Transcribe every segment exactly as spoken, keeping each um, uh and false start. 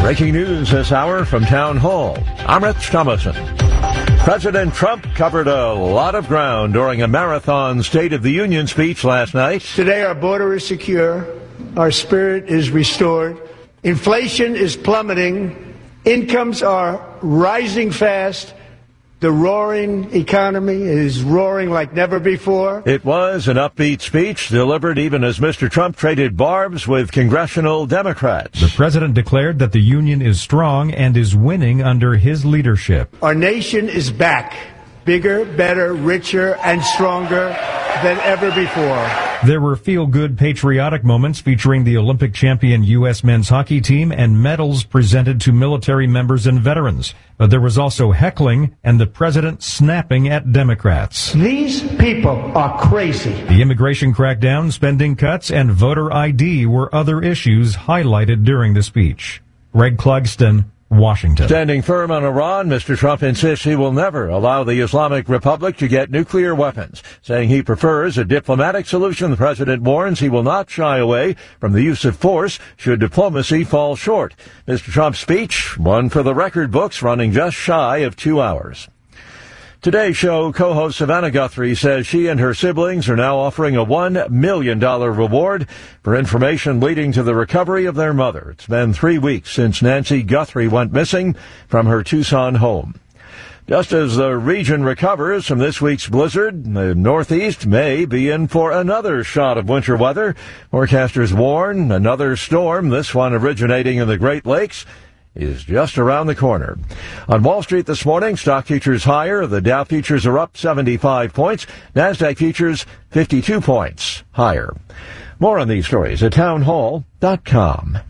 Breaking news this hour from Town Hall. I'm Rich Thomason. President Trump covered a lot of ground during a marathon State of the Union speech last night. Today our border is secure. Our spirit is restored. Inflation is plummeting. Incomes are rising fast. The roaring economy is roaring like never before. It was an upbeat speech delivered even as Mister Trump traded barbs with congressional Democrats. The president declared that the union is strong and is winning under his leadership. Our nation is back, bigger, better, richer, and stronger than ever before. There were feel-good patriotic moments featuring the Olympic champion U S men's hockey team and medals presented to military members and veterans. But there was also heckling and the president snapping at Democrats. These people are crazy. The immigration crackdown, spending cuts, and voter I D were other issues highlighted during the speech. Greg Clugston, Washington. Standing firm on Iran, Mister Trump insists he will never allow the Islamic Republic to get nuclear weapons, saying he prefers a diplomatic solution. The president warns he will not shy away from the use of force should diplomacy fall short. Mister Trump's speech, one for the record books, running just shy of two hours. Today's show co-host Savannah Guthrie says she and her siblings are now offering a one million dollars reward for information leading to the recovery of their mother. It's been three weeks since Nancy Guthrie went missing from her Tucson home. Just as the region recovers from this week's blizzard, the Northeast may be in for another shot of winter weather. Forecasters warn another storm, this one originating in the Great Lakes, is just around the corner. On Wall Street this morning, stock futures higher. The Dow futures are up seventy-five points. NASDAQ futures fifty-two points higher. More on these stories at townhall dot com.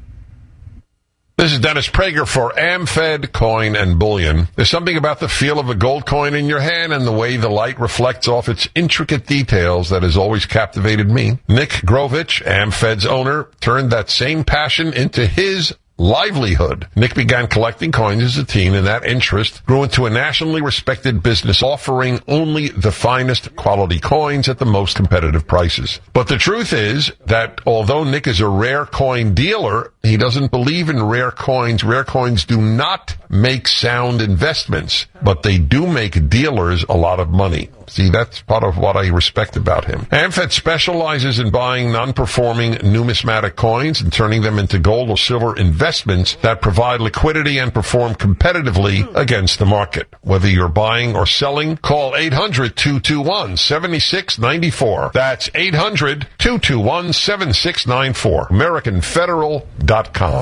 This is Dennis Prager for AmFed Coin and Bullion. There's something about the feel of a gold coin in your hand and the way the light reflects off its intricate details that has always captivated me. Nick Grovich, AmFed's owner, turned that same passion into his livelihood. Nick began collecting coins as a teen, and that interest grew into a nationally respected business offering only the finest quality coins at the most competitive prices. But the truth is that although Nick is a rare coin dealer, he doesn't believe in rare coins. Rare coins do not make sound investments, but they do make dealers a lot of money. See, that's part of what I respect about him. AmFed specializes in buying non-performing numismatic coins and turning them into gold or silver investments that provide liquidity and perform competitively against the market. Whether you're buying or selling, call eight hundred, two two one, seven six nine four. That's eight hundred, two two one, seven six nine four. American Federal dot com.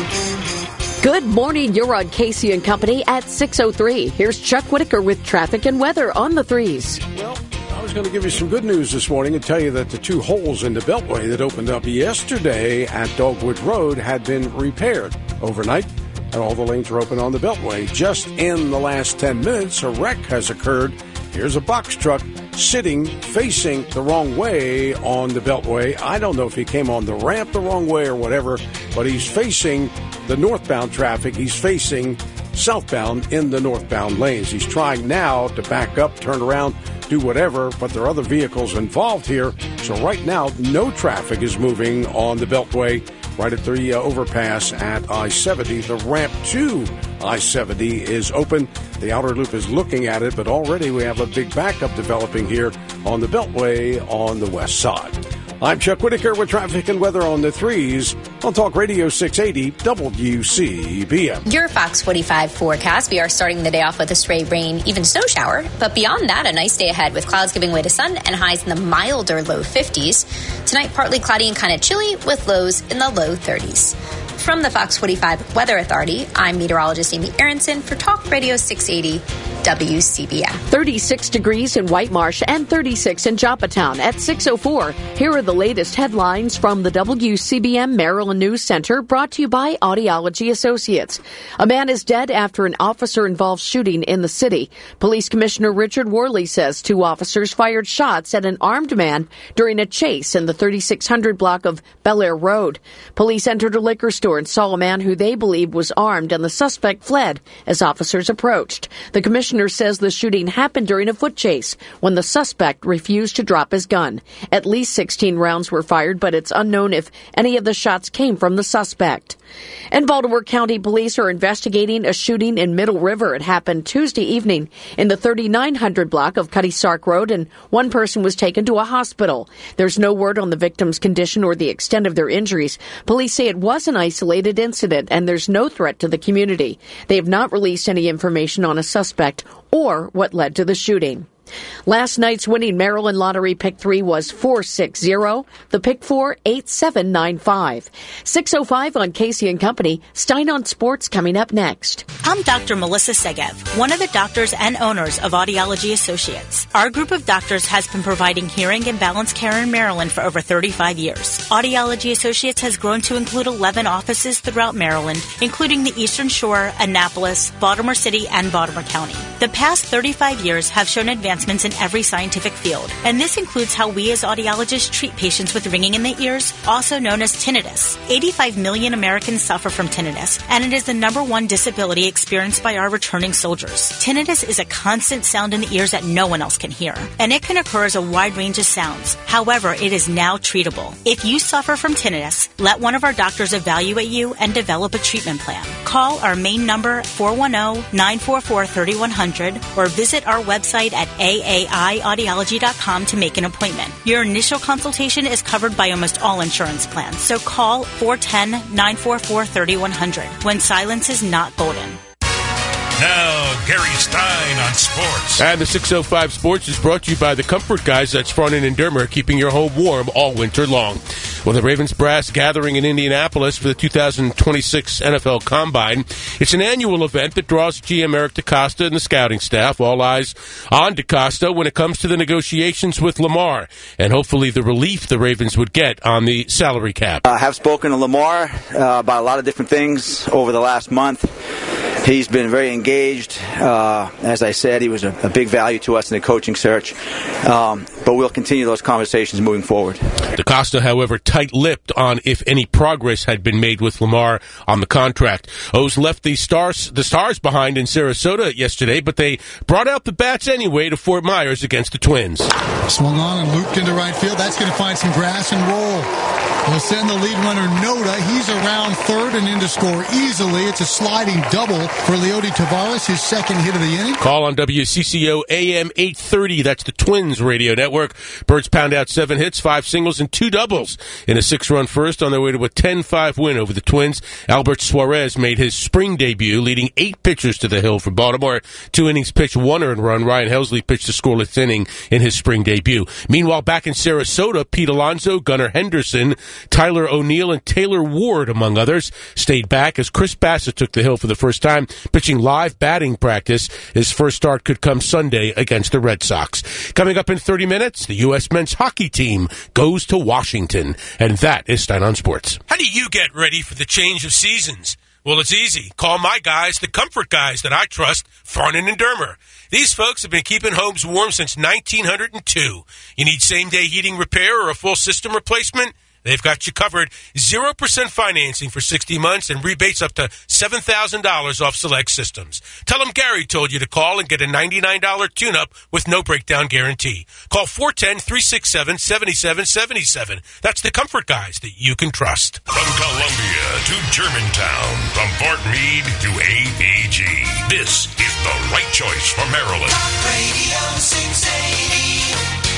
Good morning. You're on Casey and Company at six oh three. Here's Chuck Whitaker with traffic and weather on the threes. Well, I was going to give you some good news this morning and tell you that the two holes in the Beltway that opened up yesterday at Dogwood Road had been repaired overnight, and all the lanes are open on the Beltway. Just in the last ten minutes, a wreck has occurred. Here's a box truck sitting, facing the wrong way on the Beltway. I don't know if he came on the ramp the wrong way or whatever, but he's facing the northbound traffic. He's facing southbound in the northbound lanes. He's trying now to back up, turn around, do whatever, but there are other vehicles involved here. So right now, no traffic is moving on the Beltway right at the uh, overpass at I seventy. The ramp to I seventy is open. The outer loop is looking at it, but already we have a big backup developing here on the Beltway on the west side. I'm Chuck Whitaker with traffic and weather on the threes on Talk Radio six eighty W C B M. Your Fox forty-five forecast. We are starting the day off with a stray rain, even snow shower. But beyond that, a nice day ahead with clouds giving way to sun and highs in the milder low fifties. Tonight, partly cloudy and kind of chilly with lows in the low thirties. From the Fox forty-five Weather Authority, I'm meteorologist Amy Aronson for Talk Radio six eighty W C B M. thirty-six degrees in White Marsh and thirty-six in Joppatown at six oh four. Here are the latest headlines from the W C B M Maryland News Center, brought to you by Audiology Associates. A man is dead after an officer-involved shooting in the city. Police Commissioner Richard Worley says two officers fired shots at an armed man during a chase in the thirty-six hundred block of Bel Air Road. Police entered a liquor store and saw a man who they believe was armed, and the suspect fled as officers approached. The commissioner commissioner says the shooting happened during a foot chase when the suspect refused to drop his gun. At least sixteen rounds were fired, but it's unknown if any of the shots came from the suspect. And Baltimore County Police are investigating a shooting in Middle River. It happened Tuesday evening in the thirty-nine hundred block of Cutty Sark Road, and one person was taken to a hospital. There's no word on the victim's condition or the extent of their injuries. Police say it was an isolated incident, and there's no threat to the community. They have not released any information on a suspect or what led to the shooting. Last night's winning Maryland Lottery Pick three was four six zero. The Pick four, eight seven nine five. six oh five on Casey and Company. Stein on Sports coming up next. I'm Doctor Melissa Segev, one of the doctors and owners of Audiology Associates. Our group of doctors has been providing hearing and balance care in Maryland for over thirty-five years. Audiology Associates has grown to include eleven offices throughout Maryland, including the Eastern Shore, Annapolis, Baltimore City, and Baltimore County. The past thirty-five years have shown advancements in every scientific field, and this includes how we as audiologists treat patients with ringing in the ears, also known as tinnitus. eighty-five million Americans suffer from tinnitus, and it is the number one disability experienced by our returning soldiers. Tinnitus is a constant sound in the ears that no one else can hear, and it can occur as a wide range of sounds. However, it is now treatable. If you suffer from tinnitus, let one of our doctors evaluate you and develop a treatment plan. Call our main number four one zero, nine four four, three one zero zero or visit our website at A A I audiology dot com to make an appointment. Your initial consultation is covered by almost all insurance plans, so call four one zero, nine four four, three one zero zero when silence is not golden. Now, Gary Stein on sports. And the six oh five Sports is brought to you by the Comfort Guys. That's Fronin and Dermer, keeping your home warm all winter long. Well, the Ravens brass gathering in Indianapolis for the two thousand twenty-six N F L Combine. It's an annual event that draws G M Eric DeCosta and the scouting staff. All eyes on DeCosta when it comes to the negotiations with Lamar, and hopefully the relief the Ravens would get on the salary cap. I have spoken to Lamar uh, about a lot of different things over the last month. He's been very engaged. Uh, as I said, he was a, a big value to us in the coaching search. Um, but we'll continue those conversations moving forward. DeCosta, however, tight-lipped on if any progress had been made with Lamar on the contract. O's left the Stars, the Stars behind in Sarasota yesterday, but they brought out the bats anyway to Fort Myers against the Twins. Swung on and looped into right field. That's going to find some grass and roll. We'll send the lead runner Noda. He's around third and in to score easily. It's a sliding double for Leody Taveras, his second hit of the inning. Call on W C C O A M eight thirty. That's the Twins radio network. Birds pound out seven hits, five singles, and two doubles in a six-run first on their way to a ten five win over the Twins. Albert Suarez made his spring debut, leading eight pitchers to the hill for Baltimore. Two innings pitched, one earned run. Ryan Helsley pitched a scoreless inning in his spring debut. Meanwhile, back in Sarasota, Pete Alonso, Gunnar Henderson, Tyler O'Neill, and Taylor Ward, among others, stayed back as Chris Bassett took the hill for the first time, pitching live batting practice. His first start could come Sunday against the Red Sox. Coming up in thirty minutes, the U S men's hockey team goes to Washington. And that is Stein on Sports. How do you get ready for the change of seasons? Well, it's easy. Call my guys, the Comfort Guys that I trust, Farnan and Dermer. These folks have been keeping homes warm since nineteen oh two. You need same-day heating repair or a full system replacement? They've got you covered. zero percent financing for sixty months and rebates up to seven thousand dollars off select systems. Tell them Gary told you to call and get a ninety-nine dollars tune-up with no breakdown guarantee. Call four one zero, three six seven, seven seven seven seven. That's the Comfort Guys that you can trust. From Columbia to Germantown, from Fort Meade to A P G, this is the right choice for Maryland. Talk Radio six eighty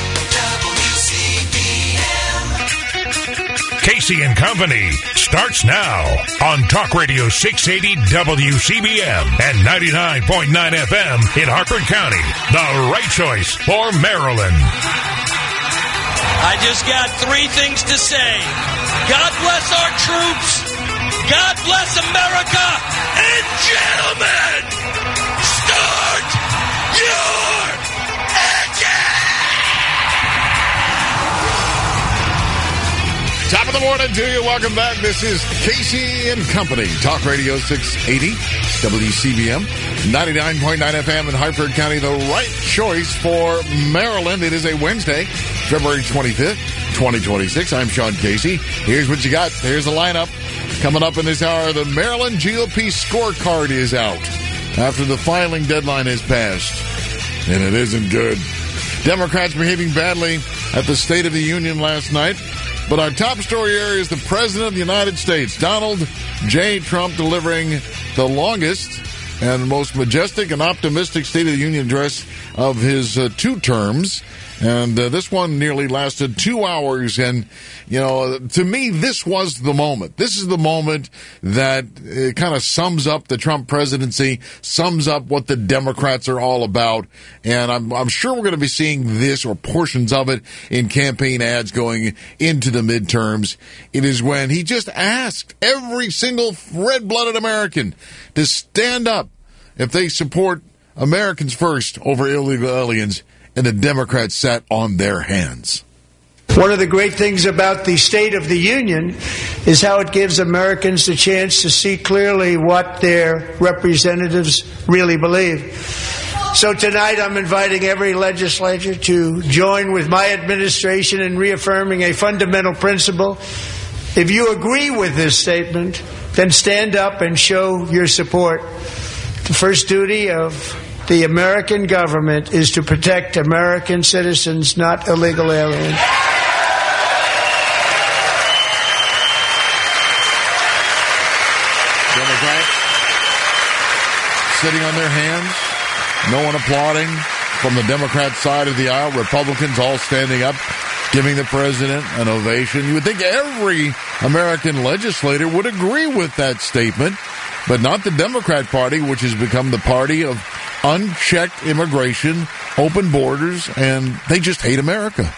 W C B M. Casey and Company starts now on Talk Radio six eighty W C B M and ninety-nine point nine F M in Harford County. The right choice for Maryland. I just got three things to say. God bless our troops. God bless America. And gentlemen, start your engine! Top of the morning to you. Welcome back. This is Casey and Company. Talk Radio six eighty, W C B M, ninety-nine point nine F M in Harford County. The right choice for Maryland. It is a Wednesday, February twenty-fifth, twenty twenty-six. I'm Sean Casey. Here's what you got. Here's the lineup. Coming up in this hour, the Maryland G O P scorecard is out. after the filing deadline has passed. And it isn't good. Democrats behaving badly at the State of the Union last night. But our top story here is the President of the United States, Donald J. Trump, delivering the longest and most majestic and optimistic State of the Union address of his uh, two terms. And uh, this one nearly lasted two hours. And, you know, to me, this was the moment. This is the moment that uh, kind of sums up the Trump presidency, sums up what the Democrats are all about. And I'm, I'm sure we're going to be seeing this or portions of it in campaign ads going into the midterms. It is when he just asked every single red-blooded American to stand up if they support Americans first over illegal aliens. And the Democrats sat on their hands. One of the great things about the State of the Union is how it gives Americans the chance to see clearly what their representatives really believe. So tonight I'm inviting every legislator to join with my administration in reaffirming a fundamental principle. If you agree with this statement, then stand up and show your support. The first duty of the American government is to protect American citizens, not illegal aliens. Democrats sitting on their hands, no one applauding from the Democrat side of the aisle, Republicans all standing up, giving the president an ovation. You would think every American legislator would agree with that statement, but not the Democrat Party, which has become the party of unchecked immigration, open borders, and they just hate America.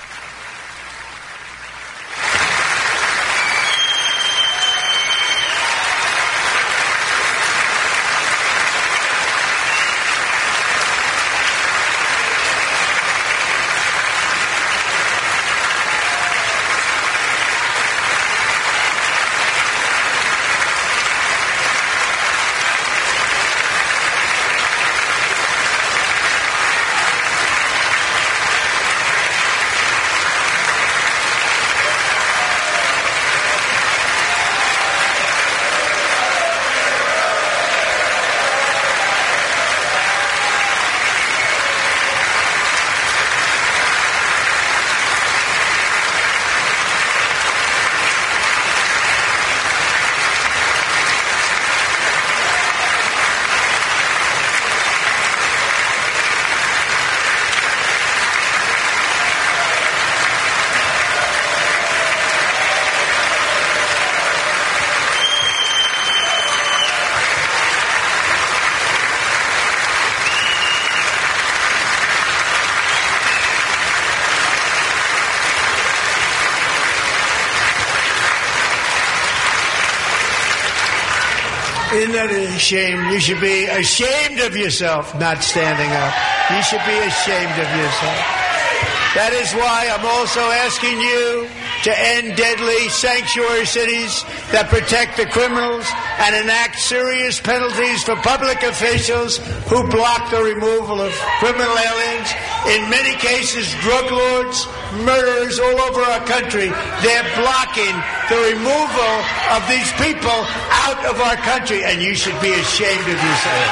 Isn't that a shame? You should be ashamed of yourself not standing up. You should be ashamed of yourself. That is why I'm also asking you to end deadly sanctuary cities that protect the criminals and enact serious penalties for public officials who block the removal of criminal aliens. In many cases, drug lords, murderers all over our country, they're blocking the removal of these people out of our country, and you should be ashamed of yourself.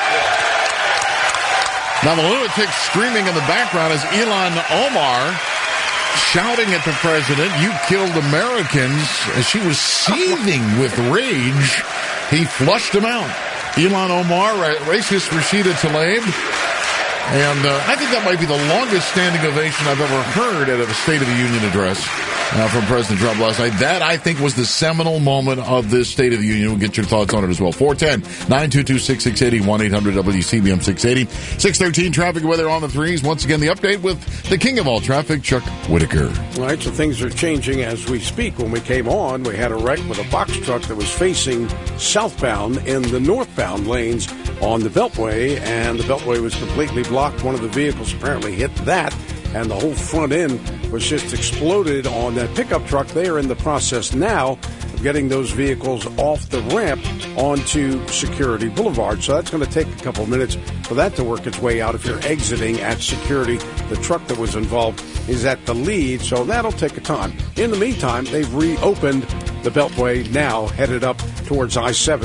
Now the lunatic screaming in the background is Ilhan Omar shouting at the president, "You killed Americans." As she was seething with rage, he flushed him out. Ilhan Omar, racist Rashida Tlaib. And uh, I think that might be the longest standing ovation I've ever heard at a State of the Union address uh, from President Trump last night. That, I think, was the seminal moment of this State of the Union. We'll get your thoughts on it as well. four one zero, nine two two, six six eight zero, one eight hundred W C B M six eighty. six thirteen, traffic and weather on the threes. Once again, the update with the king of all traffic, Chuck Whitaker. All right, so things are changing as we speak. When we came on, we had a wreck with a box truck that was facing southbound in the northbound lanes on the Beltway, and the Beltway was completely blocked. One of the vehicles apparently hit that, and the whole front end was just exploded on that pickup truck. They are in the process now of getting those vehicles off the ramp onto Security Boulevard. So that's going to take a couple of minutes for that to work its way out. If you're exiting at Security, the truck that was involved is at the lead, so that'll take a time. In the meantime, they've reopened the Beltway, now headed up towards I seventy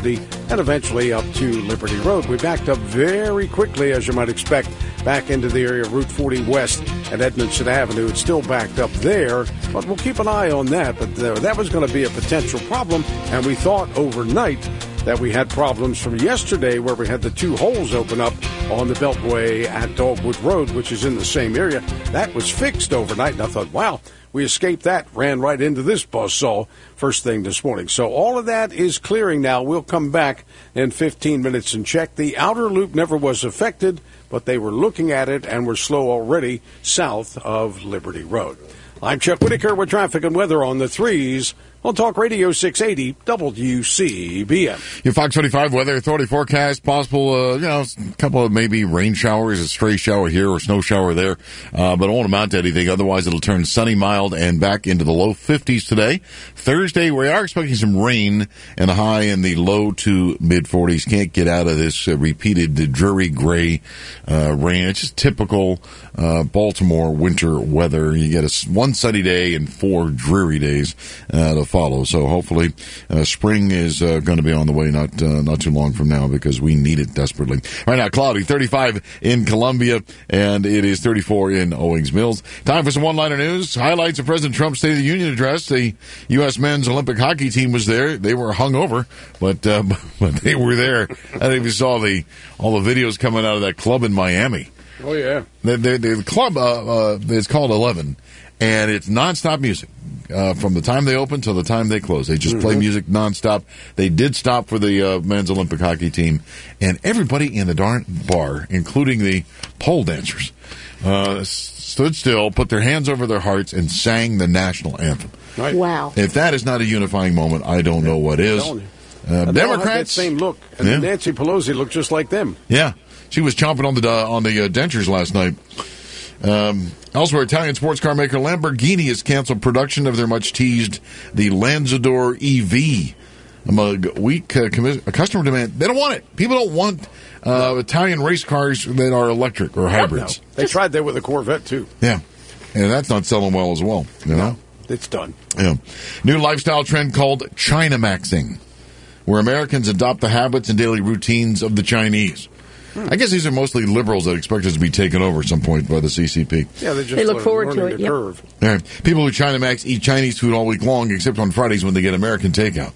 and eventually up to Liberty Road. We backed up very quickly, as you might expect, back into the area of Route forty West and Edmondson Avenue. It's still backed up there, but we'll keep an eye on that. But uh, that was going to be a potential problem, and we thought overnight that we had problems from yesterday where we had the two holes open up on the Beltway at Dogwood Road, which is in the same area. That was fixed overnight, and I thought, wow, we escaped that, ran right into this buzzsaw first thing this morning. So all of that is clearing now. We'll come back in fifteen minutes and check. The outer loop never was affected, but they were looking at it and were slow already south of Liberty Road. I'm Chuck Whitaker with traffic and weather on the threes on Talk Radio six eighty W C B M. Your Fox twenty-five Weather Authority forecast, possible, uh, you know, a couple of maybe rain showers, a stray shower here or snow shower there, uh, but it won't amount to anything. Otherwise, it'll turn sunny, mild, and back into the low fifties today. Thursday, we are expecting some rain and a high in the low to mid forties. Can't get out of this uh, repeated dreary gray uh, rain. It's just typical uh, Baltimore winter weather. You get a one sunny day and four dreary days uh, to follow. So hopefully uh, spring is uh, going to be on the way not uh, not too long from now because we need it desperately. Right now, cloudy, thirty-five in Columbia, and it is thirty-four in Owings Mills. Time for some one-liner news. Highlights of President Trump's State of the Union address. The U S men's Olympic hockey team was there. They were hungover, but uh, but they were there. I think we saw the all the videos coming out of that club in Miami. Oh, yeah. The, the, the club uh, uh, is called Eleven, and it's nonstop music. Uh, from the time they open till the time they close. They just mm-hmm. play music nonstop. They did stop for the uh, men's Olympic hockey team. And everybody in the darn bar, including the pole dancers, uh, stood still, put their hands over their hearts, and sang the national anthem. Right. Wow. If that is not a unifying moment, I don't know what is. Uh, Democrats. That same look. And yeah. Nancy Pelosi looked just like them. Yeah. She was chomping on the, uh, on the uh, dentures last night. Um, elsewhere, Italian sports car maker Lamborghini has canceled production of their much-teased the Lanzador E V. Among weak uh, commi- customer demand, they don't want it. People don't want uh, no. Italian race cars that are electric or hybrids. No. They Just, tried that with a Corvette, too. Yeah, and that's not selling well as well. You know, no, it's done. Yeah, new lifestyle trend called China Maxing, where Americans adopt the habits and daily routines of the Chinese. I guess these are mostly liberals that expect us to be taken over at some point by the C C P. Yeah, they just they look forward to it. The yep. curve. All right. People who China Max eat Chinese food all week long, except on Fridays when they get American takeout.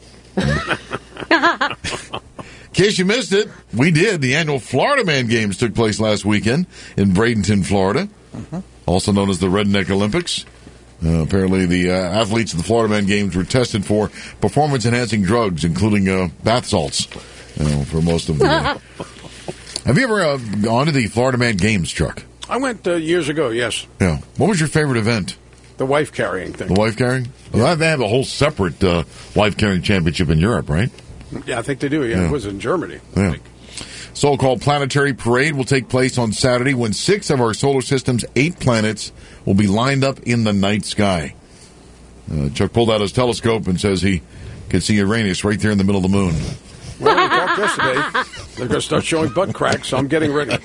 In case you missed it, we did. The annual Florida Man Games took place last weekend in Bradenton, Florida, uh-huh. also known as the Redneck Olympics. Uh, apparently, the uh, athletes of the Florida Man Games were tested for performance-enhancing drugs, including uh, bath salts, you know, for most of them. Have you ever uh, gone to the Florida Man Games, Chuck? I went uh, years ago, yes. Yeah. What was your favorite event? The wife carrying thing. The wife carrying? Well, yeah. They have a whole separate uh, wife carrying championship in Europe, right? Yeah, I think they do. Yeah, yeah. It was in Germany. Yeah. So-called planetary parade will take place on Saturday when six of our solar system's eight planets will be lined up in the night sky. Uh, Chuck pulled out his telescope and says he can see Uranus right there in the middle of the moon. Well, we talked yesterday. They're going to start showing butt cracks, so I'm getting ready.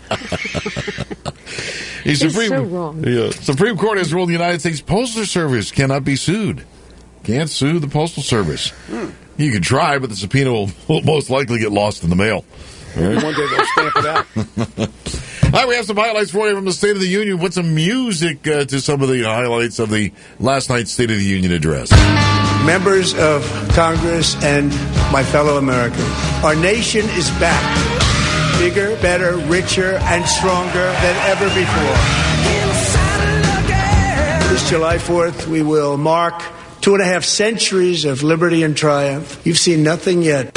The Supreme, so wrong. Yeah, Supreme Court has ruled the United States Postal Service cannot be sued. Can't sue the Postal Service. Hmm. You can try, but the subpoena will, will most likely get lost in the mail. Right? One day they'll stamp it out. All right, we have some highlights for you from the State of the Union. Put some music uh, to some of the highlights of the last night's State of the Union address. Members of Congress and my fellow Americans, our nation is back. Bigger, better, richer, and stronger than ever before. This July fourth, we will mark two and a half centuries of liberty and triumph. You've seen nothing yet.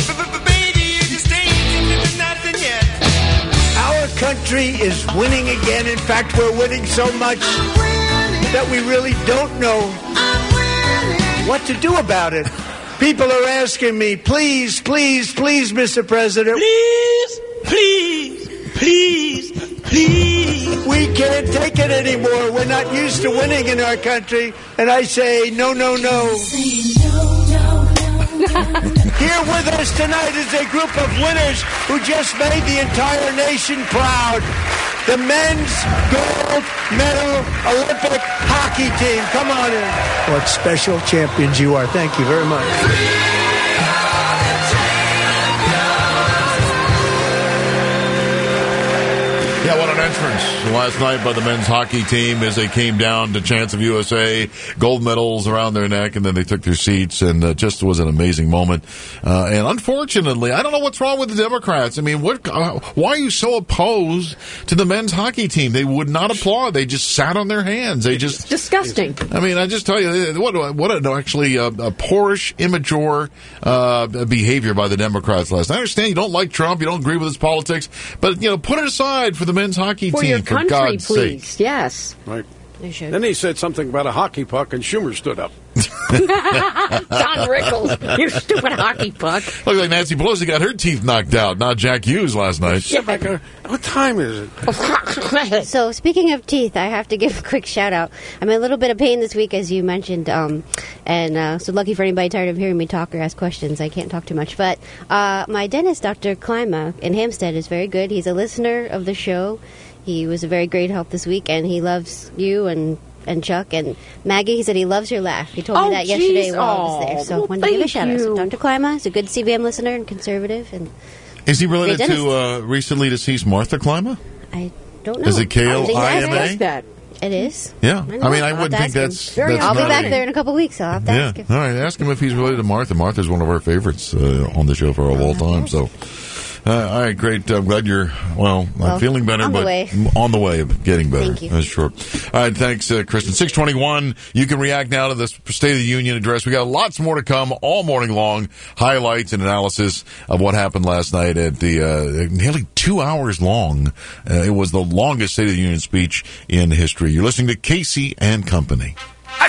Our country is winning again. In fact, we're winning so much that we really don't know what to do about it. People are asking me, please, please, please, Mister President. Please, please, please, please. We can't take it anymore. We're not used to winning in our country. And I say, no, no, no. Here with us tonight is a group of winners who just made the entire nation proud. The men's gold medal Olympic hockey team. Come on in. What special champions you are. Thank you very much. entrance last night by the men's hockey team as they came down to Chants of U S A, gold medals around their neck, and then they took their seats, and uh, just was an amazing moment. Uh, and unfortunately, I don't know what's wrong with the Democrats. I mean, what? Uh, why are you so opposed to the men's hockey team? They would not applaud. They just sat on their hands. They just disgusting. I mean, I just tell you, what what an actually uh, a poorish, immature uh, behavior by the Democrats last night. I understand you don't like Trump, you don't agree with his politics, but you know, put it aside for the men's hockey for team, your for country, God's please. sake. Yes. Right. Then he said something about a hockey puck, and Schumer stood up. John Rickles, you stupid hockey puck. Looks like Nancy Pelosi got her teeth knocked out, not Jack Hughes last night. Yeah, what time is it? So, speaking of teeth, I have to give a quick shout-out. I'm in a little bit of pain this week, as you mentioned, um, and uh, so lucky for anybody tired of hearing me talk or ask questions. I can't talk too much. But uh, my dentist, Doctor Klima, in Hampstead, is very good. He's a listener of the show. He was a very great help this week, and he loves you and, and Chuck and Maggie. He said he loves your laugh. He told oh, me that yesterday geez. while I was there. So well, I wanted to give a shout-out. So you. Doctor Klima is a good C B M listener and conservative. And is he related to uh, recently deceased Martha Klima? I don't know. Is it K L I M A? That. It is. Yeah. I, I mean, I wouldn't think that's... that's I'll be not back a, there in a couple of weeks, so I'll have to yeah. ask him. All right, ask him if he's related to Martha. Martha's one of our favorites uh, on the show for of all time, so... Uh, all right, great. I'm glad you're, well, well I'm feeling better, on the but way. on the way of getting better. Thank you. That's sure. All right, thanks, uh, Kristen. six twenty-one, you can react now to the State of the Union address. We got lots more to come all morning long, highlights and analysis of what happened last night at the, uh, nearly two hours long. Uh, it was the longest State of the Union speech in history. You're listening to Casey and Company. High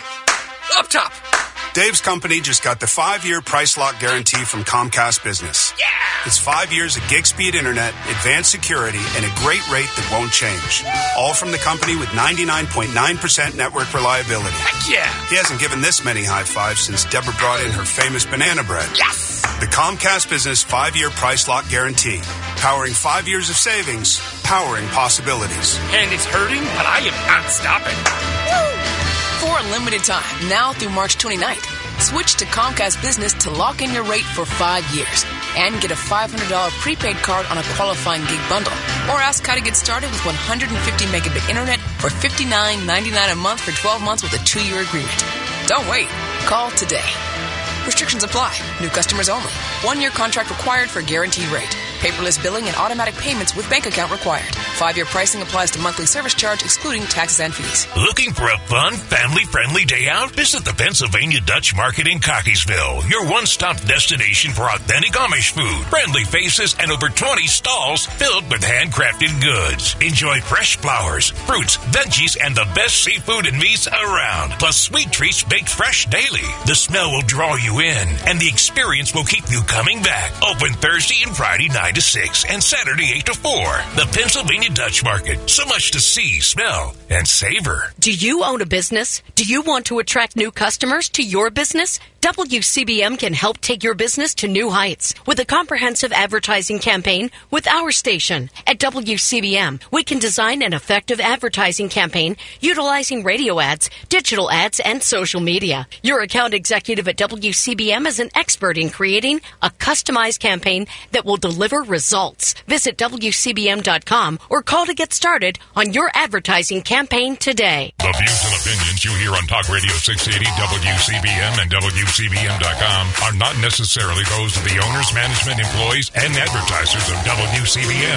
five! Up top! Dave's company just got the five-year price lock guarantee from Comcast Business. Yeah! It's five years of gig speed internet, advanced security, and a great rate that won't change. All from the company with ninety-nine point nine percent network reliability. Heck yeah! He hasn't given this many high fives since Deborah brought in her famous banana bread. Yes! The Comcast Business five-year price lock guarantee. Powering five years of savings, powering possibilities. And it's hurting, but I am not stopping. Woo! For a limited time, now through March twenty-ninth, switch to Comcast Business to lock in your rate for five years and get a five hundred dollars prepaid card on a qualifying gig bundle. Or ask how to get started with one hundred fifty megabit internet for fifty-nine ninety-nine a month for twelve months with a two-year agreement. Don't wait. Call today. Restrictions apply. New customers only. One-year contract required for guaranteed rate. Paperless billing and automatic payments with bank account required. Five-year pricing applies to monthly service charge, excluding taxes and fees. Looking for a fun, family-friendly day out? Visit the Pennsylvania Dutch Market in Cockeysville, your one-stop destination for authentic Amish food, friendly faces, and over twenty stalls filled with handcrafted goods. Enjoy fresh flowers, fruits, veggies, and the best seafood and meats around, plus sweet treats baked fresh daily. The smell will draw you in, and the experience will keep you coming back. Open Thursday and Friday nine to six and Saturday eight to four. The Pennsylvania Dutch Market. So much to see, smell, and savor. Do you own a business? Do you want to attract new customers to your business? W C B M can help take your business to new heights with a comprehensive advertising campaign with our station. At W C B M, we can design an effective advertising campaign utilizing radio ads, digital ads, and social media. Your account executive at W C B M is an expert in creating a customized campaign that will deliver results. Visit W C B M dot com or call to get started on your advertising campaign today. The views and opinions you hear on Talk Radio six eighty, W C B M, and W C B M dot com are not necessarily those of the owners, management, employees, and advertisers of W C B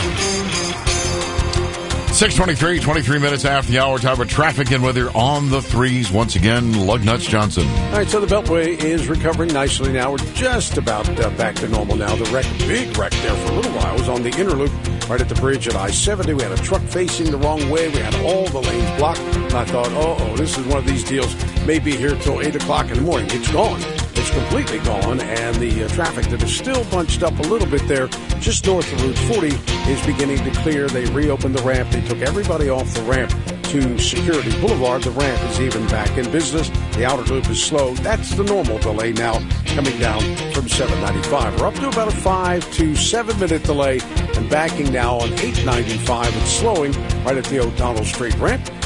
M. six twenty-three, twenty-three minutes after the hour. Time for traffic and weather on the threes. Once again, Lugnuts Johnson. All right, so the Beltway is recovering nicely now. We're just about uh, back to normal now. The wreck, big wreck there for a little while, was on the inner loop right at the bridge at I seventy. We had a truck facing the wrong way. We had all the lanes blocked. And I thought, uh-oh, this is one of these deals. Maybe here till eight o'clock in the morning. It's gone. It's completely gone, and the uh, traffic that is still bunched up a little bit there, just north of Route forty, is beginning to clear. They reopened the ramp. They took everybody off the ramp to Security Boulevard. The ramp is even back in business. The outer loop is slow. That's the normal delay now coming down from seven ninety-five. We're up to about a five to seven minute delay and backing now on eight ninety-five. It's slowing right at the O'Donnell Street ramp.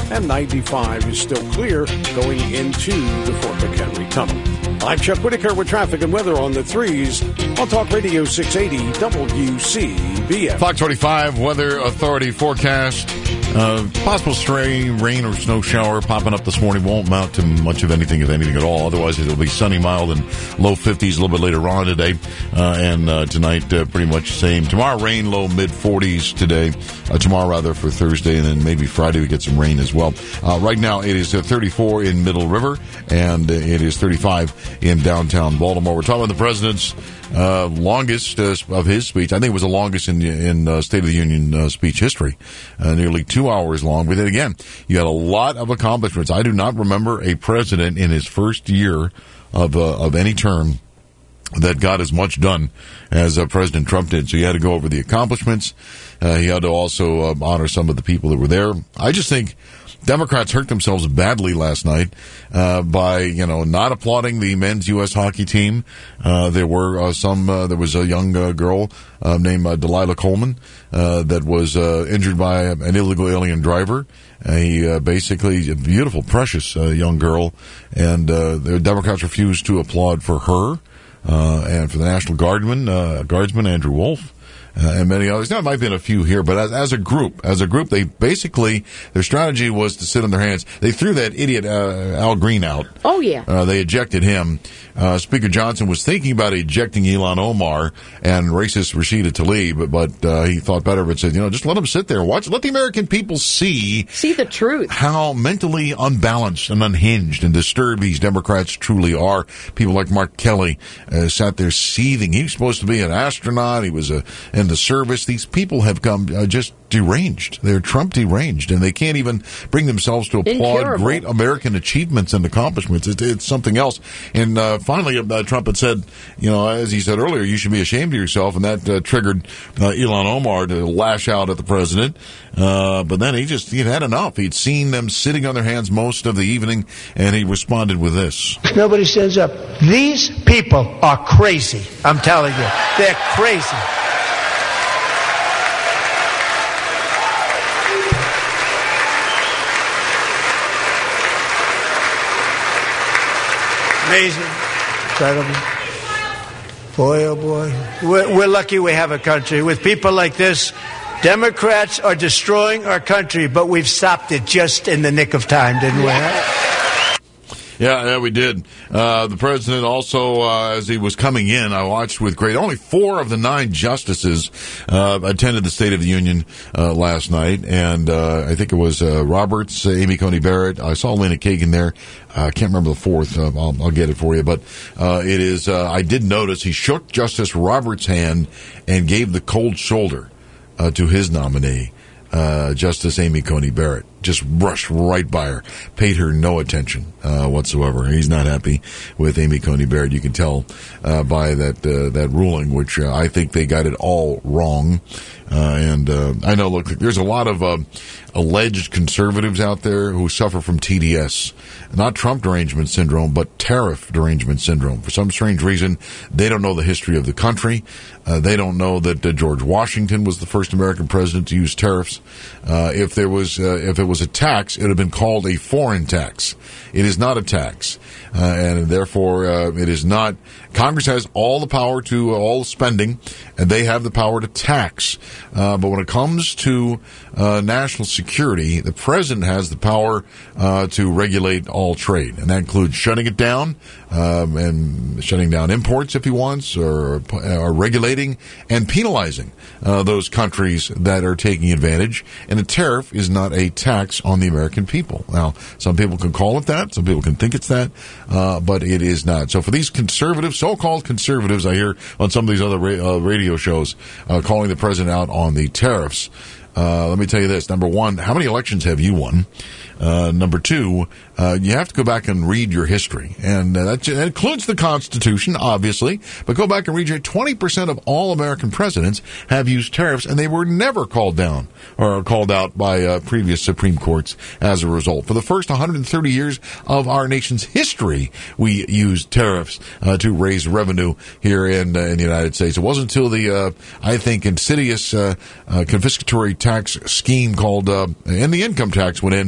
and ninety-five is still clear going into the Fort McHenry Tunnel. I'm Chuck Whitaker with traffic and weather on the threes on Talk Radio six eighty W C B M. Fox twenty-five Weather Authority forecast. Uh, possible stray rain or snow shower popping up this morning. Won't amount to much of anything, if anything at all. Otherwise, it'll be sunny, mild, and low fifties a little bit later on today. Uh, and uh, tonight, uh, pretty much the same. Tomorrow, rain, low mid forties today. Uh, tomorrow, rather, for Thursday. And then maybe Friday, we get some rain as well. Uh, right now, it is uh, thirty-four in Middle River, and uh, it is thirty-five in downtown Baltimore. We're talking about the president's uh, longest uh, of his speech. I think it was the longest in, in uh, State of the Union uh, speech history. Uh, nearly two hours long. But then again, you had a lot of accomplishments. I do not remember a president in his first year of uh, of any term that got as much done as uh, President Trump did. So you had to go over the accomplishments. Uh, he had to also uh, honor some of the people that were there. I just think Democrats hurt themselves badly last night uh, by, you know, not applauding the men's U S hockey team. Uh, there were uh, some. Uh, there was a young uh, girl uh, named uh, Delilah Coleman uh, that was uh, injured by an illegal alien driver. Uh, he uh, basically a beautiful, precious uh, young girl, and uh, the Democrats refused to applaud for her uh, and for the National Guardsman, uh, Guardsman Andrew Wolf. Uh, and many others. Now, there might have been a few here, but as, as a group, as a group, they basically, their strategy was to sit on their hands. They threw that idiot uh, Al Green out. Oh, yeah. Uh, they ejected him. Uh, Speaker Johnson was thinking about ejecting Ilhan Omar and racist Rashida Tlaib, but uh, he thought better of it, said, you know, just let them sit there. Watch, let the American people see. See the truth. How mentally unbalanced and unhinged and disturbed these Democrats truly are. People like Mark Kelly uh, sat there seething. He was supposed to be an astronaut. He was a, in the service. These people have come uh, just deranged. They're Trump deranged, and they can't even bring themselves to applaud Incurable. great American achievements and accomplishments. It, it's something else. And uh, finally, uh, Trump had said, you know, as he said earlier, you should be ashamed of yourself, and that uh, triggered uh, Ilhan Omar to lash out at the president. Uh, but then he just, he'd had enough. He'd seen them sitting on their hands most of the evening, and he responded with this. Nobody stands up. These people are crazy. I'm telling you. They're crazy. Amazing. Incredible. Boy, oh boy. We're, we're lucky we have a country. With people like this, Democrats are destroying our country, but we've stopped it just in the nick of time, didn't we? Huh? Yeah, yeah, we did. Uh, the president also, uh, as he was coming in, I watched with great, only four of the nine justices uh, attended the State of the Union uh, last night, and uh, I think it was uh, Roberts, uh, Amy Coney Barrett. I saw Elena Kagan there. I uh, can't remember the fourth. Uh, I'll, I'll get it for you. But uh, it is, uh, I did notice he shook Justice Roberts' hand and gave the cold shoulder uh, to his nominee, uh, Justice Amy Coney Barrett. Just rushed right by her, paid her no attention uh, whatsoever. He's not happy with Amy Coney Barrett. You can tell uh, by that uh, that ruling, which uh, I think they got it all wrong. Uh, and uh, I know, look, there's a lot of uh, alleged conservatives out there who suffer from T D S, not Trump derangement syndrome, but tariff derangement syndrome. For some strange reason, they don't know the history of the country. Uh, they don't know that uh, George Washington was the first American president to use tariffs. Uh, if there was, uh, if it was a tax, it would have been called a foreign tax. It is not a tax, uh, and therefore uh, it is not. Congress has all the power to uh, all the spending, and they have the power to tax. Uh, but when it comes to uh, national security, the president has the power uh, to regulate all trade, and that includes shutting it down um, and shutting down imports if he wants, or, or regulating and penalizing uh, those countries that are taking advantage. And a tariff is not a tax on the American people. Now, some people can call it that, some people can think it's that, uh, but it is not. So for these conservatives, so-called conservatives, I hear on some of these other ra- uh, radio shows uh, calling the president out on the tariffs. Uh, let me tell you this. Number one, how many elections have you won? Uh, number two, uh, you have to go back and read your history. And uh, that, that includes the Constitution, obviously. But go back and read your twenty percent of all American presidents have used tariffs, and they were never called down or called out by uh, previous Supreme Courts as a result. For the first one hundred thirty years of our nation's history, we used tariffs uh, to raise revenue here in, uh, in the United States. It wasn't until the, uh, I think, insidious uh, uh, confiscatory tax scheme called, uh, and the income tax went in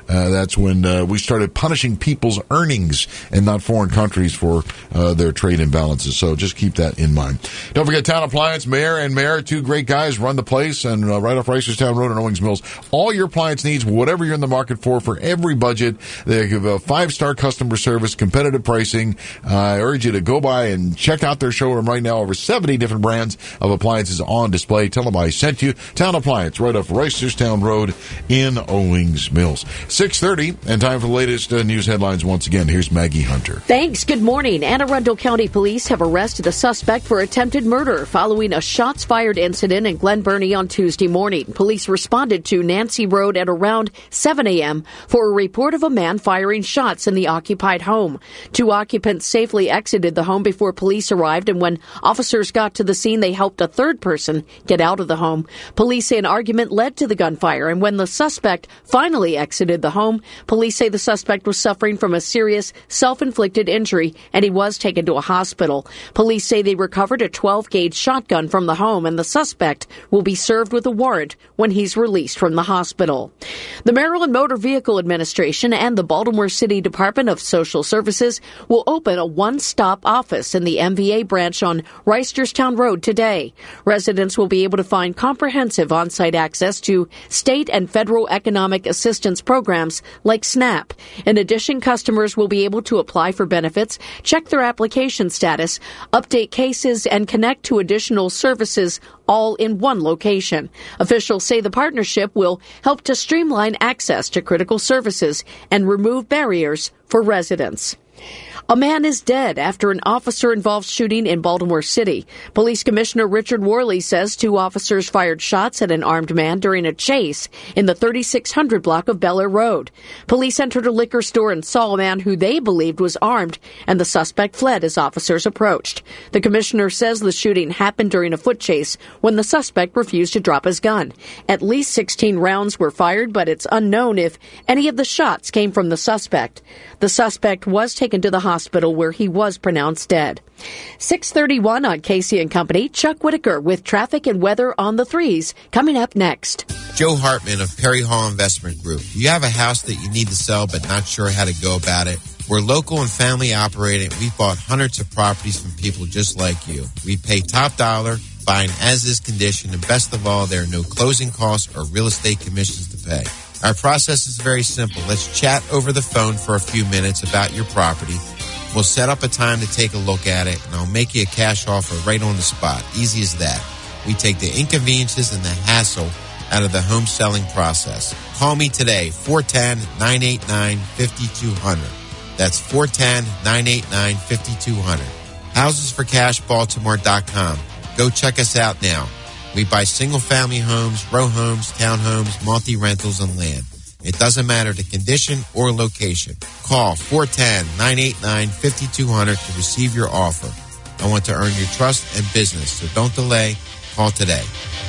Uh, that's when uh, we started punishing people's earnings and not foreign countries for uh, their trade imbalances. So just keep that in mind. Don't forget Town Appliance, Mayor and Mayor, two great guys run the place, and uh, right off Reisterstown Road in Owings Mills. All your appliance needs, whatever you're in the market for, for every budget. They give a five-star customer service, competitive pricing. Uh, I urge you to go by and check out their showroom right now. Over seventy different brands of appliances on display. Tell them I sent you. Town Appliance, right off Reisterstown Road in Owings Mills. six thirty, and time for the latest uh, news headlines once again. Here's Maggie Hunter. Thanks. Good morning. Anne Arundel County Police have arrested a suspect for attempted murder following a shots-fired incident in Glen Burnie on Tuesday morning. Police responded to Nancy Road at around seven a.m. for a report of a man firing shots in the occupied home. Two occupants safely exited the home before police arrived, and when officers got to the scene, they helped a third person get out of the home. Police say an argument led to the gunfire, and when the suspect finally exited the home, police say the suspect was suffering from a serious self-inflicted injury, and he was taken to a hospital. Police say they recovered a twelve gauge shotgun from the home, and the suspect will be served with a warrant when he's released from the hospital. The Maryland Motor Vehicle Administration and the Baltimore City Department of Social Services will open a one-stop office in the M V A branch on Reisterstown Road today. Residents will be able to find comprehensive on-site access to state and federal economic assistance programs like SNAP. In addition, customers will be able to apply for benefits, check their application status, update cases, and connect to additional services all in one location. Officials say the partnership will help to streamline access to critical services and remove barriers for residents. A man is dead after an officer-involved shooting in Baltimore City. Police Commissioner Richard Worley says two officers fired shots at an armed man during a chase in the thirty-six hundred block of Bel Air Road. Police entered a liquor store and saw a man who they believed was armed, and the suspect fled as officers approached. The commissioner says the shooting happened during a foot chase when the suspect refused to drop his gun. At least sixteen rounds were fired, but it's unknown if any of the shots came from the suspect. The suspect was taken to the hospital where he was pronounced dead. six thirty-one on Casey and Company. Chuck Whitaker with traffic and weather on the threes coming up next. Joe Hartman of Perry Hall Investment Group. Do you have a house that you need to sell but not sure how to go about it? We're local and family operated. We've bought hundreds of properties from people just like you. We pay top dollar, buying as-is condition, and best of all, there are no closing costs or real estate commissions to pay. Our process is very simple. Let's chat over the phone for a few minutes about your property. We'll set up a time to take a look at it, and I'll make you a cash offer right on the spot. Easy as that. We take the inconveniences and the hassle out of the home selling process. Call me today, four one zero, nine eight nine, five two zero zero. That's four one zero, nine eight nine, five two zero zero. houses for cash baltimore dot com. Go check us out now. We buy single-family homes, row homes, townhomes, multi-rentals, and land. It doesn't matter the condition or location. Call four one zero, nine eight nine, five two zero zero to receive your offer. I want to earn your trust and business, so don't delay. Call today.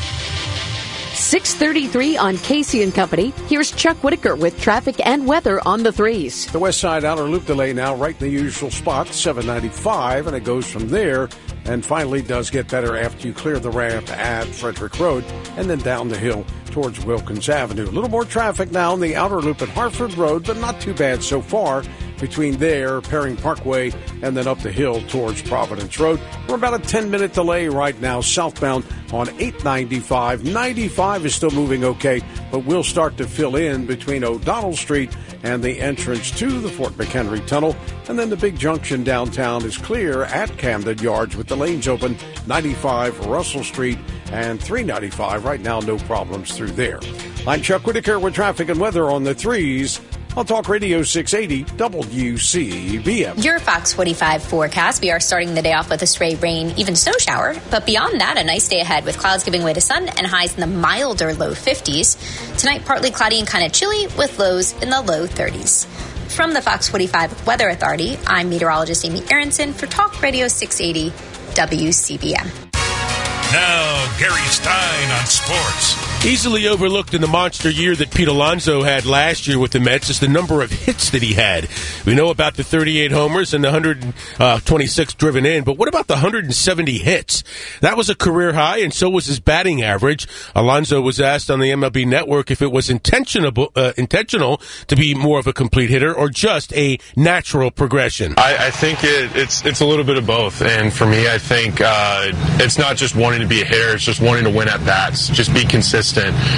six thirty-three on Casey and Company. Here's Chuck Whitaker with traffic and weather on the threes. The west side outer loop delay now right in the usual spot, seven ninety-five, and it goes from there and finally does get better after you clear the ramp at Frederick Road and then down the hill towards Wilkins Avenue. A little more traffic now in the outer loop at Hartford Road, but not too bad so far between there, Perring Parkway, and then up the hill towards Providence Road. We're about a ten-minute delay right now southbound on eight ninety-five. ninety-five is still moving okay, but we'll start to fill in between O'Donnell Street and the entrance to the Fort McHenry Tunnel. And then the big junction downtown is clear at Camden Yards with the lanes open. ninety-five Russell Street and three ninety-five. Right now, no problems through there. I'm Chuck Whitaker with traffic and weather on the threes on Talk Radio six eighty W C B M. Your Fox forty-five forecast. We are starting the day off with a stray rain, even snow shower. But beyond that, a nice day ahead with clouds giving way to sun and highs in the milder low fifties. Tonight, partly cloudy and kind of chilly with lows in the low thirties. From the Fox forty-five Weather Authority, I'm meteorologist Amy Aronson for Talk Radio six eighty W C B M. Now, Gary Stein on sports. Easily overlooked in the monster year that Pete Alonso had last year with the Mets is the number of hits that he had. We know about the thirty-eight homers and the one hundred twenty-six driven in, but what about the one hundred seventy hits? That was a career high, and so was his batting average. Alonso was asked on the M L B Network if it was intentional, uh, intentional to be more of a complete hitter or just a natural progression. I, I think it, it's it's a little bit of both, and for me, I think uh, it's not just wanting to be a hitter, it's just wanting to win at bats, just be consistent.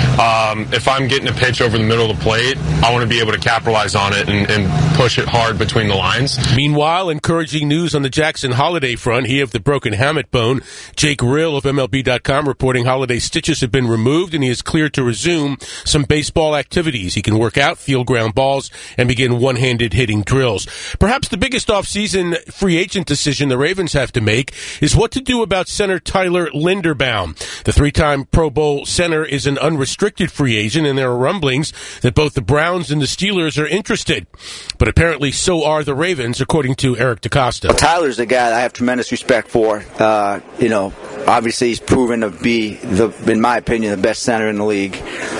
Um, if I'm getting a pitch over the middle of the plate, I want to be able to capitalize on it and, and push it hard between the lines. Meanwhile, encouraging news on the Jackson Holiday front. He of the broken hamate bone. Jake Rill of M L B dot com reporting Holiday's stitches have been removed and he is cleared to resume some baseball activities. He can work out, field ground balls, and begin one-handed hitting drills. Perhaps the biggest offseason free agent decision the Ravens have to make is what to do about center Tyler Linderbaum. The three-time Pro Bowl center is an unrestricted free agent, and there are rumblings that both the Browns and the Steelers are interested. But apparently so are the Ravens, according to Eric DeCosta. Well, Tyler's a guy I have tremendous respect for. Uh, you know, obviously he's proven to be, the, in my opinion, the best center in the league.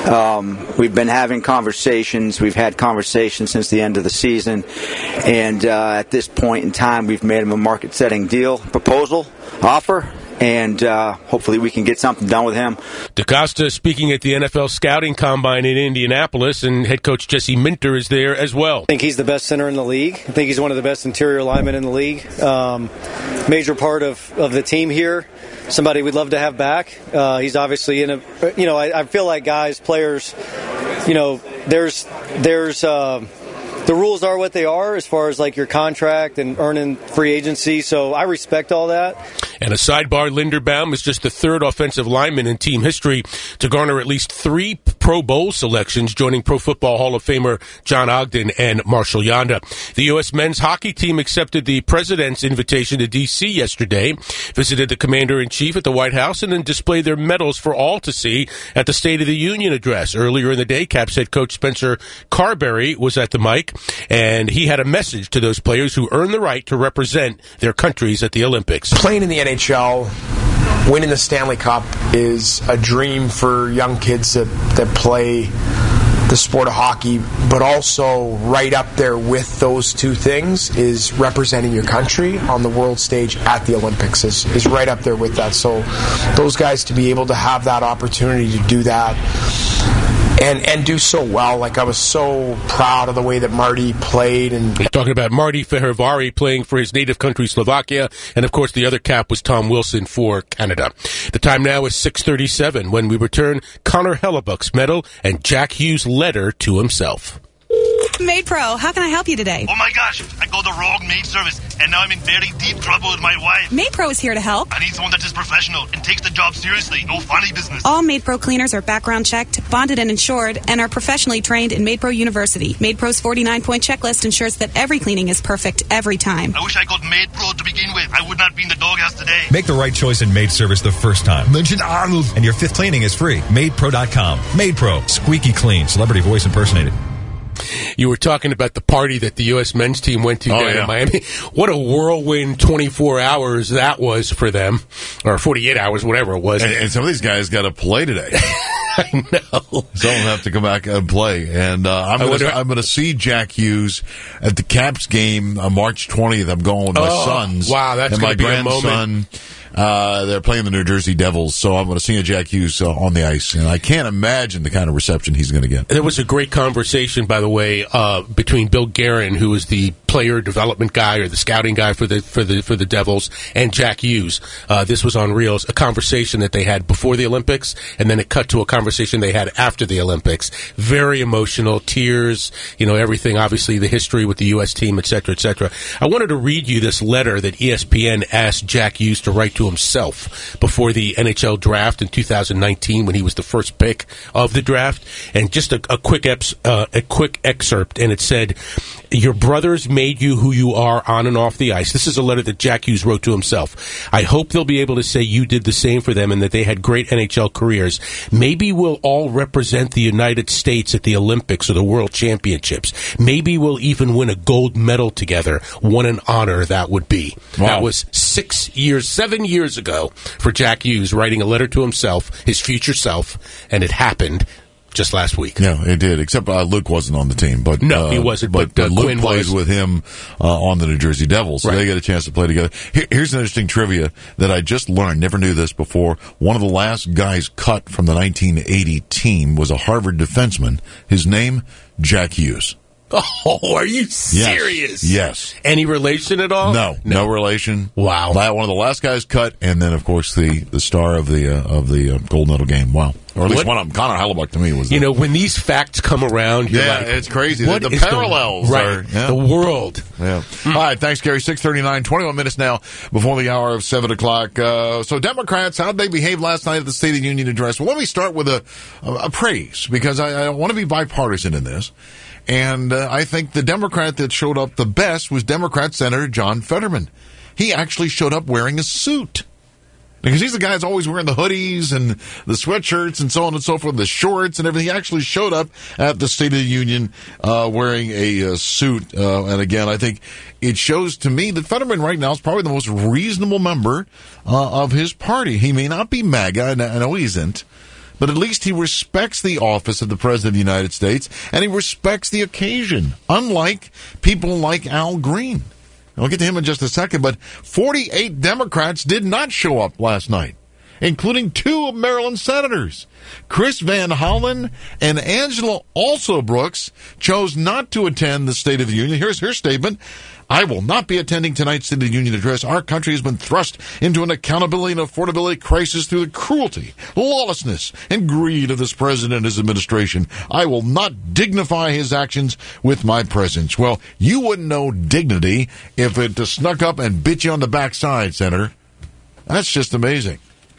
Um, we've been having conversations. We've had conversations since the end of the season. And uh, at this point in time, we've made him a market-setting deal, proposal, offer. And uh, hopefully we can get something done with him. DeCosta speaking at the N F L Scouting Combine in Indianapolis, and head coach Jesse Minter is there as well. I think he's the best center in the league. I think he's one of the best interior linemen in the league. Um, major part of, of the team here. Somebody we'd love to have back. Uh, he's obviously in a, you know, I, I feel like guys, players, you know, there's, there's, uh, the rules are what they are as far as like your contract and earning free agency, so I respect all that. And a sidebar, Linderbaum is just the third offensive lineman in team history to garner at least three Pro Bowl selections, joining Pro Football Hall of Famer John Ogden and Marshall Yanda. The U S men's hockey team accepted the president's invitation to D C yesterday, visited the commander-in-chief at the White House, and then displayed their medals for all to see at the State of the Union address. Earlier in the day, Caps head coach Spencer Carberry was at the mic, and he had a message to those players who earn the right to represent their countries at the Olympics. Playing in the N H L, winning the Stanley Cup is a dream for young kids that, that play the sport of hockey, but also right up there with those two things is representing your country on the world stage at the Olympics is, is right up there with that. So those guys to be able to have that opportunity to do that And, and do so well. Like, I was so proud of the way that Marty played. And We're talking about Marty Fehervary playing for his native country, Slovakia. And, of course, the other cap was Tom Wilson for Canada. The time now is six thirty-seven. When we return, Connor Hellebuck's medal and Jack Hughes' letter to himself. Maid Pro, how can I help you today? Oh my gosh, I got the wrong maid service, and now I'm in very deep trouble with my wife. Maid Pro is here to help. I need someone that is professional and takes the job seriously, no funny business. All Maid Pro cleaners are background checked, bonded and insured, and are professionally trained in Maid Pro University. Maid Pro's forty-nine point checklist ensures that every cleaning is perfect every time. I wish I got Maid Pro to begin with. I would not be in the doghouse today. Make the right choice in maid service the first time. Mention Arnold. And your fifth cleaning is free. maid pro dot com. Maid Pro. Squeaky clean. Celebrity voice impersonated. You were talking about the party that the U S men's team went to oh, down yeah. in Miami. What a whirlwind twenty-four hours that was for them, or forty-eight hours, whatever it was. And, and some of these guys got to play today. I know. Some of them have to come back and play. And uh, I'm going to I'm going to see Jack Hughes at the Caps game on March twentieth. I'm going with my oh, sons. Wow, that's and going my to be grandson. a moment. Uh, they're playing the New Jersey Devils, so I'm going to see a Jack Hughes uh, on the ice, and I can't imagine the kind of reception he's going to get. There was a great conversation, by the way, uh, between Bill Guerin, who was the player development guy or the scouting guy for the for the for the Devils, and Jack Hughes. Uh, this was on Reels, a conversation that they had before the Olympics, and then it cut to a conversation they had after the Olympics. Very emotional, tears, you know, everything. Obviously, the history with the U S team, et cetera, et cetera. I wanted to read you this letter that E S P N asked Jack Hughes to write to himself before the N H L draft in two thousand nineteen, when he was the first pick of the draft. And just a, a quick eps, uh, a quick excerpt, and it said, Your brothers made you who you are on and off the ice. This is a letter that Jack Hughes wrote to himself. I hope they'll be able to say you did the same for them and that they had great N H L careers. Maybe we'll all represent the United States at the Olympics or the World Championships. Maybe we'll even win a gold medal together. What an honor that would be. Wow. That was six years, seven years ago for Jack Hughes writing a letter to himself, his future self, and it happened just last week. Yeah, it did. Except uh, Luke wasn't on the team, but no, uh, he wasn't. But, but uh, Luke Quinn plays was. with him uh, on the New Jersey Devils, so right. they get a chance to play together. Here, here's an interesting trivia that I just learned. Never knew this before. One of the last guys cut from the nineteen eighty team was a Harvard defenseman. His name, Jack Hughes. Oh, are you serious? Yes. yes. Any relation at all? No, no, no relation. Wow. One of the last guys cut, and then of course the, the star of the uh, of the uh, gold medal game. Wow. Or at least what? one of them. Connor Hellebuck to me was. You the, know, when these facts come around, you're yeah, like, it's crazy. What the the is parallels, the, right? are, yeah. The world. Yeah. Mm. All right. Thanks, Gary. Six thirty-nine, twenty-one minutes now before the hour of seven o'clock. Uh, so, Democrats, how'd they behave last night at the State of the Union address? Well, let me start with a a, a praise because I, I want to be bipartisan in this. And uh, I think the Democrat that showed up the best was Democrat Senator John Fetterman. He actually showed up wearing a suit. Because he's the guy that's always wearing the hoodies and the sweatshirts and so on and so forth, the shorts and everything. He actually showed up at the State of the Union uh, wearing a uh, suit. Uh, and again, I think it shows to me that Fetterman right now is probably the most reasonable member uh, of his party. He may not be MAGA, I know he isn't. But at least he respects the office of the President of the United States, and he respects the occasion, unlike people like Al Green. I'll get to him in just a second, but forty-eight Democrats did not show up last night, including two of Maryland's senators. Chris Van Hollen and Angela Alsobrooks chose not to attend the State of the Union. Here's her statement. I will not be attending tonight's State of the Union address. Our country has been thrust into an accountability and affordability crisis through the cruelty, lawlessness, and greed of this president and his administration. I will not dignify his actions with my presence. Well, you wouldn't know dignity if it snuck up and bit you on the backside, Senator. That's just amazing.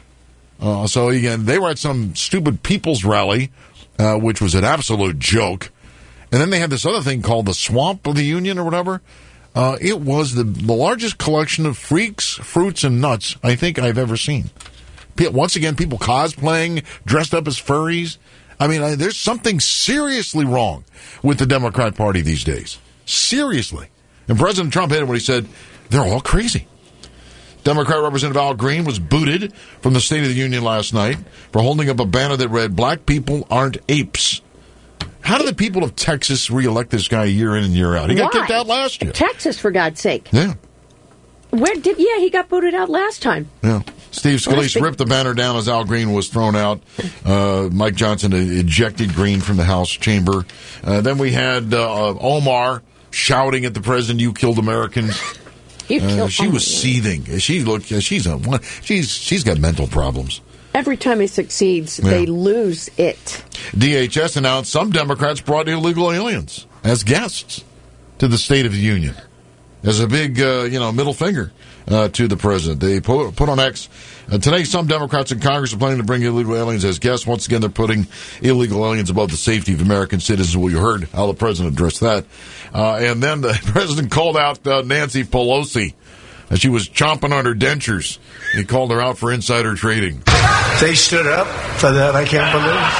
Uh, so, again, they were at some stupid people's rally, uh, which was an absolute joke. And then they had this other thing called the Swamp of the Union or whatever. Uh, it was the, the largest collection of freaks, fruits, and nuts I think I've ever seen. Once again, people cosplaying, dressed up as furries. I mean, I, there's something seriously wrong with the Democrat Party these days. Seriously. And President Trump hit it when he said, they're all crazy. Democrat Representative Al Green was booted from the State of the Union last night for holding up a banner that read, Black people aren't apes. How do the people of Texas reelect this guy year in and year out? He got Why? kicked out last year. Texas, for God's sake. Yeah. Where did? Yeah, he got booted out last time. Yeah. Steve Scalise ripped the banner down as Al Green was thrown out. Uh, Mike Johnson ejected Green from the House chamber. Uh, then we had uh, Omar shouting at the president, "You killed Americans." You uh, killed she Omar. was seething. She looked. She's a. She's she's got mental problems. Every time he succeeds, Yeah. they lose it. D H S announced some Democrats brought illegal aliens as guests to the State of the Union as a big, uh, you know, middle finger uh, to the president. They put, put on X uh, today. Some Democrats in Congress are planning to bring illegal aliens as guests. Once again, they're putting illegal aliens above the safety of American citizens. Well, you heard how the president addressed that, uh, and then the president called out uh, Nancy Pelosi. And she was chomping on her dentures. He called her out for insider trading. They stood up for that. I can't believe it.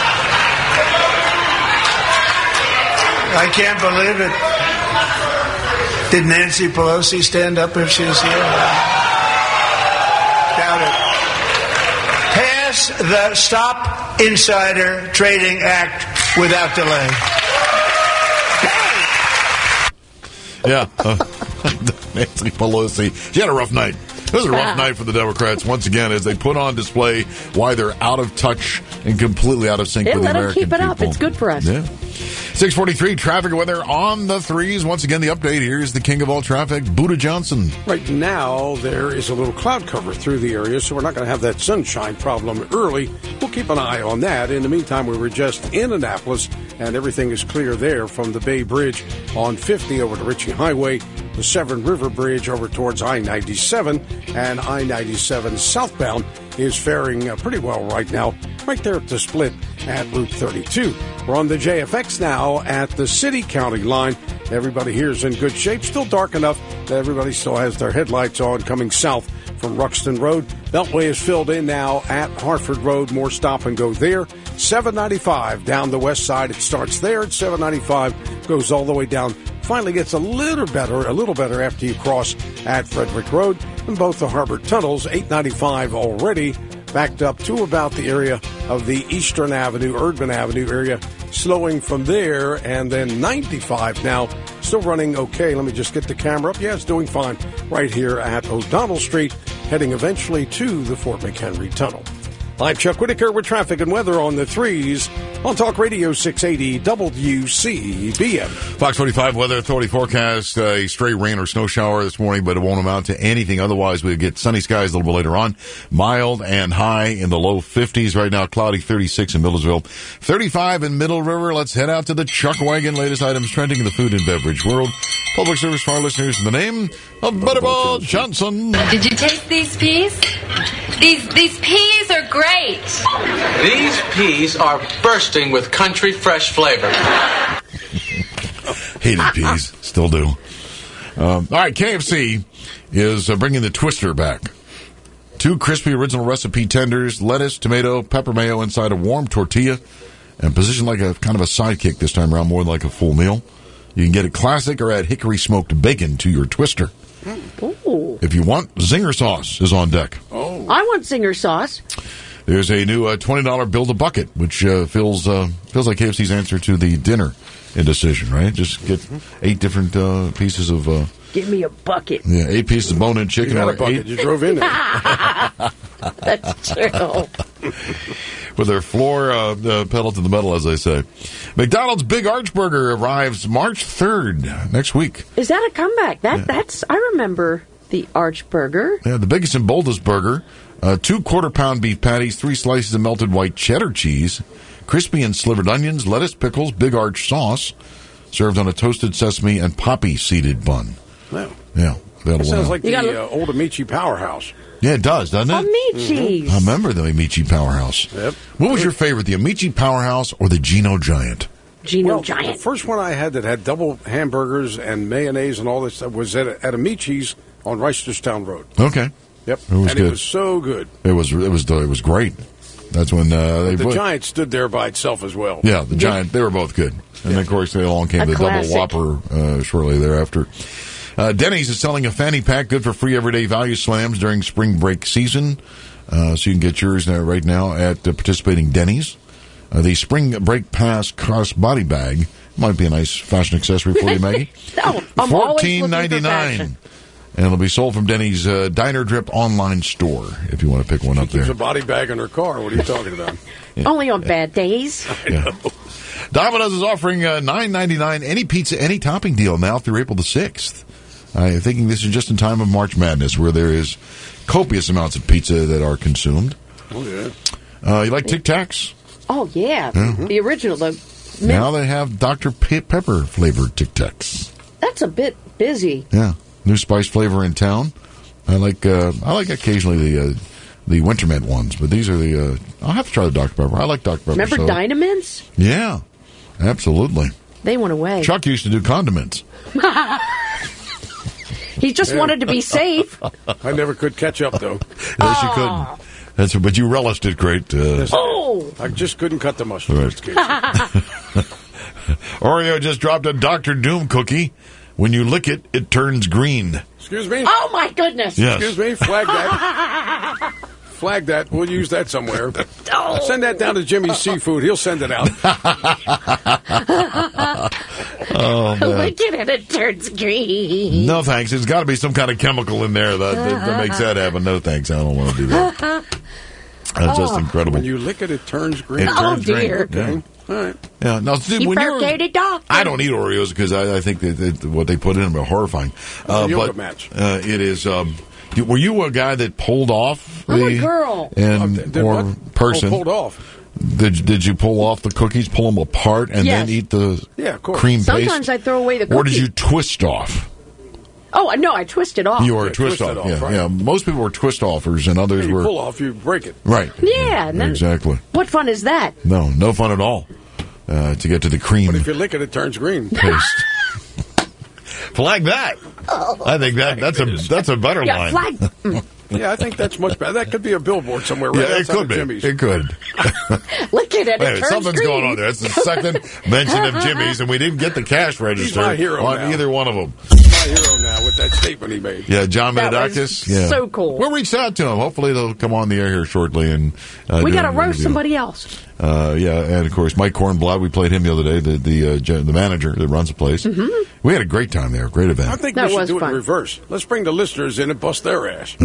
I can't believe it. Did Nancy Pelosi stand up if she was here? Doubt it. Pass the Stop Insider Trading Act without delay. Yeah. Uh, Nancy Pelosi. She had a rough night. It was a rough night for the Democrats, once again, as they put on display why they're out of touch and completely out of sync Yeah, with the let American them keep it people. up. It's good for us. Yeah. six forty-three, traffic and weather on the threes. Once again, the update here is the king of all traffic, Buddha Johnson. Right now, there is a little cloud cover through the area, so we're not going to have that sunshine problem early. We'll keep an eye on that. In the meantime, we were just in Annapolis, and everything is clear there from the Bay Bridge on fifty over to Ritchie Highway, the Severn River Bridge over towards I ninety-seven, and I ninety-seven southbound is faring uh, pretty well right now, right there at the split at Loop thirty-two. We're on the J F X now at the City County line. Everybody here is in good shape. Still dark enough that everybody still has their headlights on coming south from Ruxton Road. Beltway is filled in now at Hartford Road. More stop and go there. seven ninety-five down the west side. It starts there at seven ninety-five, goes all the way down. Finally gets a little better, a little better after you cross at Frederick Road. And both the Harbor tunnels, eight ninety-five already backed up to about the area of the Eastern Avenue, Erdman Avenue area, slowing from there. And then ninety-five now, still running okay. Let me just get the camera up. Yeah, it's doing fine right here at O'Donnell Street, heading eventually to the Fort McHenry Tunnel. I'm Chuck Whitaker with traffic and weather on the threes on Talk Radio six eighty W C B M. Fox forty-five Weather Authority forecast a stray rain or snow shower this morning, but it won't amount to anything. Otherwise, we'll get sunny skies a little bit later on. Mild and high in the low fifties. Right now, cloudy, thirty-six in Millersville, thirty-five in Middle River. Let's head out to the Chuck Wagon. Latest items trending in the food and beverage world. Public service for our listeners in the name of Butterball Johnson. Did you taste these peas? These these peas are great. These peas are bursting with country fresh flavor. Hated peas. Still do. Um, all right, K F C is uh, bringing the Twister back. Two crispy original recipe tenders, lettuce, tomato, pepper mayo inside a warm tortilla, and positioned like a kind of a sidekick this time around, more than like a full meal. You can get it classic or add hickory smoked bacon to your Twister. Ooh. If you want, Zinger sauce is on deck. Oh, I want Zinger sauce. There's a new uh, twenty dollars Build-A-Bucket, which uh, feels uh, feels like K F C's answer to the dinner indecision, right? Just get eight different uh, pieces of... Uh, Give me a bucket. Yeah, eight pieces of bone-in chicken. You got or a bucket. Eight... You drove in there. That's true. With their floor uh, uh, pedal to the metal, as they say. McDonald's Big Arch Burger arrives March third, next week. Is that a comeback? That Yeah. That's I remember the Arch Burger. Yeah, the biggest and boldest burger. Uh, two quarter-pound beef patties, three slices of melted white cheddar cheese, crispy and slivered onions, lettuce, pickles, Big Arch sauce, served on a toasted sesame and poppy-seeded bun. Wow. Yeah. That sounds like You the gotta- uh, old Amici Powerhouse. Yeah, it does, doesn't it? Amici's. I remember the Amici Powerhouse. Yep. What was your favorite, the Amici Powerhouse or the Gino Giant? Gino well, Giant. The first one I had that had double hamburgers and mayonnaise and all this stuff was at, at Amici's on Reisterstown Road. Okay. Yep. It was and good. it was so good. It was it was it was great. That's when uh, they The put, Giant stood there by itself as well. Yeah, the Giant. They were both good. And, of course, they along came A the classic. Double Whopper uh, shortly thereafter. Uh, Denny's is selling a fanny pack good for free everyday value slams during spring break season. Uh, so you can get yours now, right now at uh, participating Denny's. Uh, the Spring Break Pass cross body bag might be a nice fashion accessory for you, Maggie. No, I'm fourteen always ninety looking for nine, fashion. and it'll be sold from Denny's uh, Diner Drip online store if you want to pick one up There's there. a body bag in her car. What are you talking about? Only on bad days. Yeah. Domino's is offering a nine ninety-nine any pizza, any topping deal now through April the sixth. I'm thinking this is just in time of March Madness, where there is copious amounts of pizza that are consumed. Oh, yeah. Uh, you like Tic Tacs? Oh, yeah. Mhm. The original. The mint. Now they have Doctor Pe- Pepper flavored Tic Tacs. That's a bit busy. Yeah, new spice flavor in town. I like uh, I like occasionally the uh, the Winter Mint ones, but these are the. Uh, I'll have to try the Doctor Pepper. I like Doctor Pepper. Remember so. Dynamints? Yeah, absolutely. They went away. Chuck used to do condiments. He just Yeah. wanted to be safe. I never could catch up, though. Yes, you couldn't. That's, but you relished it great. Uh, Oh! I just couldn't cut the mustard. Right. Oreo just dropped a Doctor Doom cookie. When you lick it, it turns green. Excuse me? Oh, my goodness. Yes. Excuse me? Flag that. Flag that. We'll use that somewhere. Oh. Send that down to Jimmy's Seafood. He'll send it out. Oh, man. Lick it and it turns green. No thanks. There's got to be some kind of chemical in there that, that, that makes that happen. No thanks. I don't want to do that. That's just Oh. incredible. When you lick it, it turns green. It Oh, turns green. dear. Yeah. All right. Yeah. Now, see, You when you're, birthday doctor. I don't eat Oreos because I, I think that, that what they put in them are horrifying. Uh, a yoga but match. Uh, it is. Um, you- were you a guy that pulled off? I'm a the- girl. And Oh, did or what? person Oh, pulled off. Did did you pull off the cookies, pull them apart, and Yes. then eat the Yeah, of course. cream Sometimes paste? I throw away the cookies. Or did you twist off? Oh, no, I twist it off. You were a Yeah, twist twist it off. off, Yeah, right. yeah. Most people were twist offers, and others You were pull off, you break it. right. Yeah, and then- exactly. What fun is that? No, no fun at all. Uh, to get to the cream But if you lick it, it turns green. paste. Flag that. I think that that's a that's a better Yeah, line. flag. Yeah, I think that's much better. That could be a billboard somewhere. Right Yeah, it outside could of be. Jimmy's. It could. Look at it. Wait a It minute, turns something's green. going on there. It's the second mention of Jimmy's, and we didn't get the cash register my hero on now. either one of them. He's my hero now with that statement he made. Yeah, John That Menadakis. was Yeah, so cool. We'll reach out to him. Hopefully, they'll come on the air here shortly. And uh, We do got to an roast interview. somebody else. Uh, yeah, and of course, Mike Kornblad. We played him the other day. The the uh, gen- the manager that runs the place. Mm-hmm. We had a great time there. Great event. I think That we should was do it fun. in reverse. Let's bring the listeners in and bust their ass.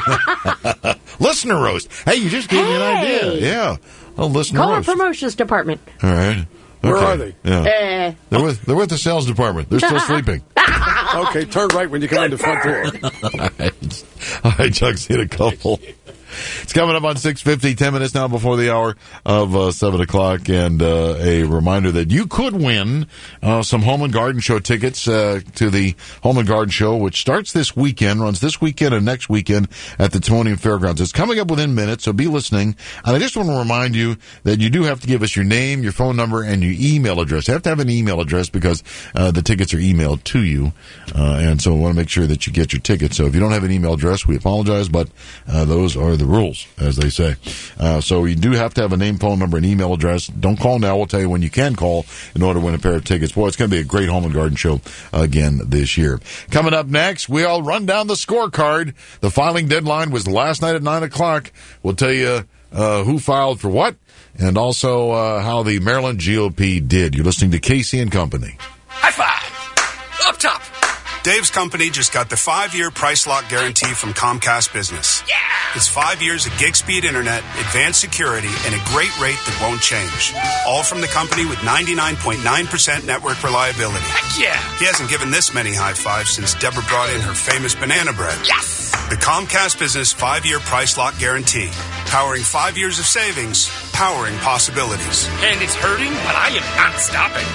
Listener roast. Hey, you just gave me an Hey. idea. Yeah, a listener Call our roast. promotions department. All right. Where Okay. are they? Yeah. Eh. They're with they're with the sales department. They're still sleeping. Okay, turn right when you come in the front door. All right, all right, Chuck. See you in a couple. It's coming up on six fifty, ten minutes now before the hour of uh, seven o'clock, and uh, a reminder that you could win uh, some Home and Garden Show tickets uh, to the Home and Garden Show, which starts this weekend, runs this weekend and next weekend at the Timonium Fairgrounds. It's coming up within minutes, so be listening. And I just want to remind you that you do have to give us your name, your phone number, and your email address. You have to have an email address because uh, the tickets are emailed to you, uh, and so we want to make sure that you get your tickets. So if you don't have an email address, we apologize, but uh, those are the rules, as they say. Uh, so you do have to have a name, phone number, and email address. Don't call now. We'll tell you when you can call in order to win a pair of tickets. Boy, it's going to be a great Home and Garden Show again this year. Coming up next, we'll run down the scorecard. The filing deadline was last night at nine o'clock. We'll tell you uh, who filed for what, and also uh, how the Maryland G O P did. You're listening to Casey and Company. High five! Up top! Dave's company just got the five-year price lock guarantee from Comcast Business. Yeah! It's five years of gig speed internet, advanced security, and a great rate that won't change. All from the company with ninety-nine point nine percent network reliability. Heck yeah! He hasn't given this many high fives since Deborah brought in her famous banana bread. Yes! The Comcast Business five-year price lock guarantee. Powering five years of savings, powering possibilities. And it's hurting, but I am not stopping.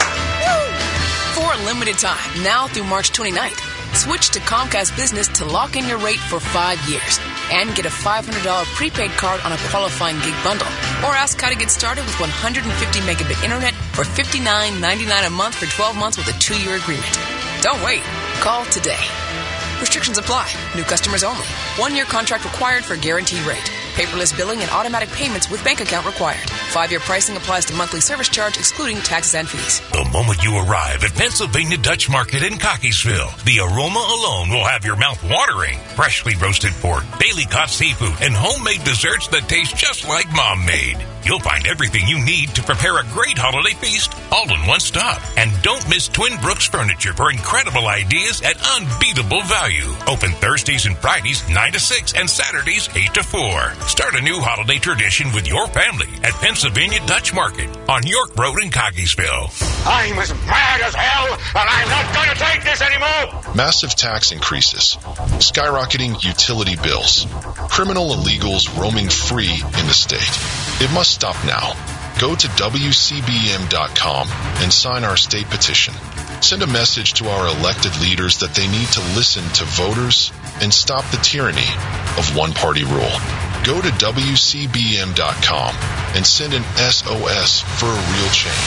For a limited time, now through March twenty-ninth, switch to Comcast Business to lock in your rate for five years and get a five hundred dollars prepaid card on a qualifying gig bundle. Or ask how to get started with one hundred fifty megabit internet for fifty-nine ninety-nine a month for twelve months with a two-year agreement. Don't wait. Call today. Restrictions apply. New customers only. One-year contract required for guaranteed rate. Paperless billing and automatic payments with bank account required. Five-year pricing applies to monthly service charge, excluding taxes and fees. The moment you arrive at Pennsylvania Dutch Market in Cockeysville, the aroma alone will have your mouth watering. Freshly roasted pork, daily caught seafood, and homemade desserts that taste just like Mom made. You'll find everything you need to prepare a great holiday feast all in one stop. And don't miss Twin Brooks Furniture for incredible ideas at unbeatable value. Open Thursdays and Fridays nine to six and Saturdays eight to four. Start a new holiday tradition with your family at Pennsylvania Dutch Market on York Road in Cockeysville. I'm as mad as hell, and I'm not going to take this anymore! Massive tax increases, skyrocketing utility bills, criminal illegals roaming free in the state. It must stop now. Go to W C B M dot com and sign our state petition. Send a message to our elected leaders that they need to listen to voters and stop the tyranny of one-party rule. Go to W C B M dot com and send an S O S for a real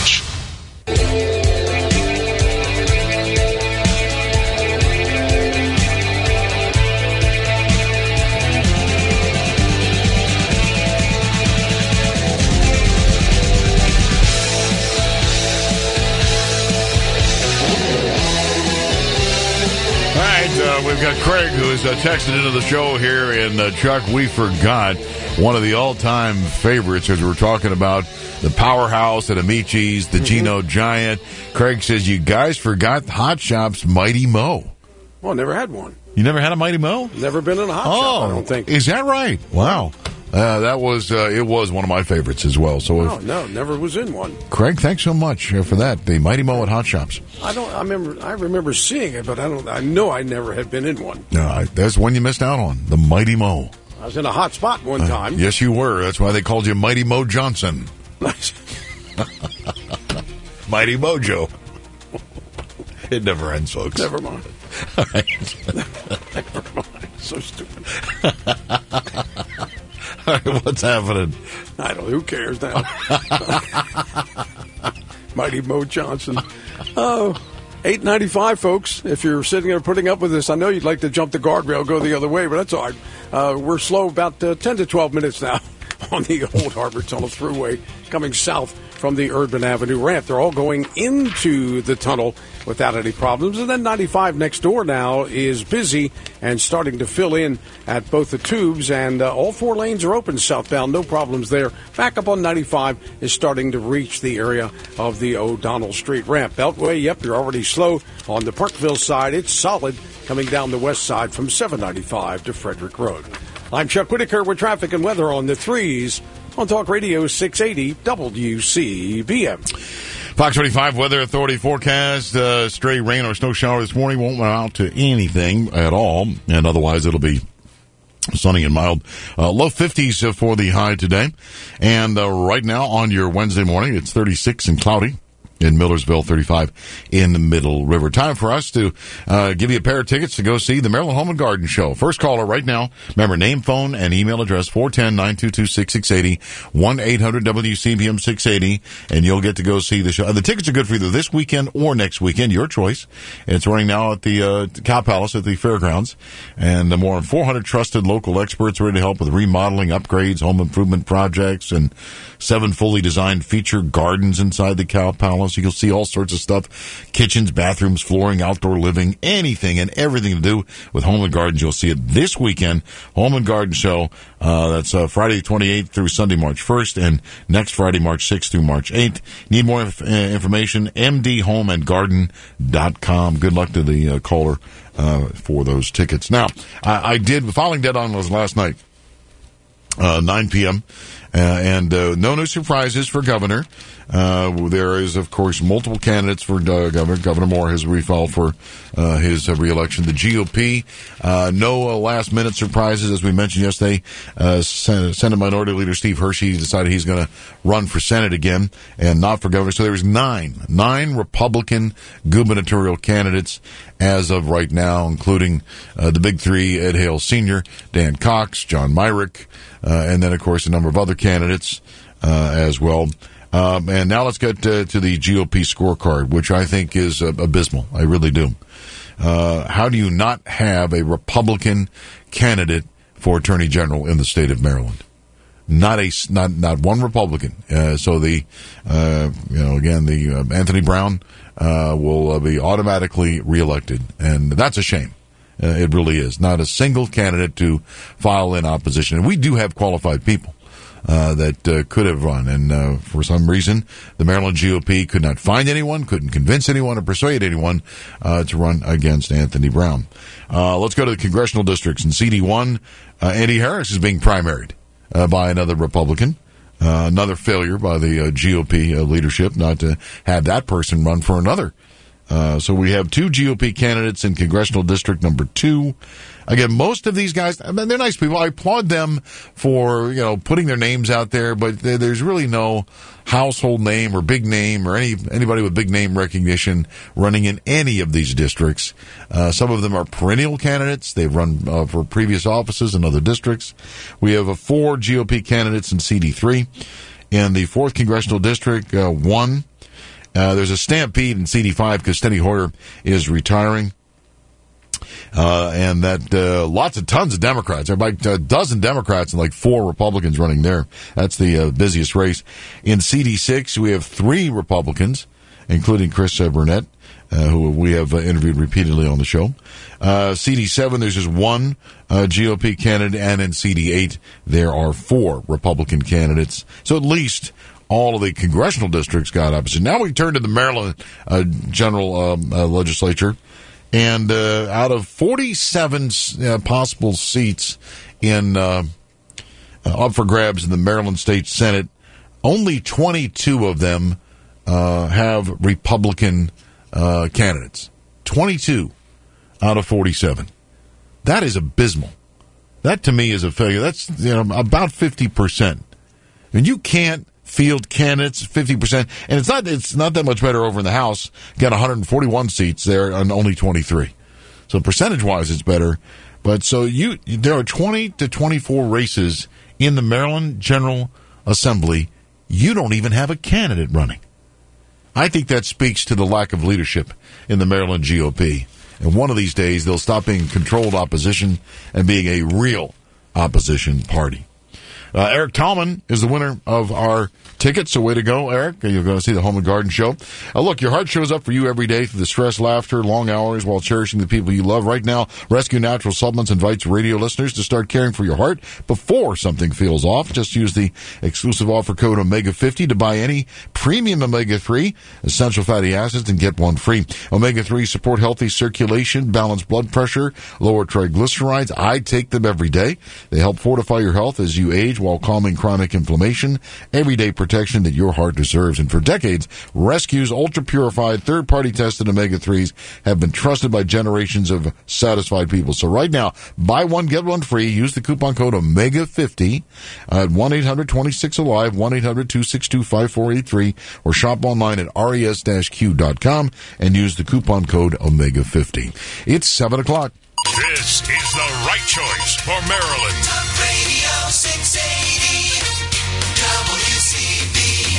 change. Uh, we've got Craig, who is uh, texted into the show here, and uh, Chuck, we forgot one of the all-time favorites as we're talking about the powerhouse at Amici's, the mm-hmm. Gino Giant. Craig says, you guys forgot Hot Shop's Mighty Mo. Well, never had one. You never had a Mighty Mo? Never been in a Hot oh, Shop, I don't think. Is that right? Wow. Uh, that was uh, it was one of my favorites as well. So no, if, no, never was in one. Craig, thanks so much uh, for that. The Mighty Mo at Hot Shops. I don't. I remember. I remember seeing it, but I don't. I know I never had been in one. No, I, that's one you missed out on. The Mighty Mo. I was in a hot spot one Uh, time. yes, you were. That's why they called you Mighty Mo Johnson. Mighty Mojo. It never ends, folks. Never mind. All right. Never mind. So stupid. All right, what's happening? I don't. Who cares now? Mighty Mo Johnson. Oh, eight ninety-five, folks. If you're sitting there putting up with this, I know you'd like to jump the guardrail, go the other way, but that's all right. Uh, we're slow about uh, ten to twelve minutes now on the Old Harbor Tunnel Thruway coming south from the Urban Avenue ramp. They're all going into the tunnel without any problems. And then ninety-five next door now is busy and starting to fill in at both the tubes, and uh, all four lanes are open southbound. No problems there. Back up on ninety-five is starting to reach the area of the O'Donnell Street ramp. Beltway, yep, you're already slow on the Parkville side. It's solid coming down the west side from seven ninety-five to Frederick Road. I'm Chuck Whitaker with traffic and weather on the threes on Talk Radio six eighty W C B M. Fox twenty-five Weather Authority forecast. Uh, stray rain or snow shower this morning won't amount to anything at all, and otherwise it'll be sunny and mild. Uh, low fifties uh, for the high today. And uh, right now on your Wednesday morning, it's thirty-six and cloudy. In Millersville, thirty-five in the Middle River. Time for us to uh, give you a pair of tickets to go see the Maryland Home and Garden Show. First caller right now. Remember, name, phone, and email address, four one zero, nine two two, six six eight zero, one eight hundred W C B M six eighty, and you'll get to go see the show. The tickets are good for either this weekend or next weekend, your choice. It's running now at the uh, Cow Palace at the Fairgrounds, and the more than four hundred trusted local experts ready to help with remodeling, upgrades, home improvement projects, and seven fully designed feature gardens inside the Cow Palace. You'll see all sorts of stuff, kitchens, bathrooms, flooring, outdoor living, anything and everything to do with home and gardens. You'll see it this weekend, Home and Garden Show. Uh, that's uh, Friday twenty-eighth through Sunday, March first, and next Friday, March sixth through March eighth. Need more inf- uh, information, m d home and garden dot com. Good luck to the uh, caller uh, for those tickets. Now, I, I did, the following deadline was last night, uh, nine p.m., uh, and uh, no new surprises for governor. Uh, there is, of course, multiple candidates for uh, governor. Governor Moore has refiled for uh, his uh, reelection. The G O P, uh, no uh, last-minute surprises. As we mentioned yesterday, uh, Senate, Senate Minority Leader Steve Hershey decided he's going to run for Senate again and not for governor. So there's nine, nine Republican gubernatorial candidates as of right now, including uh, the big three, Ed Hale Senior, Dan Cox, John Myrick, uh, and then, of course, a number of other candidates uh, as well. Um, and now let's get uh, to the G O P scorecard, which I think is uh, abysmal. I really do. Uh, how do you not have a Republican candidate for Attorney General in the state of Maryland? Not a not not one Republican. Uh, so the uh, you know again the uh, Anthony Brown uh, will uh, be automatically reelected, and that's a shame. Uh, it really is. Not a single candidate to file in opposition, and we do have qualified people. Uh, that uh, could have run, and uh, for some reason, the Maryland G O P could not find anyone, couldn't convince anyone, or persuade anyone uh, to run against Anthony Brown. Uh, let's go to the congressional districts. In C D one, uh, Andy Harris is being primaried uh, by another Republican. Uh, another failure by the uh, G O P uh, leadership not to have that person run for another. Uh, so we have two G O P candidates in congressional district number two. Again, most of these guys, I mean, they're nice people. I applaud them for, you know, putting their names out there, but there's really no household name or big name or any anybody with big name recognition running in any of these districts. Uh, some of them are perennial candidates. They've run uh, for previous offices in other districts. We have uh, four G O P candidates in C D three. In the fourth congressional district, uh, one. Uh, there's a stampede in C D five because Steny Hoyer is retiring. Uh, and that, uh, lots of tons of Democrats. There are like a dozen Democrats and like four Republicans running there. That's the uh, busiest race. In C D six, we have three Republicans, including Chris uh, Burnett, uh, who we have uh, interviewed repeatedly on the show. Uh, C D seven, there's just one uh, G O P candidate, and in C D eight, there are four Republican candidates. So at least all of the congressional districts got opposite. Now we turn to the Maryland uh, General um, uh, Legislature. And uh, out of forty-seven uh, possible seats in uh, uh, up for grabs in the Maryland State Senate, only twenty-two of them uh, have Republican uh, candidates. twenty-two out of forty-seven. That is abysmal. That to me is a failure. That's, you know, about fifty percent. And you can't field candidates fifty percent, and it's not it's not that much better over in the House. Got one hundred forty-one seats there and only twenty-three. So percentage wise it's better, but so you there are twenty to twenty-four races in the Maryland General Assembly. You don't even have a candidate running. I think that speaks to the lack of leadership in the Maryland G O P. And one of these days, they'll stop being controlled opposition and being a real opposition party. Uh, Eric Tallman is the winner of our tickets, so way to go, Eric. You're going to see the Home and Garden Show. Uh, look, your heart shows up for you every day through the stress, laughter, long hours while cherishing the people you love. Right now, Rescue Natural Supplements invites radio listeners to start caring for your heart before something feels off. Just use the exclusive offer code omega fifty to buy any premium omega three essential fatty acids and get one free. omega three support healthy circulation, balance blood pressure, lower triglycerides. I take them every day. They help fortify your health as you age while calming chronic inflammation. Everyday protection that your heart deserves. And for decades, Rescue's ultra-purified, third-party tested omega threes have been trusted by generations of satisfied people. So right now, buy one, get one free. Use the coupon code omega fifty at one eight hundred twenty-six alive, one eight hundred two six two five four eight three, or shop online at res dash q dot com and use the coupon code omega fifty. It's seven o'clock. This is the right choice for Maryland. Talk Radio six eighty W C B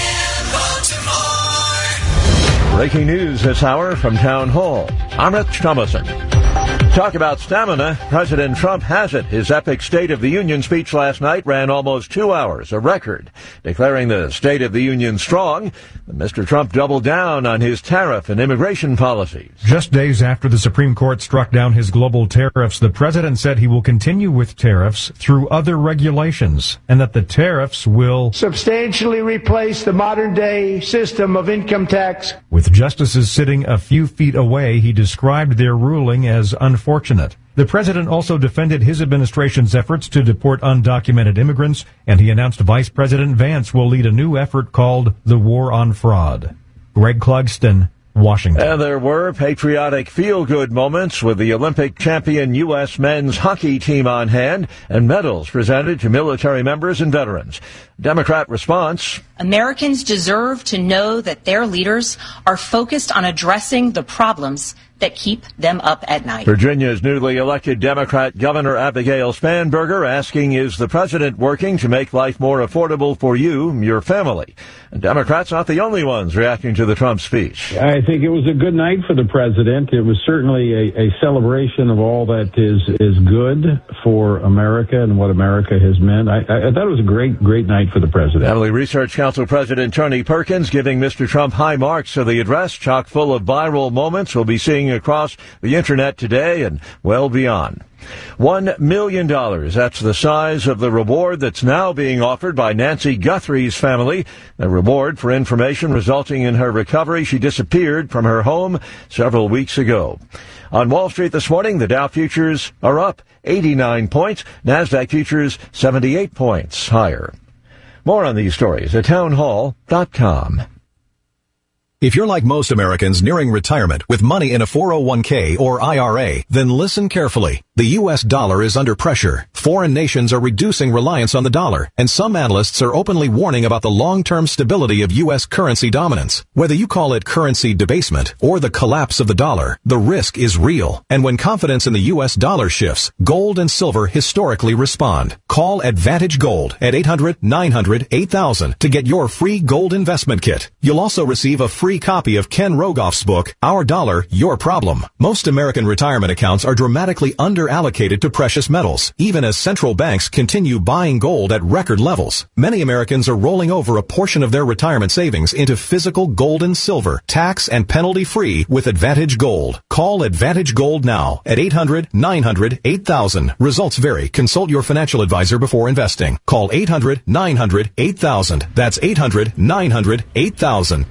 M Baltimore. Breaking news this hour from Town Hall. I'm Rich Thomason. Talk about stamina. President Trump has it. His epic State of the Union speech last night ran almost two hours, a record. Declaring the State of the Union strong, Mister Trump doubled down on his tariff and immigration policies. Just days after the Supreme Court struck down his global tariffs, the president said he will continue with tariffs through other regulations, and that the tariffs will substantially replace the modern-day system of income tax. With justices sitting a few feet away, he described their ruling as unfortunate. The president also defended his administration's efforts to deport undocumented immigrants, and he announced Vice President Vance will lead a new effort called the War on Fraud. Greg Clugston, Washington. And there were patriotic feel-good moments with the Olympic champion U S men's hockey team on hand and medals presented to military members and veterans. Democrat response: Americans deserve to know that their leaders are focused on addressing the problems that keep them up at night. Virginia's newly elected Democrat Governor Abigail Spanberger asking, is the president working to make life more affordable for you, your family? And Democrats not the only ones reacting to the Trump speech. I think it was a good night for the president. It was certainly a, a celebration of all that is, is good for America and what America has meant. I, I, I thought it was a great, great night for the president. Family Research Council President Tony Perkins giving Mister Trump high marks for the address, chock full of viral moments we'll be seeing across the internet today and well beyond. One million dollars. That's the size of the reward that's now being offered by Nancy Guthrie's family. The reward for information resulting in her recovery. She disappeared from her home several weeks ago. On Wall Street this morning, the Dow futures are up eighty-nine points. NASDAQ futures seventy-eight points higher. More on these stories at townhall dot com. If you're like most Americans nearing retirement with money in a four oh one k or I R A, then listen carefully. The U S dollar is under pressure. Foreign nations are reducing reliance on the dollar, and some analysts are openly warning about the long-term stability of U S currency dominance. Whether you call it currency debasement or the collapse of the dollar, the risk is real. And when confidence in the U S dollar shifts, gold and silver historically respond. Call Advantage Gold at eight hundred nine hundred eight thousand to get your free gold investment kit. You'll also receive a free copy of Ken Rogoff's book, Our Dollar, Your Problem. Most American retirement accounts are dramatically underallocated to precious metals, even as central banks continue buying gold at record levels. Many Americans are rolling over a portion of their retirement savings into physical gold and silver, tax and penalty-free with Advantage Gold. Call Advantage Gold now at eight hundred nine hundred eight thousand. Results vary. Consult your financial advisor before investing. Call eight hundred nine hundred eight thousand. That's eight hundred nine hundred eight thousand.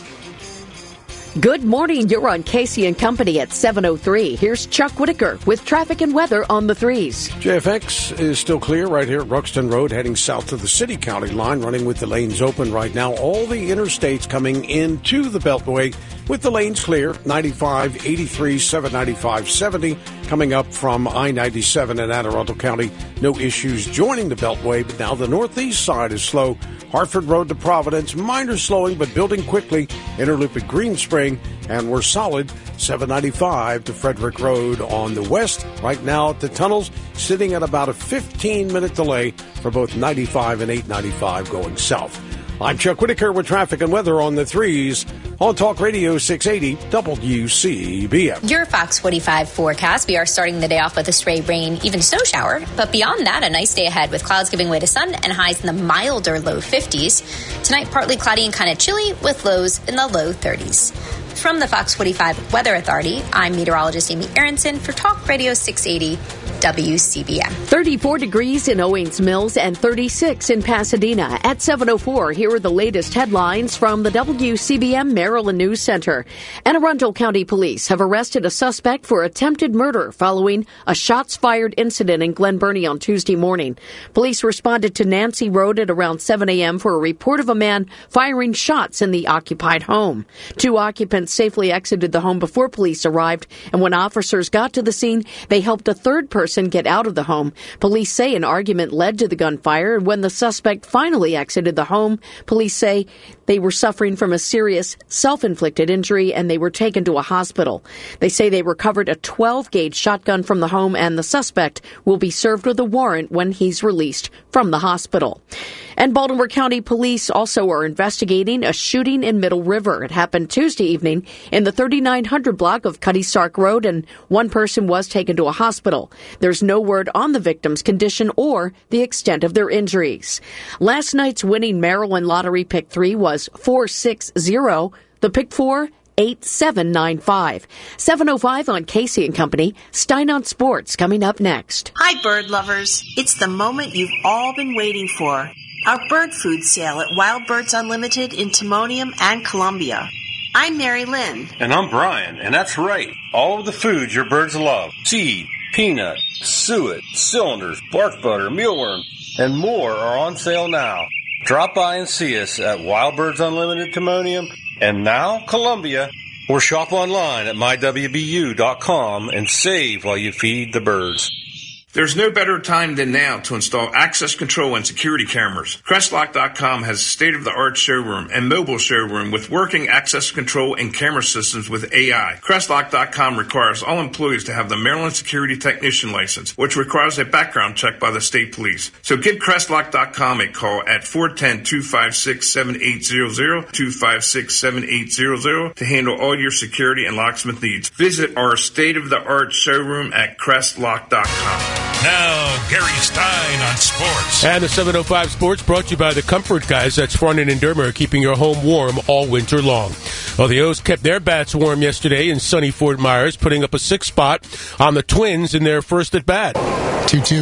Good morning. You're on Casey and Company at seven oh three. Here's Chuck Whitaker with traffic and weather on the threes. J F X is still clear right here at Ruxton Road, heading south to the city-county line, running with the lanes open right now. All the interstates coming into the Beltway with the lanes clear. ninety-five, eighty-three, seven ninety-five, seventy coming up from I ninety-seven in Anne Arundel County. No issues joining the Beltway, but now the northeast side is slow. Hartford Road to Providence, minor slowing, but building quickly. Interloop at Green Spring, and we're solid. seven ninety-five to Frederick Road on the west. Right now at the tunnels, sitting at about a fifteen-minute delay for both ninety-five and eight ninety-five going south. I'm Chuck Whitaker with traffic and weather on the threes on Talk Radio six eighty W C B M. Your Fox forty-five forecast. We are starting the day off with a stray rain, even snow shower. But beyond that, a nice day ahead with clouds giving way to sun and highs in the milder low fifties. Tonight, partly cloudy and kind of chilly with lows in the low thirties. From the Fox forty-five Weather Authority, I'm meteorologist Amy Aronson for Talk Radio six eighty W C B M. thirty-four degrees in Owings Mills and thirty-six in Pasadena. At seven oh four, here are the latest headlines from the W C B M Maryland News Center. Anne Arundel County Police have arrested a suspect for attempted murder following a shots-fired incident in Glen Burnie on Tuesday morning. Police responded to Nancy Road at around seven a.m. for a report of a man firing shots in the occupied home. Two occupants safely exited the home before police arrived, and when officers got to the scene, they helped a third person get out of the home. Police say an argument led to the gunfire, and when the suspect finally exited the home, police say they were suffering from a serious self-inflicted injury and they were taken to a hospital. They say they recovered a twelve gauge shotgun from the home, and the suspect will be served with a warrant when he's released from the hospital. And Baltimore County Police also are investigating a shooting in Middle River. It happened Tuesday evening in the thirty-nine hundred block of Cuddy Stark Road, and one person was taken to a hospital. There's no word on the victim's condition or the extent of their injuries. Last night's winning Maryland Lottery Pick three was four six zero. The Pick four, eight seven nine five. seven oh five on Casey and Company. Stein on Sports coming up next. Hi, bird lovers. It's the moment you've all been waiting for. Our bird food sale at Wild Birds Unlimited in Timonium and Columbia. I'm Mary Lynn. And I'm Brian, and that's right. All of the foods your birds love. Seed, peanut, suet, cylinders, bark butter, mealworm, and more are on sale now. Drop by and see us at Wild Birds Unlimited Timonium and now Columbia, or shop online at my w b u dot com and save while you feed the birds. There's no better time than now to install access control and security cameras. Crestlock dot com has a state-of-the-art showroom and mobile showroom with working access control and camera systems with A I. Crestlock dot com requires all employees to have the Maryland Security Technician license, which requires a background check by the state police. So give Crestlock dot com a call at four one zero, two five six, seven eight zero zero, two five six, seven eight zero zero to handle all your security and locksmith needs. Visit our state-of-the-art showroom at Crestlock dot com. Now, Gary Stein on sports. And the seven oh five Sports brought to you by the Comfort Guys. That's Farnan and Dermer, keeping your home warm all winter long. Well, the O's kept their bats warm yesterday in sunny Fort Myers, putting up a six spot on the Twins in their first at bat. two two.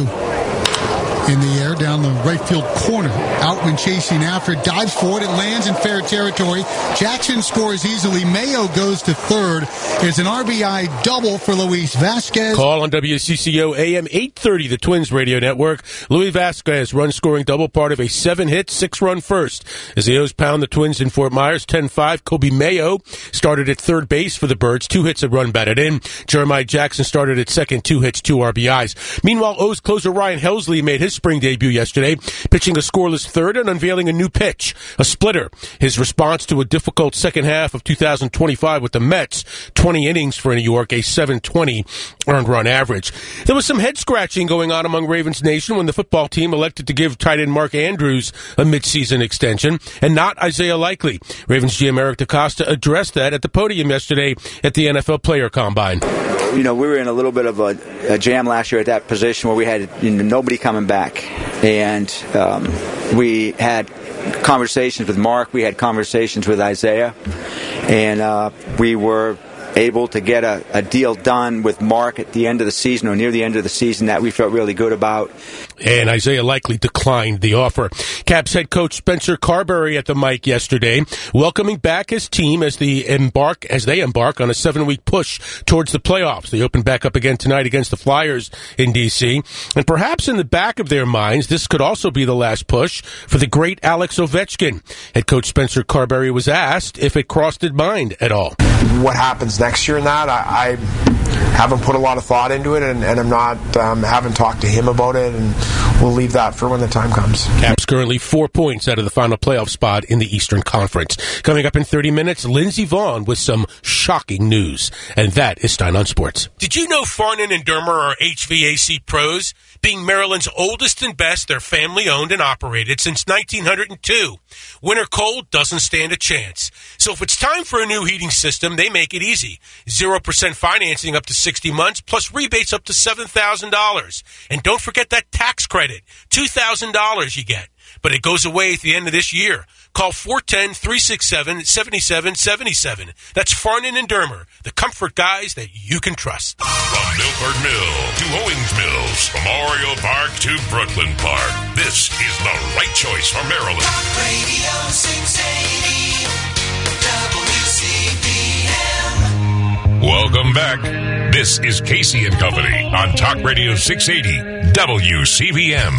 In the air, down the right field corner. Outman chasing after it, dives for it, it lands in fair territory. Jackson scores easily. Mayo goes to third. It's an R B I double for Luis Vasquez. Call on W C C O A M eight thirty, the Twins radio network. Luis Vasquez, run-scoring double, part of a seven-hit, six-run first. As the O's pound the Twins in Fort Myers, ten five. Kobe Mayo started at third base for the Birds. Two hits, a run batted in. Jeremiah Jackson started at second, two hits, two R B Is. Meanwhile, O's closer Ryan Helsley made his spring debut yesterday, pitching a scoreless third and unveiling a new pitch, a splitter. His response to a difficult second half of two thousand twenty-five with the Mets, twenty innings for New York, a seven twenty earned run average. There was some head-scratching going on among Ravens Nation when the football team elected to give tight end Mark Andrews a midseason extension and not Isaiah Likely. Ravens G M Eric DaCosta addressed that at the podium yesterday at the N F L Player Combine. You know, we were in a little bit of a, a jam last year at that position where we had you know, nobody coming back. And um, we had conversations with Mark, we had conversations with Isaiah, and uh, we were able to get a, a deal done with Mark at the end of the season or near the end of the season that we felt really good about. And Isaiah Likely declined the offer. Caps head coach Spencer Carberry at the mic yesterday, welcoming back his team as the embark as they embark on a seven-week push towards the playoffs. They open back up again tonight against the Flyers in D C. And perhaps in the back of their minds, this could also be the last push for the great Alex Ovechkin. Head coach Spencer Carberry was asked if it crossed his mind at all. What happens next year in that, I, I haven't put a lot of thought into it, and, and I'm not, um, haven't talked to him about it, and we'll leave that for when the time comes. Caps currently four points out of the final playoff spot in the Eastern Conference. Coming up in thirty minutes, Lindsey Vaughn with some shocking news. And that is Stein on Sports. Did you know Farnan and Dermer are H V A C pros? Being Maryland's oldest and best, they're family-owned and operated since nineteen oh two. Winter cold doesn't stand a chance. So if it's time for a new heating system, they make it easy. zero percent financing up to sixty months, plus rebates up to seven thousand dollars. And don't forget that tax credit, two thousand dollars you get. But it goes away at the end of this year. Call four one zero, three six seven, seven seven seven seven. That's Farnan and Dermer, the comfort guys that you can trust. From Milford Mill to Owings Mills, Memorial Park to Brooklyn Park, this is the right choice for Maryland. Radio six eighty W C B M. Welcome back. This is Casey and Company on Talk Radio six eighty W C B M.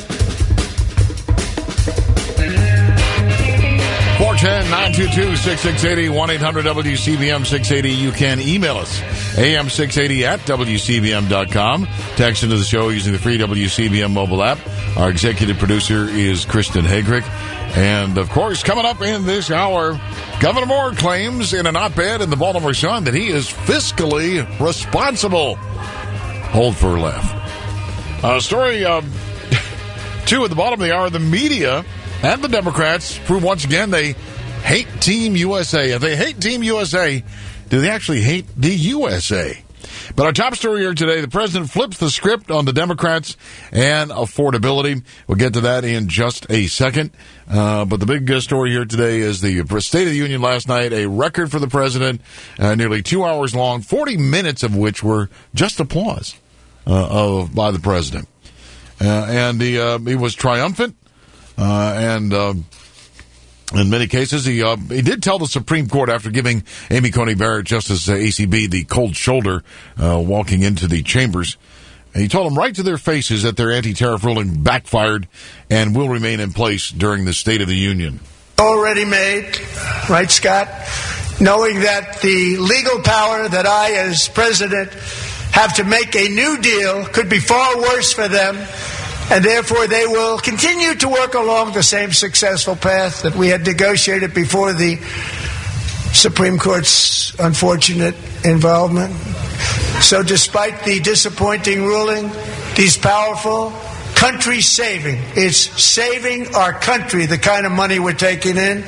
four one zero, nine two two, six six eight zero, one eight hundred W C B M six eighty. You can email us, A M six eighty at W C B M dot com. Text into the show using the free W C B M mobile app. Our executive producer is Kristen Hagrick. And, of course, coming up in this hour, Governor Moore claims in an op-ed in the Baltimore Sun that he is fiscally responsible. Hold for a laugh. Uh, story uh, two at the bottom of the hour, the media and the Democrats prove once again they hate Team U S A. If they hate Team U S A, do they actually hate the U S A? But our top story here today, the president flips the script on the Democrats and affordability. We'll get to that in just a second. Uh, but the big uh, story here today is the State of the Union last night, a record for the president, uh, nearly two hours long, forty minutes of which were just applause uh, of by the president. Uh, and he, uh, he was triumphant. Uh, and uh, in many cases, he uh, he did tell the Supreme Court after giving Amy Coney Barrett, Justice uh, A C B, the cold shoulder uh, walking into the chambers. And he told them right to their faces that their anti-tariff ruling backfired and will remain in place during the State of the Union. Already made, right, Scott? Knowing that the legal power that I, as president, have to make a new deal could be far worse for them. And therefore, they will continue to work along the same successful path that we had negotiated before the Supreme Court's unfortunate involvement. So despite the disappointing ruling, these powerful, country-saving, it's saving our country, the kind of money we're taking in,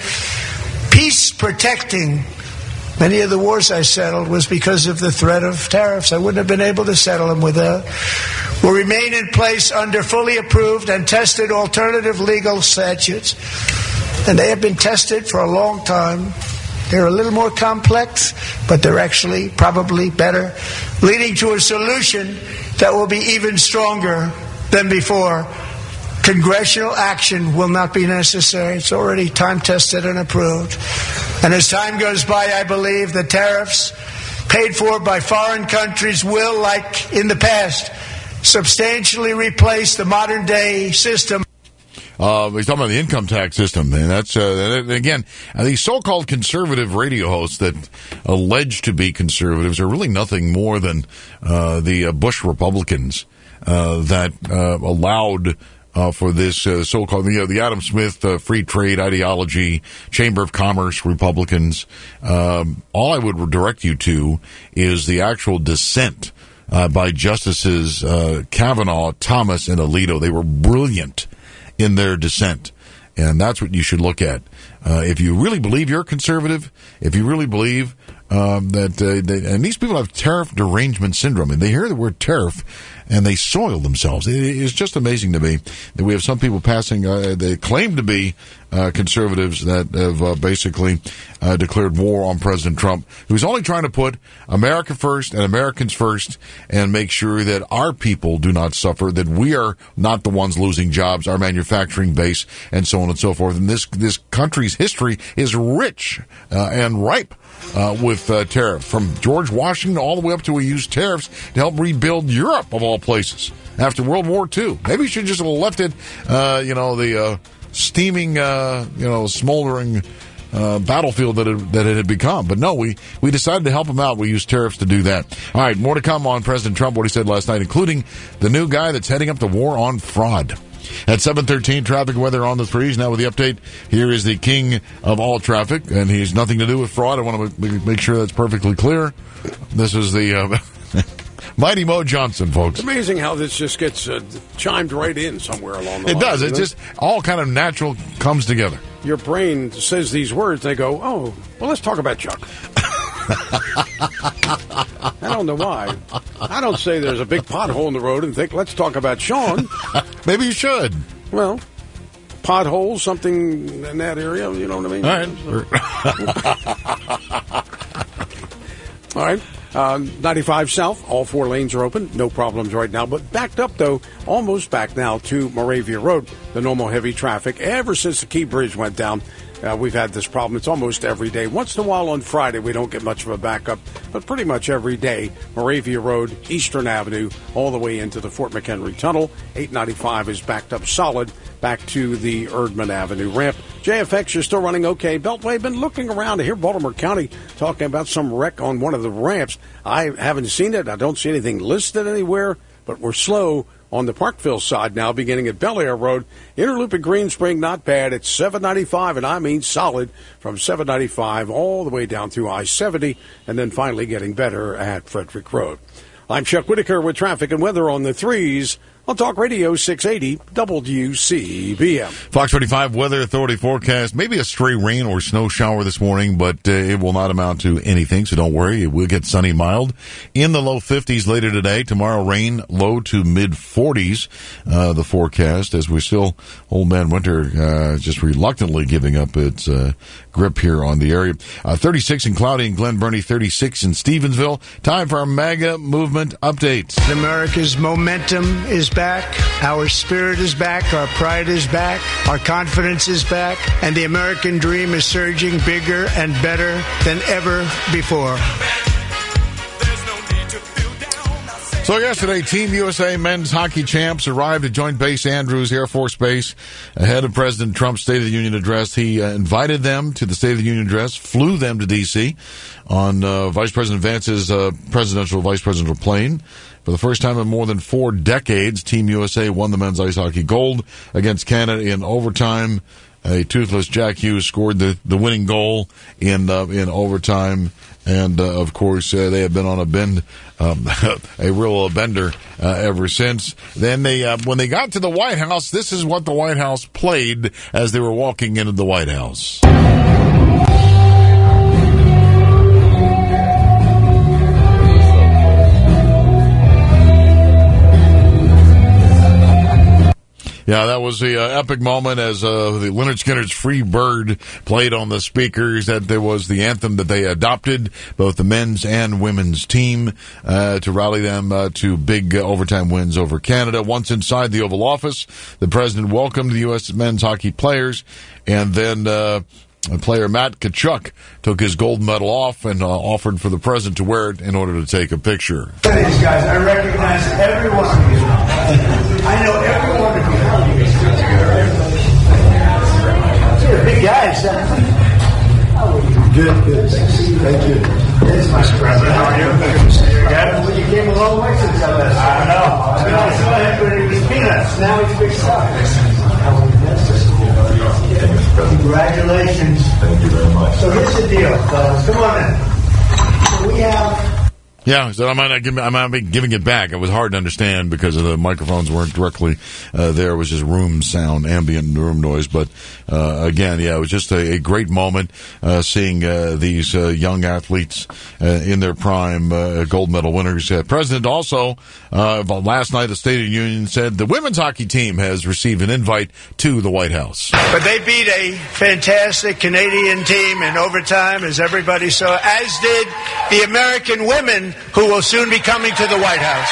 peace-protecting. Many of the wars I settled was because of the threat of tariffs. I wouldn't have been able to settle them without. Will remain in place under fully approved and tested alternative legal statutes. And they have been tested for a long time. They're a little more complex, but they're actually probably better, leading to a solution that will be even stronger than before. Congressional action will not be necessary. It's already time-tested and approved. And as time goes by, I believe the tariffs paid for by foreign countries will, like in the past, substantially replace the modern-day system. Uh, he's talking about the income tax system, and that's uh, again uh, these so-called conservative radio hosts that allege to be conservatives are really nothing more than uh, the uh, Bush Republicans uh, that uh, allowed. Uh, for this uh, so-called, you know, the Adam Smith uh, free trade ideology, Chamber of Commerce Republicans. Um, all I would direct you to is the actual dissent uh, by Justices uh, Kavanaugh, Thomas, and Alito. They were brilliant in their dissent, and that's what you should look at. Uh, if you really believe you're conservative, if you really believe um, that, uh, they, and these people have tariff derangement syndrome, and they hear the word tariff, and they soil themselves. It is just amazing to me that we have some people passing, uh, they claim to be uh, conservatives that have uh, basically uh, declared war on President Trump, who's only trying to put America first and Americans first and make sure that our people do not suffer, that we are not the ones losing jobs, our manufacturing base, and so on and so forth. And this, this country's history is rich uh, and ripe. Uh, with uh, tariff, from George Washington all the way up to we used tariffs to help rebuild Europe, of all places, after World War Two. Maybe we should just have left it, uh, you know, the uh, steaming, uh, you know, smoldering uh, battlefield that it, that it had become. But no, we, we decided to help him out. We used tariffs to do that. All right, more to come on President Trump, what he said last night, including the new guy that's heading up the war on fraud. At seven thirteen, traffic and weather on the threes. Now with the update, here is the king of all traffic, and he's nothing to do with fraud. I want to make sure that's perfectly clear. This is the uh, Mighty Mo Johnson, folks. It's amazing how this just gets uh, chimed right in somewhere along the It line. does. you It know? just all kind of natural comes together. Your brain says these words, they go, oh, well, let's talk about Chuck. I don't know why. I don't say there's a big pothole in the road and think, let's talk about Sean. Maybe you should. Well, pothole, something in that area, you know what I mean? All right. All right. Uh, ninety-five South, all four lanes are open. No problems right now. But backed up, though, almost back now to Moravia Road. The normal heavy traffic. Ever since the Key Bridge went down, uh, we've had this problem. It's almost every day. Once in a while on Friday, we don't get much of a backup. But pretty much every day, Moravia Road, Eastern Avenue, all the way into the Fort McHenry Tunnel. eight ninety-five is backed up solid back to the Erdman Avenue ramp. J F X is still running okay. Beltway, been looking around to hear Baltimore County talking about some wreck on one of the ramps. I haven't seen it. I don't see anything listed anywhere, but we're slow on the Parkville side now, beginning at Bel Air Road. Interloop at Green Spring, not bad. It's seven ninety-five, and I mean solid, from seven ninety-five all the way down through I seventy, and then finally getting better at Frederick Road. I'm Chuck Whitaker with traffic and weather on the threes on Talk Radio six eighty W C B M. Fox twenty-five Weather Authority forecast. Maybe a stray rain or snow shower this morning, but uh, it will not amount to anything, so don't worry. It will get sunny, mild. In the low fifties later today. Tomorrow, rain, low to mid forties, uh, the forecast, as we're still, old man winter, uh, just reluctantly giving up its uh, grip here on the area. Uh, thirty-six and cloudy in Glen Burnie, thirty-six in Stevensville. Time for our MAGA movement update. America's momentum is back. Our spirit is back. Our pride is back. Our confidence is back. And the American dream is surging bigger and better than ever before. So yesterday, Team U S A men's hockey champs arrived at Joint Base Andrews Air Force Base ahead of President Trump's State of the Union address. He uh, invited them to the State of the Union address, flew them to D C on uh, Vice President Vance's uh, presidential vice presidential plane. For the first time in more than four decades, Team U S A won the men's ice hockey gold against Canada in overtime. A toothless Jack Hughes scored the, the winning goal in uh, in overtime. And, uh, of course, uh, they have been on a bend, um, a real bender uh, ever since. Then they, uh, when they got to the White House, this is what the White House played as they were walking into the White House. Yeah, that was the uh, epic moment as uh, the Lynyrd Skynyrd's Free Bird played on the speakers. That there was the anthem that they adopted, both the men's and women's team, uh, to rally them uh, to big uh, overtime wins over Canada. Once inside the Oval Office, the president welcomed the U S men's hockey players, and then uh, player Matt Tkachuk took his gold medal off and uh, offered for the president to wear it in order to take a picture. These guys, I recognize every one of you. I know every one of you. You're big guys. Good, good. Thank you. This is my president. How are you? Good. Well, you came a long way since I left. I know. I saw him when he was peanuts. Now he's big stuff. Congratulations. Thank you very much. So here's the deal, fellas. Come on in. So we have... Yeah, so I might not give, I might be giving it back. It was hard to understand because the microphones weren't directly uh, there. It was just room sound, ambient room noise. But uh, again, yeah, it was just a, a great moment uh, seeing uh, these uh, young athletes uh, in their prime, uh, gold medal winners. Uh, President also, uh, last night, the State of the Union said the women's hockey team has received an invite to the White House. But they beat a fantastic Canadian team in overtime, as everybody saw, as did the American women, who will soon be coming to the White House.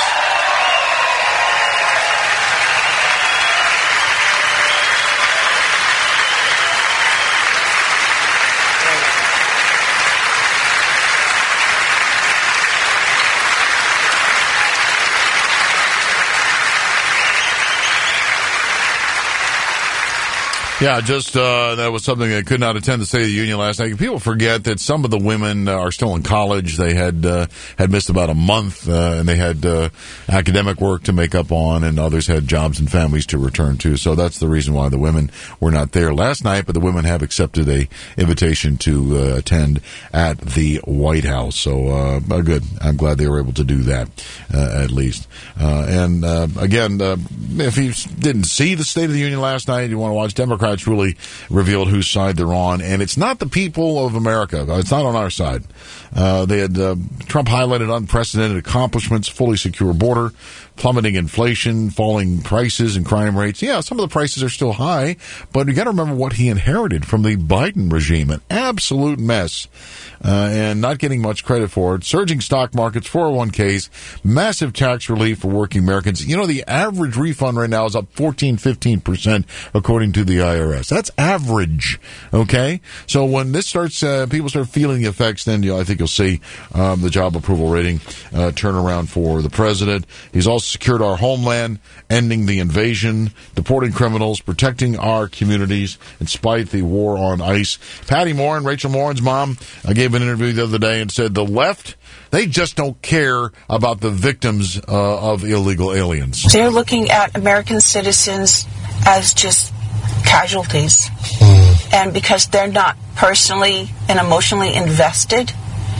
Yeah, just uh, that was something that could not attend the State of the Union last night. People forget that some of the women uh, are still in college. They had uh, had missed about a month, uh, and they had uh, academic work to make up on, and others had jobs and families to return to. So that's the reason why the women were not there last night. But the women have accepted a invitation to uh, attend at the White House. So uh, good. I'm glad they were able to do that, uh, at least. Uh, and uh, again, uh, if you didn't see the State of the Union last night, you want to watch Democrats really revealed whose side they're on, and it's not the people of America. It's not on our side. Uh, they had uh, Trump highlighted unprecedented accomplishments, fully secure border, plummeting inflation, falling prices and crime rates. Yeah, some of the prices are still high, but you got to remember what he inherited from the Biden regime, an absolute mess, uh, and not getting much credit for it. Surging stock markets, four oh one k's, massive tax relief for working Americans. You know, the average refund right now is up fourteen, fifteen percent according to the I R S. That's average, okay? So when this starts, uh, people start feeling the effects, then you know, I think you'll see um, the job approval rating uh, turn around for the president. He's also secured our homeland, ending the invasion, deporting criminals, protecting our communities, in spite of the war on ICE. Patty Morin, Rachel Morin's mom, uh, gave an interview the other day and said the left, they just don't care about the victims uh, of illegal aliens. They're looking at American citizens as just casualties. And because they're not personally and emotionally invested,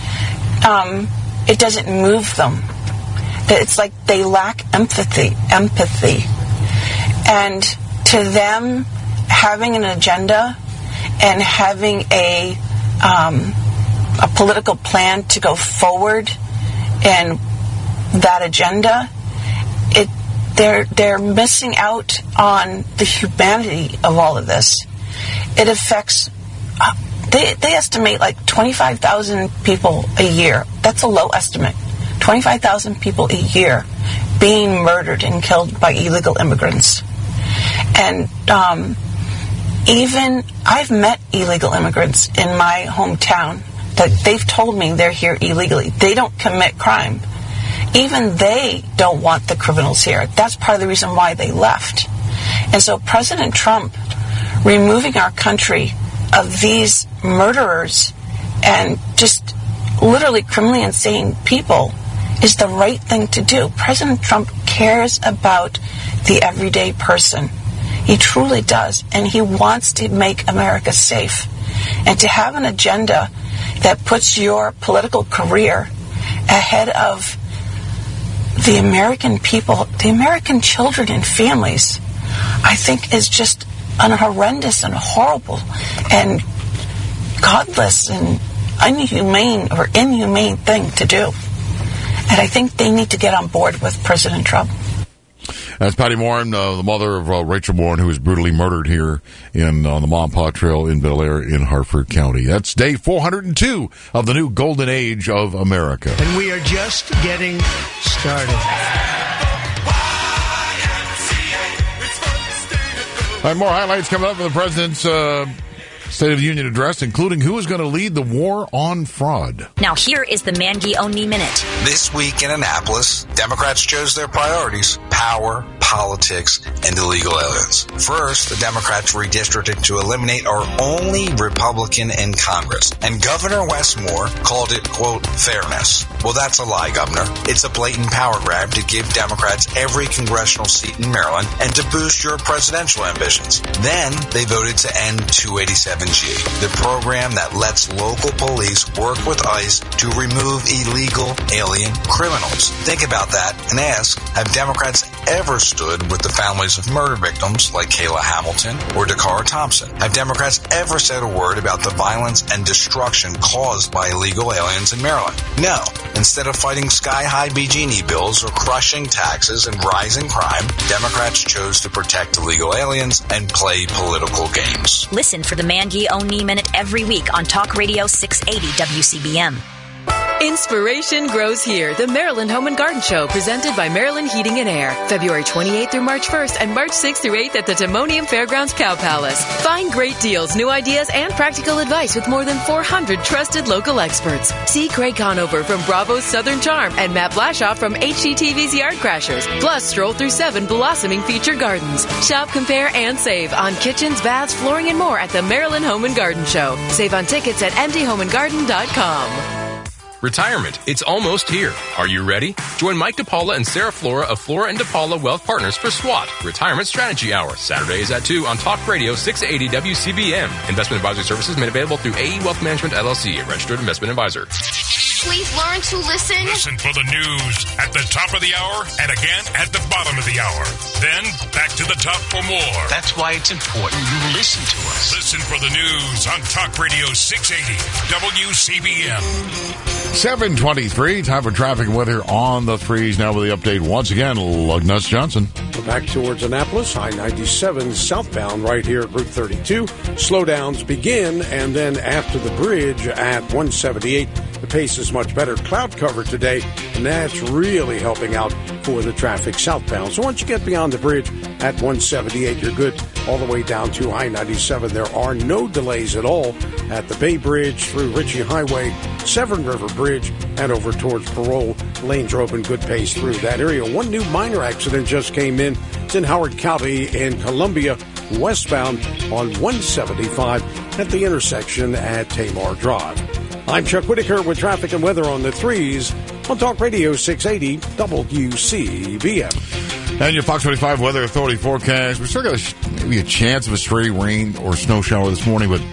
um, it doesn't move them. It's like they lack empathy, empathy. And to them, having an agenda and having a um, a political plan to go forward in that agenda, it they're they're missing out on the humanity of all of this. It affects. Uh, they they estimate like twenty-five thousand people a year. That's a low estimate. twenty-five thousand people a year being murdered and killed by illegal immigrants. And um, even I've met illegal immigrants in my hometown that they've told me they're here illegally. They don't commit crime. Even they don't want the criminals here. That's part of the reason why they left. And so President Trump removing our country of these murderers and just literally criminally insane people is the right thing to do. President Trump cares about the everyday person. He truly does. And he wants to make America safe. And to have an agenda that puts your political career ahead of the American people, the American children and families, I think is just an horrendous and horrible and godless and unhumane or inhumane thing to do. And I think they need to get on board with President Trump. That's Patty Morin, uh, the mother of uh, Rachel Morin, who was brutally murdered here in on the Monpaw Trail in Bel Air in Harford County. That's day four hundred two of the new golden age of America. And we are just getting started. All right, more highlights coming up from the president's uh, State of the Union address, including who is going to lead the war on fraud. Now here is the Mangi-Oni Minute. This week in Annapolis, Democrats chose their priorities: power, politics, and illegal aliens. First, the Democrats redistricted to eliminate our only Republican in Congress. And Governor Wes Moore called it, quote, fairness. Well, that's a lie, Governor. It's a blatant power grab to give Democrats every congressional seat in Maryland and to boost your presidential ambitions. Then they voted to end two eighty-seven G, the program that lets local police work with ICE to remove illegal alien criminals. Think about that and ask, have Democrats ever stood with the families of murder victims like Kayla Hamilton or Dakara Thompson? Have Democrats ever said a word about the violence and destruction caused by illegal aliens in Maryland? No. Instead of fighting sky-high B G N E bills or crushing taxes and rising crime, Democrats chose to protect illegal aliens and play political games. Listen for the Mangi-Oni Minute every week on Talk Radio six eighty W C B M. Inspiration grows here. The Maryland Home and Garden Show, presented by Maryland Heating and Air. February twenty-eighth through March first and March sixth through eighth at the Timonium Fairgrounds Cow Palace. Find great deals, new ideas, and practical advice with more than four hundred trusted local experts. See Craig Conover from Bravo's Southern Charm and Matt Blashoff from H G T V's Yard Crashers. Plus, stroll through seven blossoming feature gardens. Shop, compare, and save on kitchens, baths, flooring, and more at the Maryland Home and Garden Show. Save on tickets at m d home and garden dot com. Retirement. It's almost here. Are you ready? Join Mike DePaula and Sarah Flora of Flora and DePaula Wealth Partners for SWAT, Retirement Strategy Hour, Saturdays at two on Talk Radio six eighty W C B M. Investment advisory services made available through A E Wealth Management, L L C, a registered investment advisor. Please learn to listen. Listen for the news at the top of the hour and again at the bottom of the hour. Then back to the top for more. That's why it's important you listen to us. Listen for the news on Talk Radio six eighty W C B M. seven twenty-three, time for traffic and weather on the threes. Now with the update once again, Lugnuts Johnson. We're back towards Annapolis, I ninety-seven southbound right here at Route thirty-two. Slowdowns begin, and then after the bridge at one seventy-eight, the pace is much better. Cloud cover today, and that's really helping out for the traffic southbound. So once you get beyond the bridge at one seventy-eight, you're good all the way down to I ninety-seven. There are no delays at all at the Bay Bridge, through Ritchie Highway, Severn River Bridge, and over towards Parole. Lanes are open, good pace through that area. One new minor accident just came in. It's in Howard County in Columbia, westbound on one seventy-five at the intersection at Tamar Drive. I'm Chuck Whitaker with traffic and weather on the threes on Talk Radio six eighty W C B M. And your Fox twenty-five Weather Authority forecast. We still got a, maybe a chance of a stray rain or snow shower this morning, but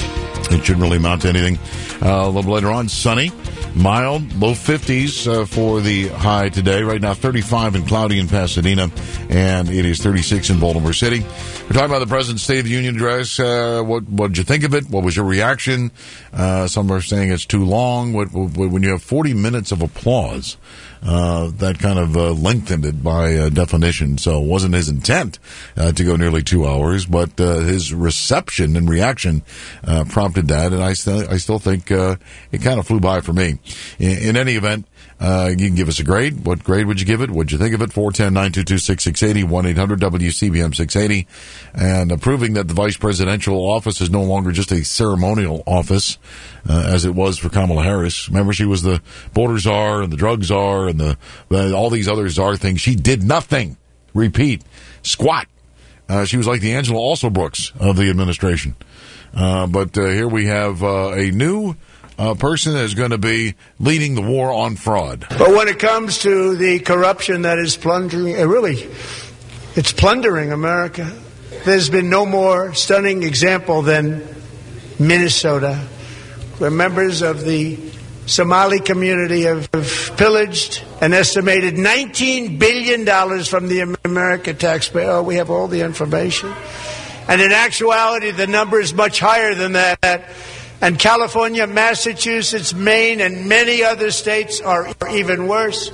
it shouldn't really amount to anything. Uh, a little later on, sunny, mild, low fifties uh, for the high today. Right now, thirty-five and cloudy in Pasadena, and it is thirty-six in Baltimore City. We're talking about the President's State of the Union address. Uh, what what did you think of it? What was your reaction? Uh, some are saying it's too long. What, what, when you have forty minutes of applause, uh, that kind of uh, lengthened it by uh, definition. So it wasn't his intent uh, to go nearly two hours, but uh, his reception and reaction uh, prompted that. And I still I still think uh, it kind of flew by for me. In, in any event, uh, you can give us a grade. What grade would you give it? What'd you think of it? four one zero, nine two two, six six eight zero, one eight hundred W C B M six eighty. And uh, proving that the vice presidential office is no longer just a ceremonial office, uh, as it was for Kamala Harris. Remember, she was the border czar and the drug czar and the uh, all these other czar things. She did nothing. Repeat. Squat. Uh, she was like the Angela Alsobrooks of the administration. Uh, but uh, here we have uh, a new uh, person that is going to be leading the war on fraud. But when it comes to the corruption that is plundering, uh, really, it's plundering America. There's been no more stunning example than Minnesota, where members of the Somali community have, have pillaged an estimated nineteen billion dollars from the American taxpayer. Oh, we have all the information. And in actuality, the number is much higher than that. And California, Massachusetts, Maine, and many other states are even worse.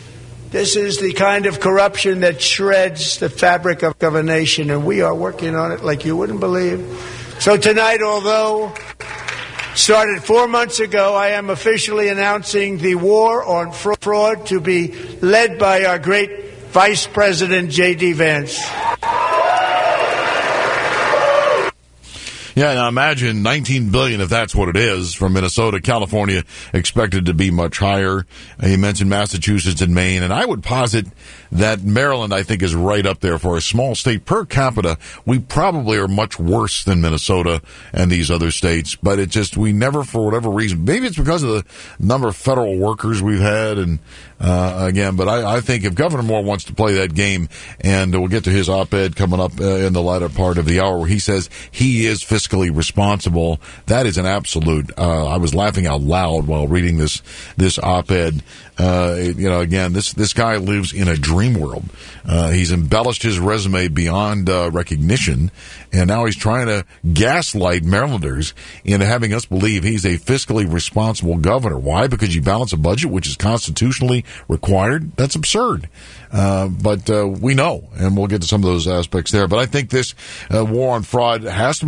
This is the kind of corruption that shreds the fabric of, of a nation, and we are working on it like you wouldn't believe. So tonight, although started four months ago, I am officially announcing the war on fraud to be led by our great Vice President J D. Vance. Yeah, now imagine nineteen billion dollars if that's what it is from Minnesota. California expected to be much higher. He mentioned Massachusetts and Maine, and I would posit that Maryland, I think, is right up there for a small state. Per capita, we probably are much worse than Minnesota and these other states, but it just, we never, for whatever reason, maybe it's because of the number of federal workers we've had, and uh, again, but I, I think if Governor Moore wants to play that game, and we'll get to his op-ed coming up uh, in the latter part of the hour where he says he is fiscally responsible, that is an absolute, uh, I was laughing out loud while reading this, this op-ed. Uh, you know, again, this, this guy lives in a dream world. Uh, he's embellished his resume beyond, uh, recognition, and now he's trying to gaslight Marylanders into having us believe he's a fiscally responsible governor. Why? Because you balance a budget, which is constitutionally required? That's absurd. Uh, but, uh, we know, and we'll get to some of those aspects there. But I think this, uh, war on fraud has to be fought.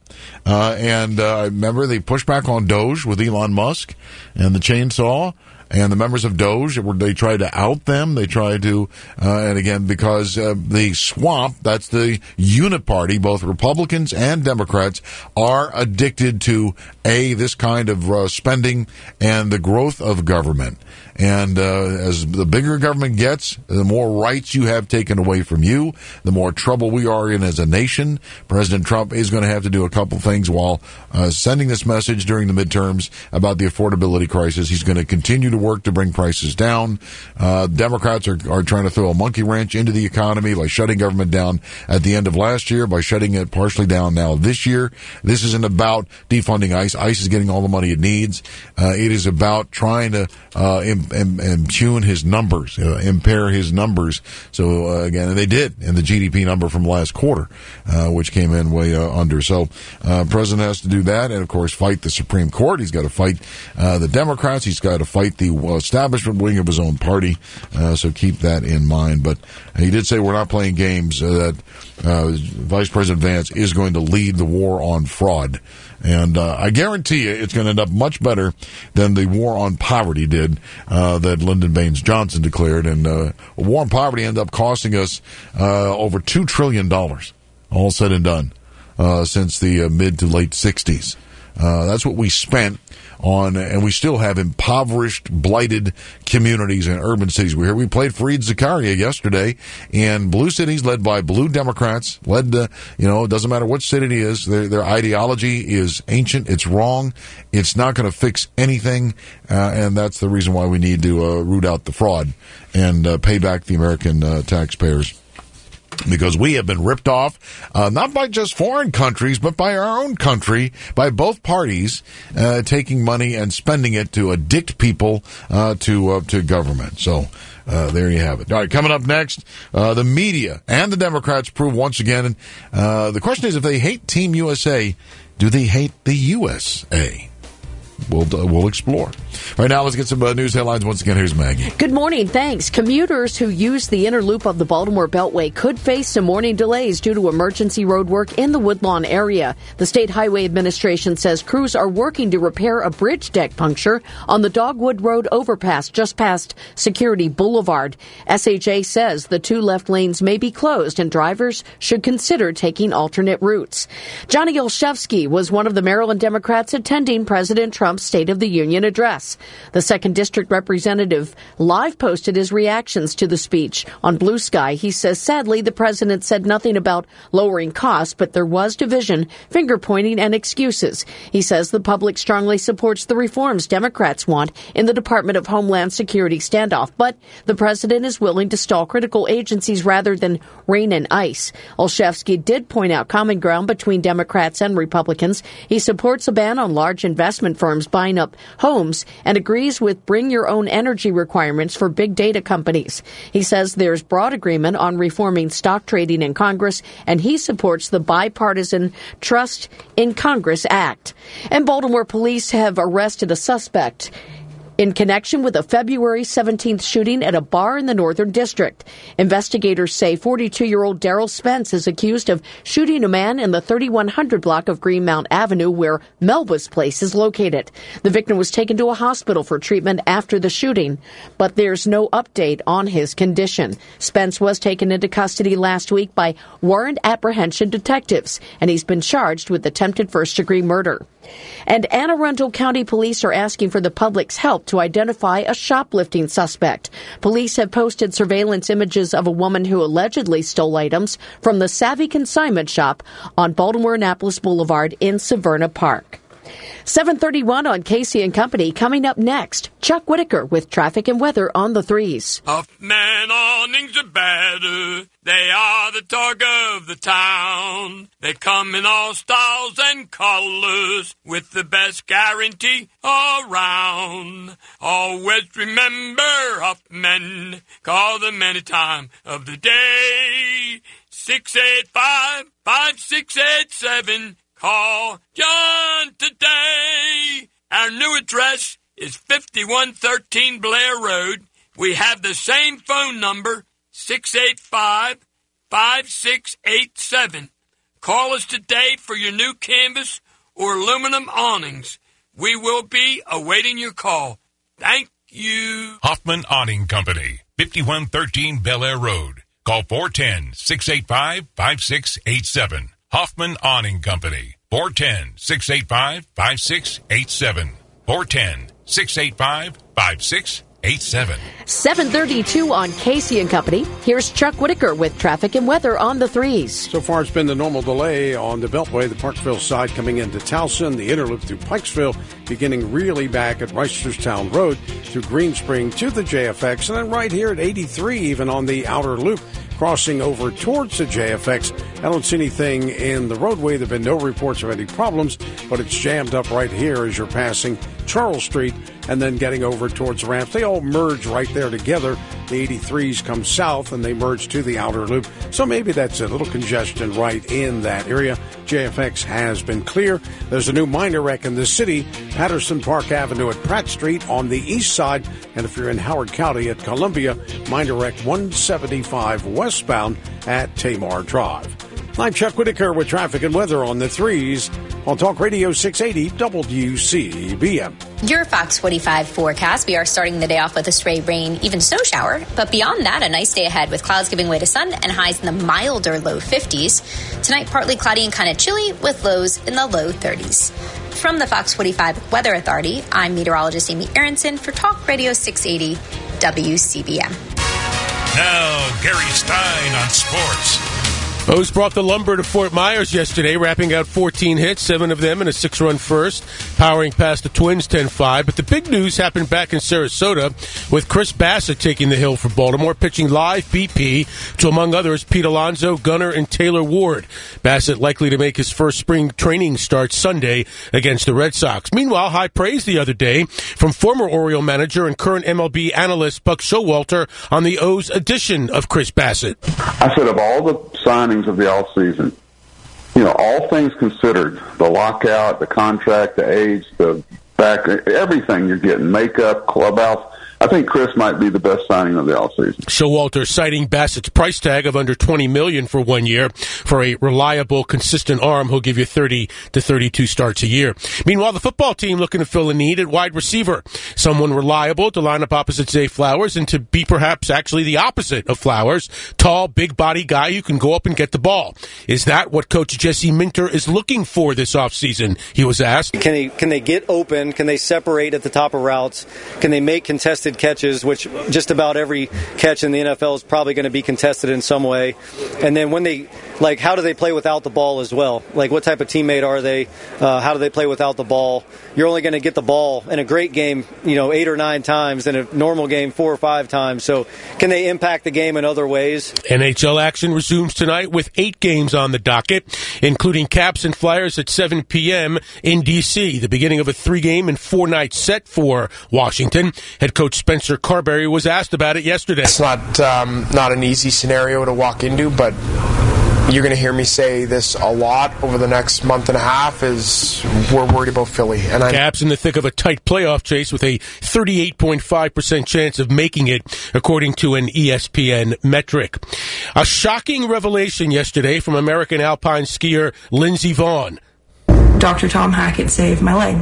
Uh, and uh, remember, they pushed back on Doge with Elon Musk and the chainsaw. And the members of Doge, they tried to out them. They tried to, uh, and again, because uh, the swamp, that's the unit party, both Republicans and Democrats, are addicted to, A, this kind of uh, spending and the growth of government. And uh, as the bigger government gets, the more rights you have taken away from you, the more trouble we are in as a nation. President Trump is going to have to do a couple things while uh, sending this message during the midterms about the affordability crisis. He's going to continue to work to bring prices down. Uh, Democrats are, are trying to throw a monkey wrench into the economy by shutting government down at the end of last year, by shutting it partially down now this year. This isn't about defunding ICE. ICE is getting all the money it needs. Uh, it is about trying to uh, im- im- impugn his numbers, uh, impair his numbers. So, uh, again, and they did in the G D P number from last quarter, uh, which came in way uh, under. So, uh, president has to do that and, of course, fight the Supreme Court. He's got to fight uh, the Democrats. He's got to fight the establishment wing of his own party. Uh, so keep that in mind. But he did say we're not playing games, uh, that uh, Vice President Vance is going to lead the war on fraud. And uh, I guarantee you it's going to end up much better than the war on poverty did uh, that Lyndon Baines Johnson declared. And uh, a war on poverty ended up costing us uh, over two trillion dollars, all said and done, uh, since the uh, mid to late sixties. Uh, that's what we spent on, and we still have impoverished, blighted communities in urban cities. We heard we played Fareed Zakaria yesterday in blue cities led by blue Democrats. Led, to, you know, it doesn't matter what city it is. Their, their ideology is ancient. It's wrong. It's not going to fix anything, uh, and that's the reason why we need to uh, root out the fraud and uh, pay back the American uh, taxpayers. Because we have been ripped off, uh, not by just foreign countries, but by our own country, by both parties, uh, taking money and spending it to addict people uh, to uh, to government. So uh, there you have it. All right, coming up next, uh, the media and the Democrats prove once again. Uh, the question is, if they hate Team U S A, do they hate the U S A? We'll uh, we'll explore. Right now, let's get some uh, news headlines. Once again, here's Maggie. Good morning. Thanks. Commuters who use the inner loop of the Baltimore Beltway could face some morning delays due to emergency road work in the Woodlawn area. The State Highway Administration says crews are working to repair a bridge deck puncture on the Dogwood Road overpass just past Security Boulevard. S H A says the two left lanes may be closed and drivers should consider taking alternate routes. Johnny Olszewski was one of the Maryland Democrats attending President Trump's State of the Union address. The second district representative live posted his reactions to the speech on Blue Sky. He says, sadly, the president said nothing about lowering costs, but there was division, finger pointing, and excuses. He says the public strongly supports the reforms Democrats want in the Department of Homeland Security standoff, but the president is willing to stall critical agencies rather than rein in ICE. Olszewski did point out common ground between Democrats and Republicans. He supports a ban on large investment firms buying up homes and agrees with bring your own energy requirements for big data companies. He says there's broad agreement on reforming stock trading in Congress, and he supports the Bipartisan Trust in Congress Act. And Baltimore police have arrested a suspect in connection with a February seventeenth shooting at a bar in the Northern District. Investigators say forty-two-year-old Daryl Spence is accused of shooting a man in the thirty-one hundred block of Greenmount Avenue where Melba's Place is located. The victim was taken to a hospital for treatment after the shooting, but there's no update on his condition. Spence was taken into custody last week by warrant apprehension detectives, and he's been charged with attempted first-degree murder. And Anne Arundel County Police are asking for the public's help to identify a shoplifting suspect. Police have posted surveillance images of a woman who allegedly stole items from the Savvy Consignment Shop on Baltimore-Annapolis Boulevard in Severna Park. seven thirty-one on Casey and Company. Coming up next, Chuck Whitaker with traffic and weather on the threes. Huffman awnings are better. They are the talk of the town. They come in all styles and colors with the best guarantee around. Always remember Huffman. Call them any time of the day. six eight five, five six eight seven. Call John today. Our new address is fifty-one thirteen Blair Road. We have the same phone number, six eight five, five six eight seven. Call us today for your new canvas or aluminum awnings. We will be awaiting your call. Thank you. Hoffman Awning Company, fifty-one thirteen Bel Air Road. Call four one zero, six eight five, five six eight seven. Hoffman Awning Company, four one zero, six eight five, five six eight seven. four one zero, six eight five, five six eight seven. seven thirty-two on Casey and Company. Here's Chuck Whitaker with traffic and weather on the threes. So far, it's been the normal delay on the Beltway, the Parkville side coming into Towson, the inner loop through Pikesville, beginning really back at Reisterstown Road through Green Spring to the J F X, and then right here at eighty-three, even on the outer loop, crossing over towards the J F X. I don't see anything in the roadway. There have been no reports of any problems, but it's jammed up right here as you're passing Charles Street and then getting over towards the ramps. They all merge right there together. The eighty-threes come south and they merge to the outer loop. So maybe that's a little congestion right in that area. J F X has been clear. There's a new minor wreck in the city, Patterson Park Avenue at Pratt Street on the east side. And if you're in Howard County at Columbia, minor wreck one seventy-five westbound at Tamar Drive. I'm Chuck Whitaker with traffic and weather on the threes on Talk Radio six eighty W C B M. Your Fox forty-five forecast. We are starting the day off with a stray rain, even snow shower. But beyond that, a nice day ahead with clouds giving way to sun and highs in the milder low fifties. Tonight, partly cloudy and kind of chilly with lows in the low thirties. From the Fox forty-five Weather Authority, I'm meteorologist Amy Aronson for Talk Radio six eighty W C B M. Now, Gary Stein on sports. O's brought the lumber to Fort Myers yesterday, wrapping out fourteen hits, seven of them in a six-run first, powering past the Twins ten five. But the big news happened back in Sarasota with Chris Bassett taking the hill for Baltimore, pitching live B P to, among others, Pete Alonso, Gunnar, and Taylor Ward. Bassett likely to make his first spring training start Sunday against the Red Sox. Meanwhile, high praise the other day from former Oriole manager and current M L B analyst Buck Showalter on the O's addition of Chris Bassett. I said of all the signings of the offseason, you know, all things considered, the lockout, the contract, the age, the back, everything you're getting, makeup, clubhouse, I think Chris might be the best signing of the offseason. Showalter citing Bassett's price tag of under twenty million dollars for one year for a reliable, consistent arm who'll give you thirty to thirty-two starts a year. Meanwhile, the football team looking to fill a need at wide receiver. Someone reliable to line up opposite Zay Flowers and to be perhaps actually the opposite of Flowers. Tall, big body guy who can go up and get the ball. Is that what Coach Jesse Minter is looking for this offseason? He was asked. Can they, can they get open? Can they separate at the top of routes? Can they make contested catches, which just about every catch in the N F L is probably going to be contested in some way. And then when they, like, how do they play without the ball as well? Like, what type of teammate are they? Uh, how do they play without the ball? You're only going to get the ball in a great game, you know, eight or nine times, in a normal game four or five times. So can they impact the game in other ways? N H L action resumes tonight with eight games on the docket, including Caps and Flyers at seven p.m. in D C, the beginning of a three-game and four-night set for Washington. Head coach Spencer Carberry was asked about it yesterday. It's not um, not an easy scenario to walk into, but you're going to hear me say this a lot over the next month and a half is we're worried about Philly. And I'm Caps in the thick of a tight playoff chase with a thirty-eight point five percent chance of making it, according to an E S P N metric. A shocking revelation yesterday from American alpine skier Lindsey Vonn. Doctor Tom Hackett saved my leg.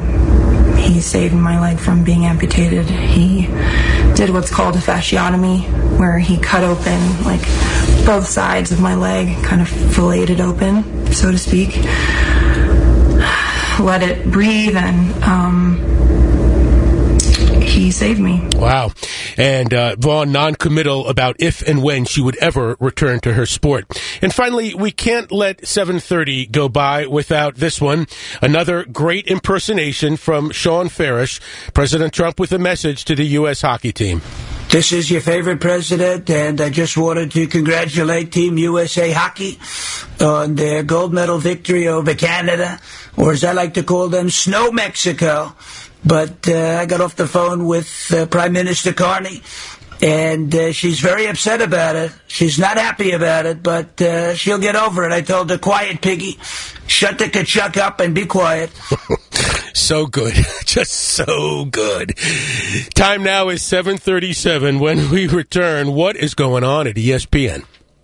He saved my leg from being amputated. He did what's called a fasciotomy, where he cut open like both sides of my leg, kind of filleted open, so to speak. Let it breathe, and um, he saved me. Wow. And uh, Vaughn non-committal about if and when she would ever return to her sport. And finally, we can't let seven thirty go by without this one. Another great impersonation from Sean Farish, President Trump with a message to the U S hockey team. This is your favorite president, and I just wanted to congratulate Team U S A Hockey on their gold medal victory over Canada, or as I like to call them, Snow Mexico. But uh, I got off the phone with uh, Prime Minister Carney, and uh, she's very upset about it. She's not happy about it, but uh, she'll get over it. I told her, quiet, piggy. Shut the ka-chuck up and be quiet. So good. Just so good. Time now is seven thirty-seven. When we return, what is going on at E S P N?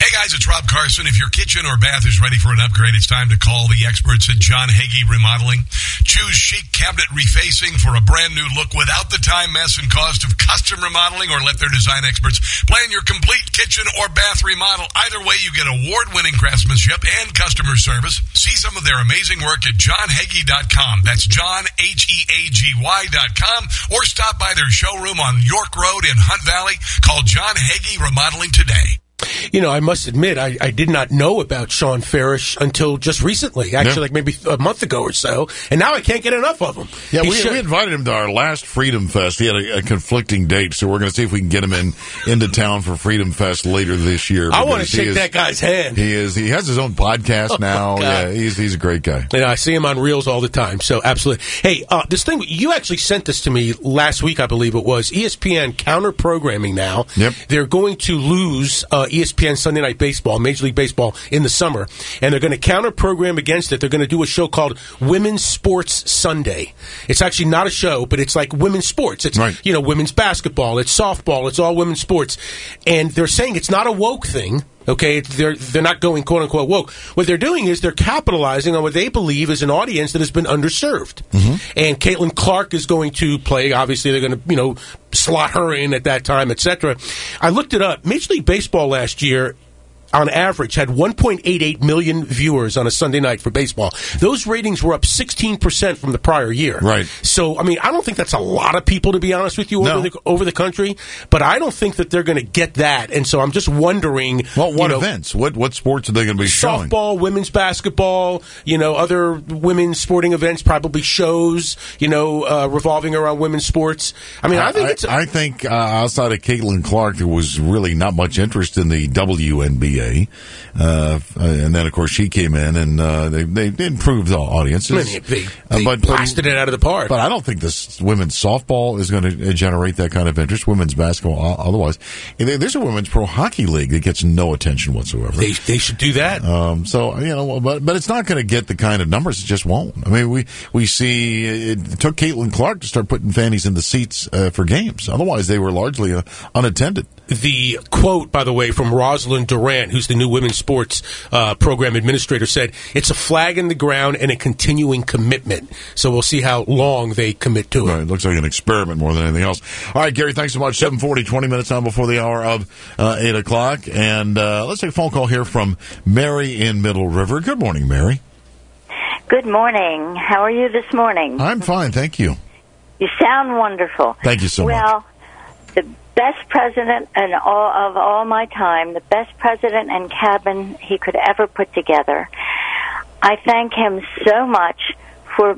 Hey guys, it's Rob Carson. If your kitchen or bath is ready for an upgrade, it's time to call the experts at John Hagee Remodeling. Choose chic cabinet refacing for a brand new look without the time, mess, and cost of custom remodeling, or let their design experts plan your complete kitchen or bath remodel. Either way, you get award-winning craftsmanship and customer service. See some of their amazing work at john hagee dot com. That's John, H E A G Y dot com. Or stop by their showroom on York Road in Hunt Valley. Call John Hagee Remodeling today. You know, I must admit, I, I did not know about Sean Farish until just recently, actually, yeah. like maybe a month ago or so, and now I can't get enough of him. Yeah, we, we invited him to our last Freedom Fest. He had a, a conflicting date, so we're going to see if we can get him in into town for Freedom Fest later this year. I want to shake is, that guy's hand. He is. He has his own podcast oh, now. Yeah, he's he's a great guy. And I see him on Reels all the time, so absolutely. Hey, uh, this thing, you actually sent this to me last week, I believe it was. E S P N counter-programming now. Yep. They're going to lose uh, E S P N Sunday Night Baseball, Major League Baseball, in the summer, and they're going to counter-program against it. They're going to do a show called Women's Sports Sunday. It's actually not a show, but it's like women's sports. It's, right. you know, women's basketball, it's softball, it's all women's sports. And they're saying it's not a woke thing. Okay, they're they're not going quote unquote woke. What they're doing is they're capitalizing on what they believe is an audience that has been underserved. Mm-hmm. And Caitlin Clark is going to play. Obviously, they're going to you know slot her in at that time, et cetera. I looked it up. Major League Baseball last year, on average, had one point eight eight million viewers on a Sunday night for baseball. Those ratings were up sixteen percent from the prior year. Right. So, I mean, I don't think that's a lot of people, to be honest with you, over, no. the, over the country, but I don't think that they're going to get that. And so I'm just wondering... Well, what you know, events? What what sports are they going to be showing? Softball, women's basketball, you know, other women's sporting events, probably shows, you know, uh, revolving around women's sports. I mean, I, I think I, it's... A, I think uh, outside of Caitlin Clark, there was really not much interest in the W N B A. Uh, and then, of course, she came in and uh, they, they improved the audiences. I mean, they they uh, but, blasted but, it out of the park. But I don't think this women's softball is going to generate that kind of interest. Women's basketball, otherwise. There's a women's pro hockey league that gets no attention whatsoever. They they should do that. Um, so, you know, but but it's not going to get the kind of numbers. It just won't. I mean, we, we see it took Caitlin Clark to start putting fannies in the seats uh, for games. Otherwise, they were largely uh, unattended. The quote, by the way, from Rosalind Durant, who's the new women's sports uh, program administrator, said, "It's a flag in the ground and a continuing commitment." So we'll see how long they commit to it. Right, it looks like an experiment more than anything else. All right, Gary, thanks so much. seven forty, twenty minutes now before the hour of uh, eight o'clock. And uh, let's take a phone call here from Mary in Middle River. Good morning, Mary. Good morning. How are you this morning? I'm fine, thank you. You sound wonderful. Thank you so well, much. Well, the best president in all of all my time, the best president and cabinet he could ever put together. I thank him so much for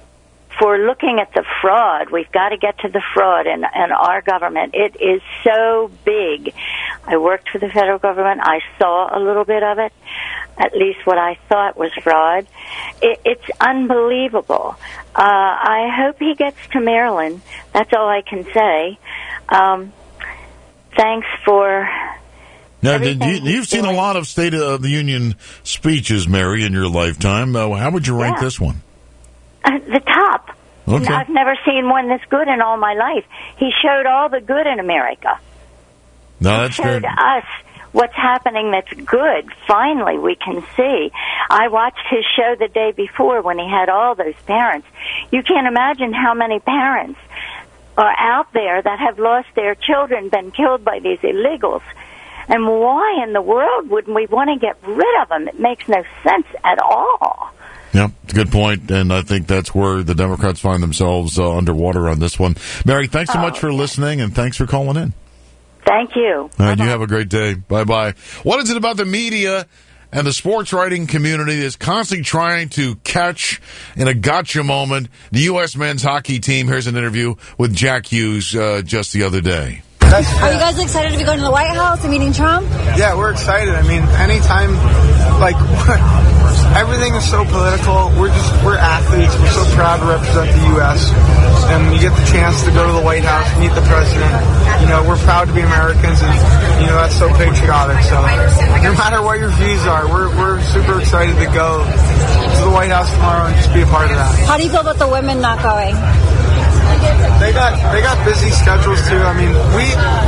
for looking at the fraud. We've got to get to the fraud in, in our government. It is so big. I worked for the federal government. I saw a little bit of it, at least what I thought was fraud. It, it's unbelievable. Uh, I hope he gets to Maryland. That's all I can say. Um, thanks for... Now, did you, you've seen a lot of State of the Union speeches, Mary, in your lifetime. Uh, how would you rank yeah. this one? Uh, the top. Okay. I've never seen one this good in all my life. He showed all the good in America. No, that's he showed good. us what's happening that's good. Finally, we can see. I watched his show the day before when he had all those parents. You can't imagine how many parents are out there that have lost their children, been killed by these illegals. And why in the world wouldn't we want to get rid of them? It makes no sense at all. Yeah, it's a good point, and I think that's where the Democrats find themselves uh, underwater on this one. Mary, thanks so oh, much for okay. listening, and thanks for calling in. Thank you. All right, you have a great day. Bye-bye. What is it about the media and the sports writing community that's constantly trying to catch in a gotcha moment the U S men's hockey team? Here's an interview with Jack Hughes uh, just the other day. Are you guys excited to be going to the White House and meeting Trump? Yeah, we're excited. I mean, anytime, like, everything is so political. We're just, we're athletes. We're so proud to represent the U S And you get the chance to go to the White House, meet the president. You know, we're proud to be Americans, and, you know, that's so patriotic. So no matter what your views are, we're, we're super excited to go to the White House tomorrow and just be a part of that. How do you feel about the women not going? They got they got busy schedules too. I mean, we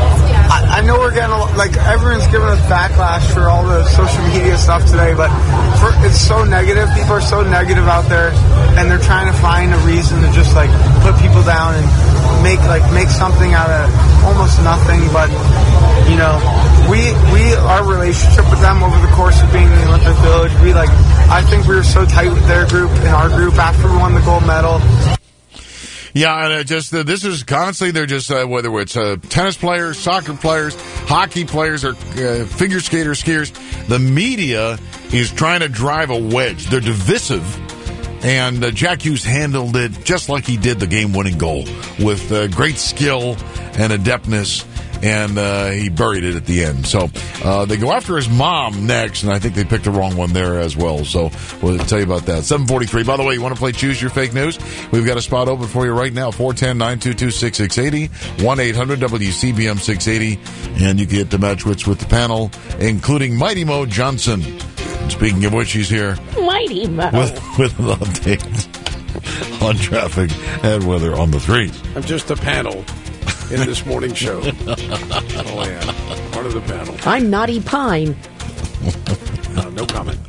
I, I know we're getting, a, like, everyone's giving us backlash for all the social media stuff today, but for, it's so negative. People are so negative out there, and they're trying to find a reason to just, like, put people down and make, like, make something out of almost nothing. But, you know, we, we, our relationship with them over the course of being in the Olympic Village, we, like, I think we were so tight with their group and our group after we won the gold medal. Yeah, and uh, just uh, this is constantly, they're just, uh, whether it's uh, tennis players, soccer players, hockey players, or uh, figure skaters, skiers, the media is trying to drive a wedge. They're divisive, and uh, Jack Hughes handled it just like he did the game-winning goal, with uh, great skill and adeptness, and uh, he buried it at the end. So uh, they go after his mom next, and I think they picked the wrong one there as well. So we'll tell you about that. seven forty-three. By the way, you want to play Choose Your Fake News? We've got a spot open for you right now, four one zero, nine two two, six six eight zero, one eight hundred W C B M six eighty, and you can get to match wits with the panel, including Mighty Mo Johnson. Speaking of which, he's here Mighty Mo. with, with an update on traffic and weather on the threes. I'm just a panel in this morning show. Oh, I am. Part of the panel. I'm Naughty Pine. Uh, no comment.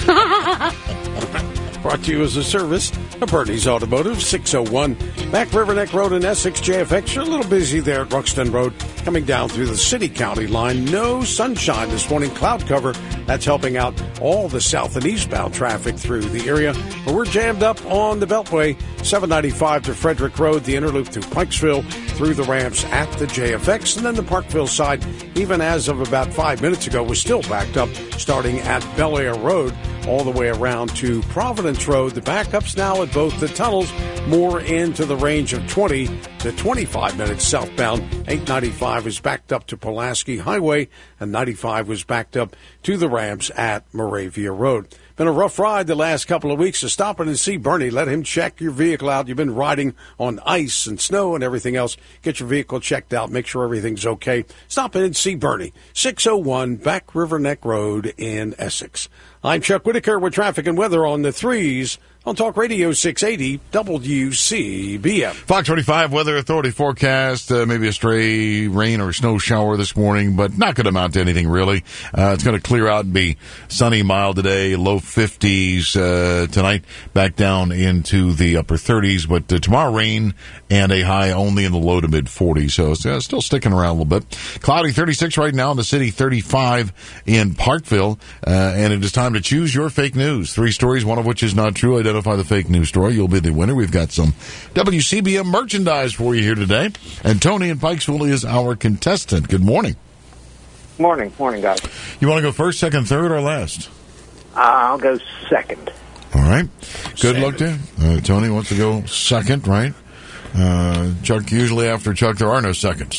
Brought to you as a service of Bernie's Automotive, six oh one Back River Neck Road in Essex. J F X, you're a little busy there at Ruxton Road, coming down through the city-county line. No sunshine this morning, cloud cover. That's helping out all the south and eastbound traffic through the area. But we're jammed up on the Beltway, seven ninety-five to Frederick Road, the Interloop through Pikesville, through the ramps at the J F X, and then the Parkville side, even as of about five minutes ago, was still backed up, starting at Bel Air Road, all the way around to Providence Road. The backups now at both the tunnels, more into the range of twenty to twenty-five minutes southbound. eight ninety-five is backed up to Pulaski Highway, and ninety-five was backed up to the ramps at Moravia Road. Been a rough ride the last couple of weeks, so stop in and see Bernie. Let him check your vehicle out. You've been riding on ice and snow and everything else. Get your vehicle checked out. Make sure everything's okay. Stop in and see Bernie. six oh one Back River Neck Road in Essex. I'm Chuck Whitaker with traffic and weather on the threes on Talk Radio six eighty W C B M. Fox twenty-five Weather Authority forecast, uh, maybe a stray rain or snow shower this morning, but not going to amount to anything really. Uh, it's going to clear out and be sunny, mild today, low fifties uh, tonight, back down into the upper thirties, but uh, tomorrow rain and a high only in the low to mid forties, so it's uh, still sticking around a little bit. Cloudy thirty-six right now in the city, thirty-five in Parkville, uh, and it is time to choose your fake news. Three stories, one of which is not true. Identify the fake news story. You'll be the winner. We've got some W C B M merchandise for you here today. And Tony in Pikesville is our contestant. Good morning. Morning. Morning, guys. You want to go first, second, third, or last? Uh, I'll go second. All right. Good luck to you. Uh, Tony wants to go second, right? Uh, Chuck, usually after Chuck, there are no seconds.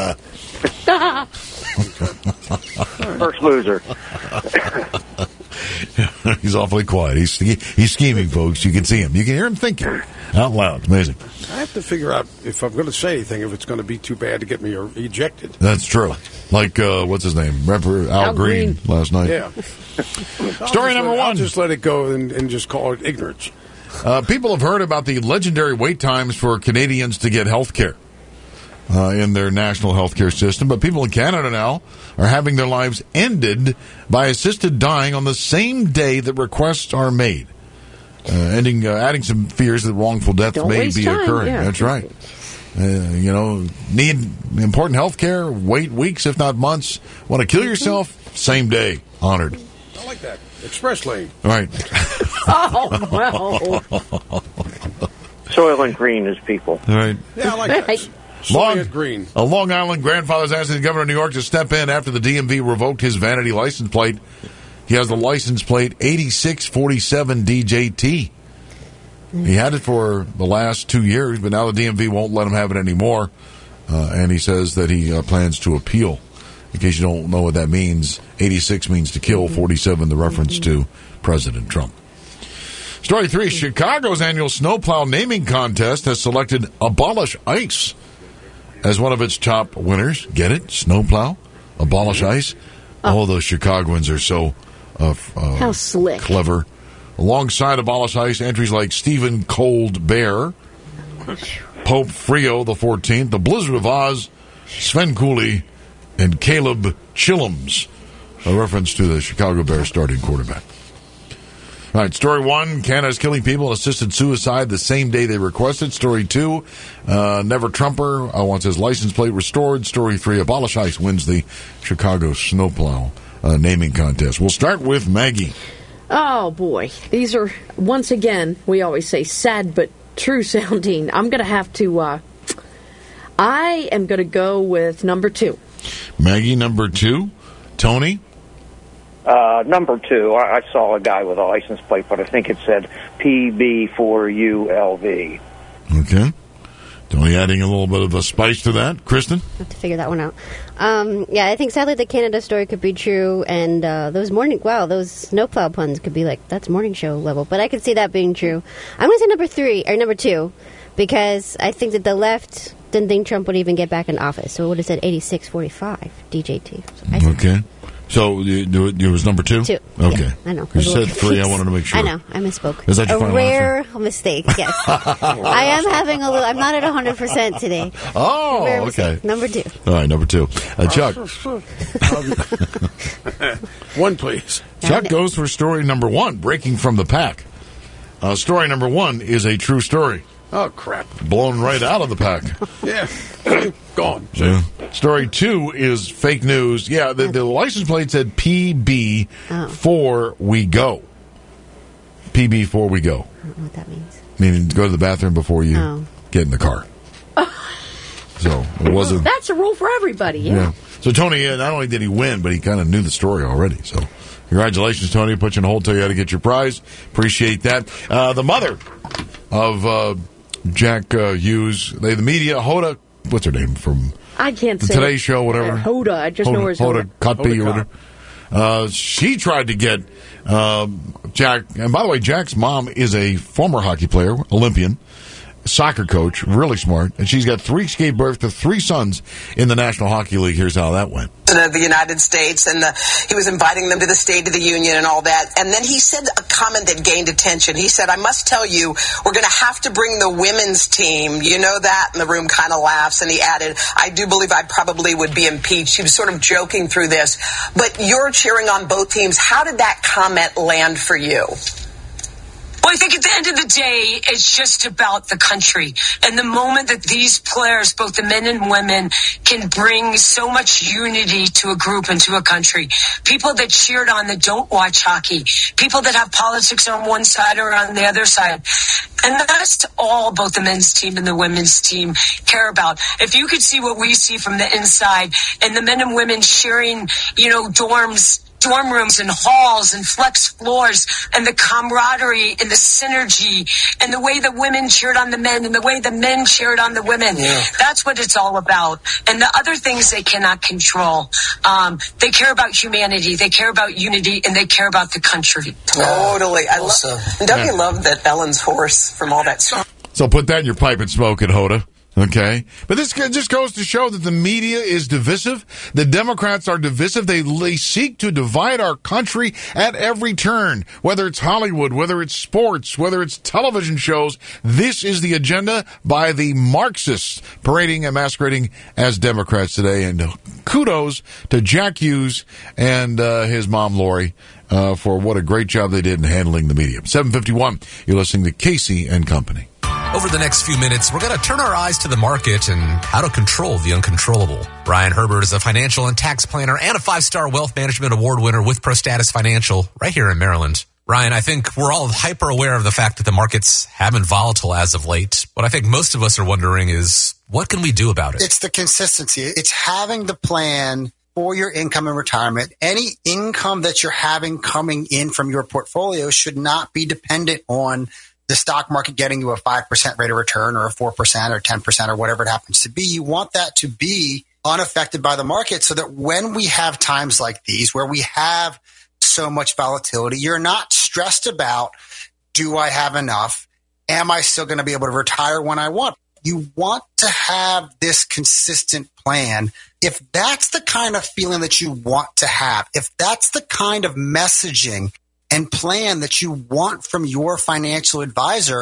First loser. He's awfully quiet. He's he's scheming, folks. You can see him. You can hear him thinking out loud. It's amazing. I have to figure out if I'm going to say anything, if it's going to be too bad to get me ejected. That's true. Like, uh, what's his name? Rapper Al, Al Green, Green last night. Yeah. Story number let, one. I'll just let it go and, and just call it ignorance. Uh, people have heard about the legendary wait times for Canadians to get health care uh, in their national health care system, but people in Canada now are having their lives ended by assisted dying on the same day that requests are made, uh, ending, uh, adding some fears that wrongful death Don't may waste be time, occurring. yeah. That's right. Uh, you know, need important health care, wait weeks, if not months. Want to kill yourself? Same day. Honored. I like that. Express lane. All right. Oh, well. Soylent Green is people. All right. Yeah, I like that. Long, Soylent Green. A Long Island grandfather's asking the governor of New York to step in after the D M V revoked his vanity license plate. He has the license plate eighty-six forty-seven D J T. He had it for the last two years, but now the D M V won't let him have it anymore. Uh, and he says that he uh, plans to appeal. In case you don't know what that means, eighty-six means to kill, forty-seven the reference to President Trump. Story three, Chicago's annual snowplow naming contest has selected Abolish Ice as one of its top winners. Get it? Snowplow? Abolish Ice? Oh, those Chicagoans are so uh, uh, How slick. clever. Alongside Abolish Ice, entries like Stephen Cold Bear, Pope Frio the fourteenth, the Blizzard of Oz, Sven Cooley, and Caleb Chillums, a reference to the Chicago Bears starting quarterback. All right, story one, Canada's killing people, assisted suicide the same day they requested. Story two, uh, Never Trumper uh, wants his license plate restored. Story three, Abolish ICE wins the Chicago snowplow uh, naming contest. We'll start with Maggie. Oh, boy. These are, once again, we always say sad but true sounding. I'm going to have to, uh, I am going to go with number two. Maggie, number two. Tony? Uh, number two, I, I saw a guy with a license plate, but I think it said P B four U L V. Okay. Tony adding a little bit of a spice to that. Kristen? I have to figure that one out. Um, yeah, I think sadly the Canada story could be true, and uh, those morning, wow, those snowplow puns could be like, that's morning show level, but I could see that being true. I'm going to say number three, or number two, because I think that the left didn't think Trump would even get back in office, so it would have said eighty-six forty-five, D J T. So okay. So it, it was number two? Two. Okay. Yeah, I know. You said three. I wanted to make sure. I know. I misspoke. Is that your a final rare answer? mistake? Yes. I am having a little. I'm not at one hundred percent today. Oh, rare okay. Mistake. Number two. All right, number two. Uh, Chuck. One, please. Chuck goes for story number one, breaking from the pack. Uh, story number one is a true story. Oh, crap. Blown right out of the pack. Yeah. Gone. Yeah. Story two is fake news. Yeah, the, the license plate said P B four we go. P B four we go. I don't know what that means. Meaning go to the bathroom before you Oh. get in the car. So it wasn't. That's a rule for everybody, yeah. Yeah. So Tony, uh, not only did he win, but he kind of knew the story already. So congratulations, Tony. Put you on hold, tell you how to get your prize. Appreciate that. Uh, the mother of uh, Jack uh, Hughes, they, the media, Hoda, what's her name from I can't the say Today it. Show, whatever. Uh, Hoda, I just Hoda, know her as Hoda Hoda. Kotb Hoda or whatever. Uh, she tried to get um, Jack, and by the way, Jack's mom is a former hockey player, Olympian, soccer coach, really smart, and she's got three, gave birth to three sons in the National Hockey League. Here's how that went. Of the United States, and the, he was inviting them to the State of the Union and all that. And then he said a comment that gained attention. He said, I must tell you, we're going to have to bring the women's team. You know that? And the room kind of laughs. And he added, I do believe I probably would be impeached. He was sort of joking through this. But you're cheering on both teams. How did that comment land for you? Well, I think at the end of the day, it's just about the country. And the moment that these players, both the men and women, can bring so much unity to a group and to a country. People that cheered on that don't watch hockey. People that have politics on one side or on the other side. And that's all both the men's team and the women's team care about. If you could see what we see from the inside, and the men and women sharing, you know, dorms, dorm rooms and halls and flex floors, and the camaraderie and the synergy and the way the women cheered on the men and the way the men cheered on the women. Yeah. That's what it's all about. And the other things they cannot control. Um, they care about humanity, they care about unity, and they care about the country. Totally. I love, and don't you love that Ellen's horse from all that stuff? So put that in your pipe and smoke it, Hoda. Okay? But this just goes to show that the media is divisive. The Democrats are divisive. They, they seek to divide our country at every turn. Whether it's Hollywood, whether it's sports, whether it's television shows, this is the agenda by the Marxists parading and masquerading as Democrats today. And kudos to Jack Hughes and uh, his mom, Lori, uh, for what a great job they did in handling the media. seven fifty-one, you're listening to Casey and Company. Over the next few minutes, we're going to turn our eyes to the market and how to control the uncontrollable. Brian Herbert is a financial and tax planner and a five-star wealth management award winner with ProStatus Financial right here in Maryland. Ryan, I think we're all hyper aware of the fact that the markets have been volatile as of late. What I think most of us are wondering is, what can we do about it? It's the consistency. It's having the plan for your income and retirement. Any income that you're having coming in from your portfolio should not be dependent on the stock market getting you a five percent rate of return or a four percent or ten percent or whatever it happens to be. You want that to be unaffected by the market so that when we have times like these where we have so much volatility, you're not stressed about, do I have enough? Am I still going to be able to retire when I want? You want to have this consistent plan. If that's the kind of feeling that you want to have, if that's the kind of messaging and plan that you want from your financial advisor,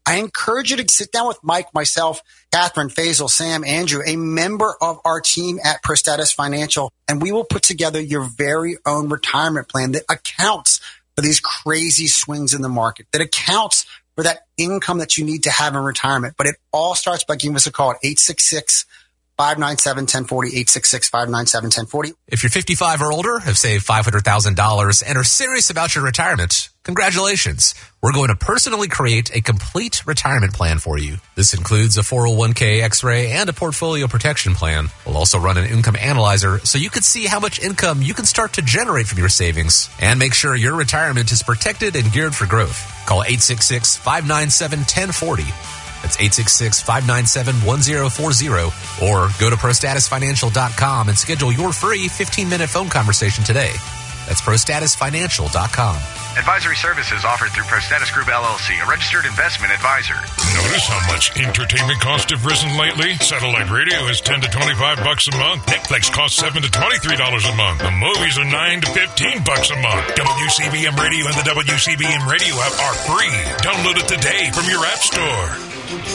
I encourage you to sit down with Mike, myself, Catherine, Faisal, Sam, Andrew, a member of our team at ProStatus Financial, and we will put together your very own retirement plan that accounts for these crazy swings in the market, that accounts for that income that you need to have in retirement. But it all starts by giving us a call at eight six six, five nine seven, one zero four zero, eight six six, five nine seven, one zero four zero. If you're fifty-five or older, have saved five hundred thousand dollars, and are serious about your retirement, congratulations. We're going to personally create a complete retirement plan for you. This includes a four oh one k X-ray and a portfolio protection plan. We'll also run an income analyzer so you can see how much income you can start to generate from your savings and make sure your retirement is protected and geared for growth. Call eight six six, five nine seven, one zero four zero. That's eight six six, five nine seven, one zero four zero. Or go to pro status financial dot com and schedule your free fifteen-minute phone conversation today. That's pro status financial dot com. Advisory services offered through ProStatus Group L L C, a registered investment advisor. Notice how much entertainment costs have risen lately? Satellite radio is ten to twenty-five bucks a month. Netflix costs seven to twenty-three dollars a month. The movies are nine to fifteen bucks a month. W C B M Radio and the W C B M Radio app are free. Download it today from your app store.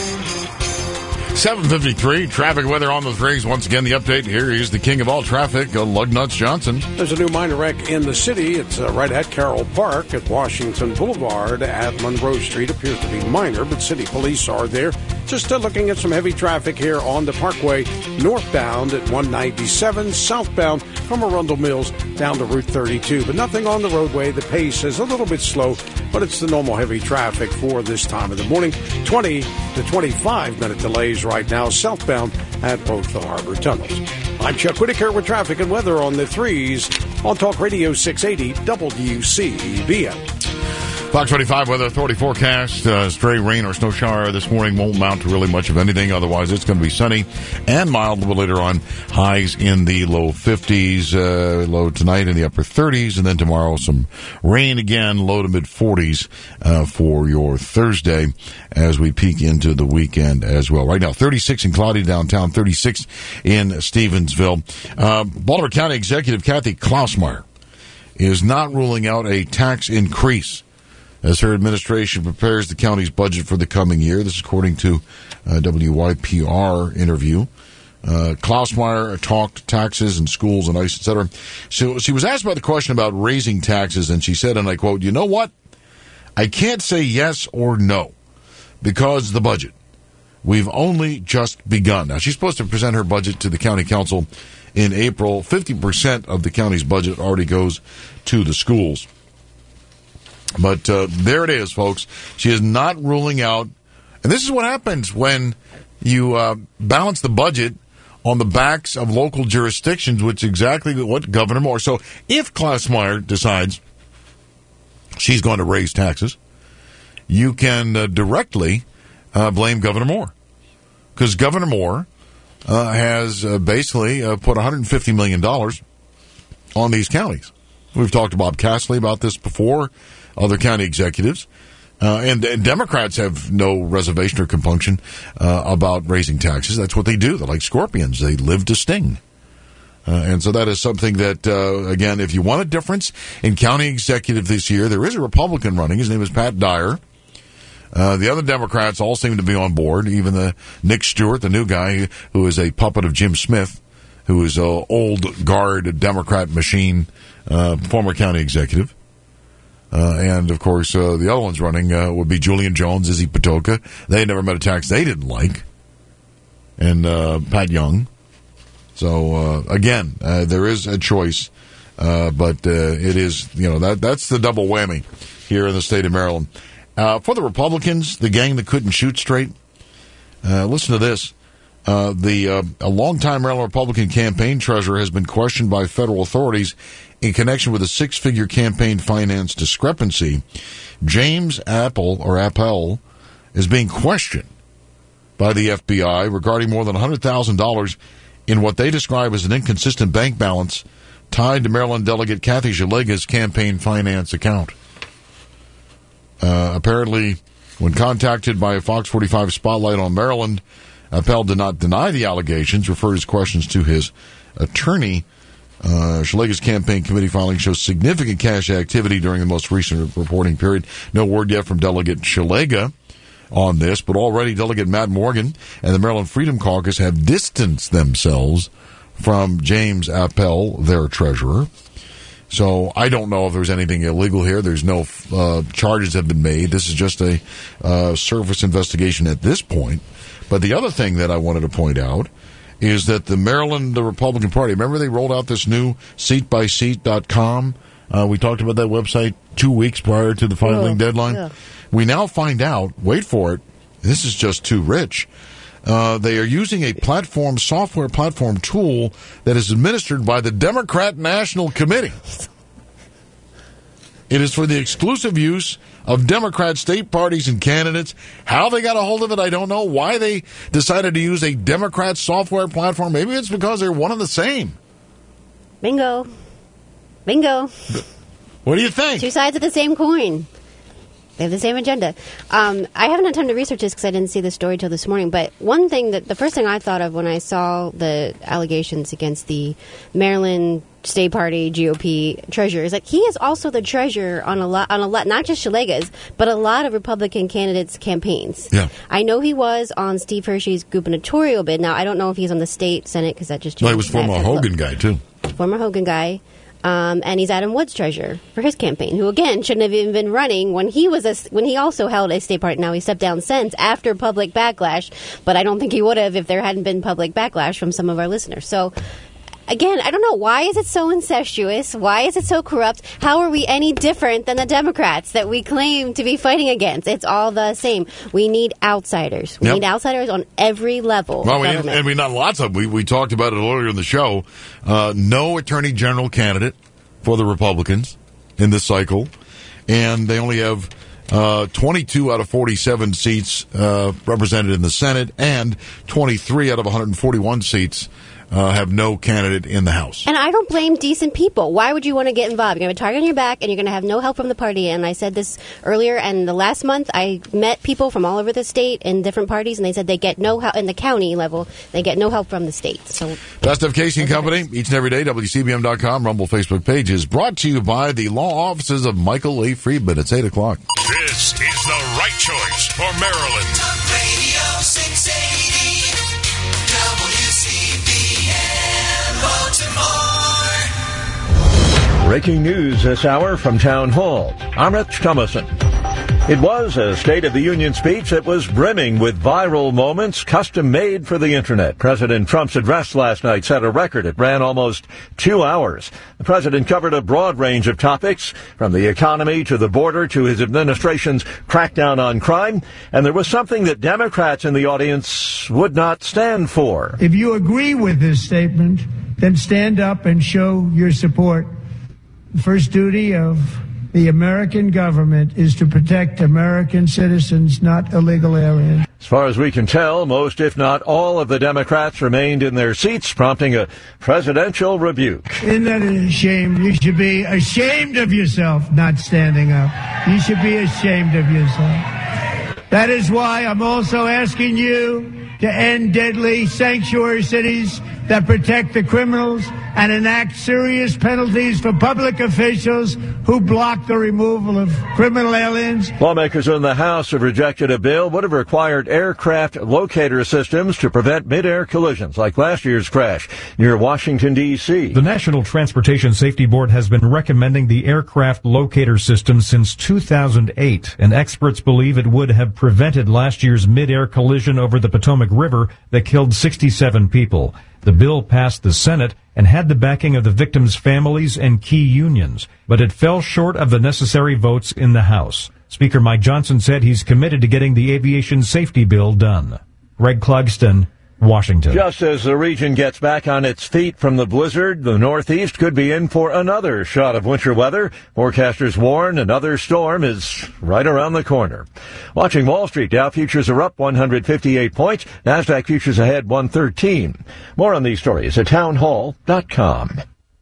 seven fifty-three, traffic weather on the threes. Once again, the update here. He's the king of all traffic, uh, Lugnuts Johnson. There's a new minor wreck in the city. It's uh, right at Carroll Park at Washington Boulevard at Monroe Street. Appears to be minor, but city police are there. Just uh, looking at some heavy traffic here on the Parkway, northbound at one ninety-seven, southbound from Arundel Mills down to Route thirty-two. But nothing on the roadway. The pace is a little bit slow, but it's the normal heavy traffic for this time of the morning. twenty to twenty-five minute delays right now southbound at both the harbor tunnels. I'm Chuck Whitaker with traffic and weather on the threes on Talk Radio six eighty W C B M. Fox twenty-five Weather Authority forecast. Uh, stray rain or snow shower this morning won't mount to really much of anything. Otherwise, it's going to be sunny and mild a little later on. Highs in the low fifties. Uh, low tonight in the upper thirties. And then tomorrow, some rain again. Low to mid forties uh, for your Thursday as we peek into the weekend as well. Right now, thirty-six in cloudy downtown. thirty-six in Stevensville. Uh, Baltimore County Executive Kathy Klausmeier is not ruling out a tax increase as her administration prepares the county's budget for the coming year. This is according to a W Y P R interview. Uh, Klausmeier talked taxes and schools and ICE, et cetera. So she was asked about the question about raising taxes, and she said, and I quote, "You know what? I can't say yes or no because the budget. We've only just begun." Now, she's supposed to present her budget to the county council in April. fifty percent of the county's budget already goes to the schools. But uh, there it is, folks. She is not ruling out. And this is what happens when you uh, balance the budget on the backs of local jurisdictions, which is exactly what Governor Moore. So if Klausmeier decides she's going to raise taxes, you can uh, directly uh, blame Governor Moore. Because Governor Moore uh, has uh, basically uh, put one hundred fifty million dollars on these counties. We've talked to Bob Castley about this before. Other county executives, uh, and, and Democrats have no reservation or compunction uh, about raising taxes. That's what they do. They're like scorpions. They live to sting. Uh, and so that is something that, uh, again, if you want a difference in county executive this year, there is a Republican running. His name is Pat Dyer. Uh, the other Democrats all seem to be on board, even the Nick Stewart, the new guy who is a puppet of Jim Smith, who is an old guard Democrat machine, uh, former county executive. Uh, and, of course, uh, the other ones running uh, would be Julian Jones, Izzy Patoka. They never met a tax they didn't like. And uh, Pat Young. So, uh, again, uh, there is a choice. Uh, but uh, it is, you know, that that's the double whammy here in the state of Maryland. Uh, for the Republicans, the gang that couldn't shoot straight, uh, listen to this. Uh, the uh, a longtime Maryland Republican campaign treasurer has been questioned by federal authorities in connection with a six-figure campaign finance discrepancy. James Apple, or Appel, is being questioned by the F B I regarding more than one hundred thousand dollars in what they describe as an inconsistent bank balance tied to Maryland delegate Kathy Szeliga's campaign finance account. Uh, apparently, when contacted by a Fox forty-five Spotlight on Maryland, Appel did not deny the allegations, referred his questions to his attorney. Uh, Szeliga's campaign committee filing shows significant cash activity during the most recent reporting period. No word yet from Delegate Szeliga. on this, but already Delegate Matt Morgan and the Maryland Freedom Caucus have distanced themselves from James Appel, their treasurer. So I don't know if there's anything illegal here. There's no uh, charges have been made. This is just a uh, surface investigation at this point. But the other thing that I wanted to point out is that the Maryland the Republican Party, remember they rolled out this new seat by seat dot com? Uh, we talked about that website two weeks prior to the filing oh, deadline. Yeah. We now find out, wait for it, this is just too rich. Uh, they are using a platform, software platform tool that is administered by the Democrat National Committee. It is for the exclusive use of Democrat state parties and candidates. How they got a hold of it, I don't know. Why they decided to use a Democrat software platform, maybe it's because they're one and the same. Bingo. Bingo. What do you think? Two sides of the same coin. They have the same agenda. Um, I haven't had time to research this because I didn't see the story till this morning. But one thing that the first thing I thought of when I saw the allegations against the Maryland State Party G O P treasurer is that he is also the treasurer on a lot, on a lot, not just Shalega's, but a lot of Republican candidates' campaigns. Yeah. I know he was on Steve Hershey's gubernatorial bid. Now I don't know if he's on the state Senate because that just changed. No, he was former Hogan guy too. Former Hogan guy. Um, and he's Adam Woods' treasurer for his campaign, who again shouldn't have even been running when he was a, when he also held a state party. Now he stepped down since after public backlash, but I don't think he would have if there hadn't been public backlash from some of our listeners. So. Again, I don't know. Why is it so incestuous? Why is it so corrupt? How are we any different than the Democrats that we claim to be fighting against? It's all the same. We need outsiders. We yep. need outsiders on every level. Well, of we need, government. and we not lots of. We we talked about it earlier in the show. Uh, no attorney general candidate for the Republicans in this cycle, and they only have uh, twenty-two out of forty-seven seats uh, represented in the Senate, and twenty-three out of one hundred forty-one seats. Uh, have no candidate in the House. And I don't blame decent people. Why would you want to get involved? You're going to have a target on your back, and you're going to have no help from the party. And I said this earlier, and the last month I met people from all over the state in different parties, and they said they get no help in the county level. They get no help from the state. So Best of Casey and Company, each and every day, W C B M dot com, Rumble Facebook page is brought to you by the law offices of Michael A. Friedman. It's eight o'clock. This is the right choice for Maryland. Talk Radio six eighty W C B M Baltimore. Breaking news this hour from Town Hall. I'm Rich Thomason. It was a State of the Union speech that was brimming with viral moments custom-made for the Internet. President Trump's address last night set a record. It ran almost two hours. The president covered a broad range of topics, from the economy to the border to his administration's crackdown on crime. And there was something that Democrats in the audience would not stand for. If you agree with this statement, then stand up and show your support. The first duty of the American government is to protect American citizens, not illegal aliens. As far as we can tell, most, if not all, of the Democrats remained in their seats, prompting a presidential rebuke. Isn't that a shame? You should be ashamed of yourself not standing up. You should be ashamed of yourself. That is why I'm also asking you to end deadly sanctuary cities that protect the criminals and enact serious penalties for public officials who block the removal of criminal aliens. Lawmakers in the House have rejected a bill would have required aircraft locator systems to prevent mid-air collisions like last year's crash near Washington, D C The National Transportation Safety Board has been recommending the aircraft locator system since two thousand eight, and experts believe it would have prevented last year's mid-air collision over the Potomac River that killed sixty-seven people. The bill passed the Senate and had the backing of the victims' families and key unions, but it fell short of the necessary votes in the House. Speaker Mike Johnson said he's committed to getting the aviation safety bill done. Greg Clugston, Washington. Just as the region gets back on its feet from the blizzard, the Northeast could be in for another shot of winter weather. Forecasters warn another storm is right around the corner. Watching Wall Street, Dow futures are up one hundred fifty-eight points. NASDAQ futures ahead one thirteen. More on these stories at town hall dot com.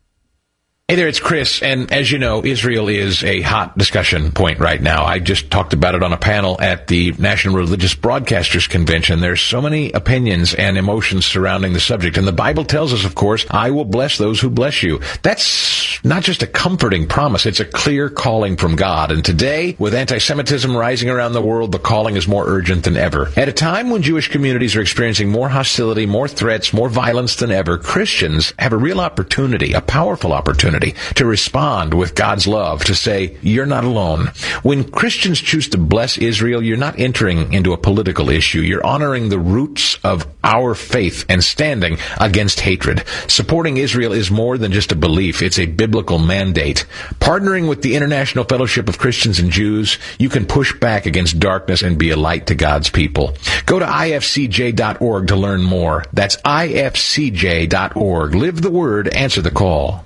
Hey there, it's Chris, and as you know, Israel is a hot discussion point right now. I just talked about it on a panel at the National Religious Broadcasters Convention. There's so many opinions and emotions surrounding the subject, and the Bible tells us, of course, I will bless those who bless you. That's it's not just a comforting promise, it's a clear calling from God. And today, with anti-Semitism rising around the world, the calling is more urgent than ever. At a time when Jewish communities are experiencing more hostility, more threats, more violence than ever, Christians have a real opportunity, a powerful opportunity, to respond with God's love, to say, you're not alone. When Christians choose to bless Israel, you're not entering into a political issue. You're honoring the roots of our faith and standing against hatred. Supporting Israel is more than just a belief. It's a biblical mandate. Partnering with the International Fellowship of Christians and Jews, you can push back against darkness and be a light to God's people. Go to I F C J dot org to learn more. That's I F C J dot org. Live the word, answer the call.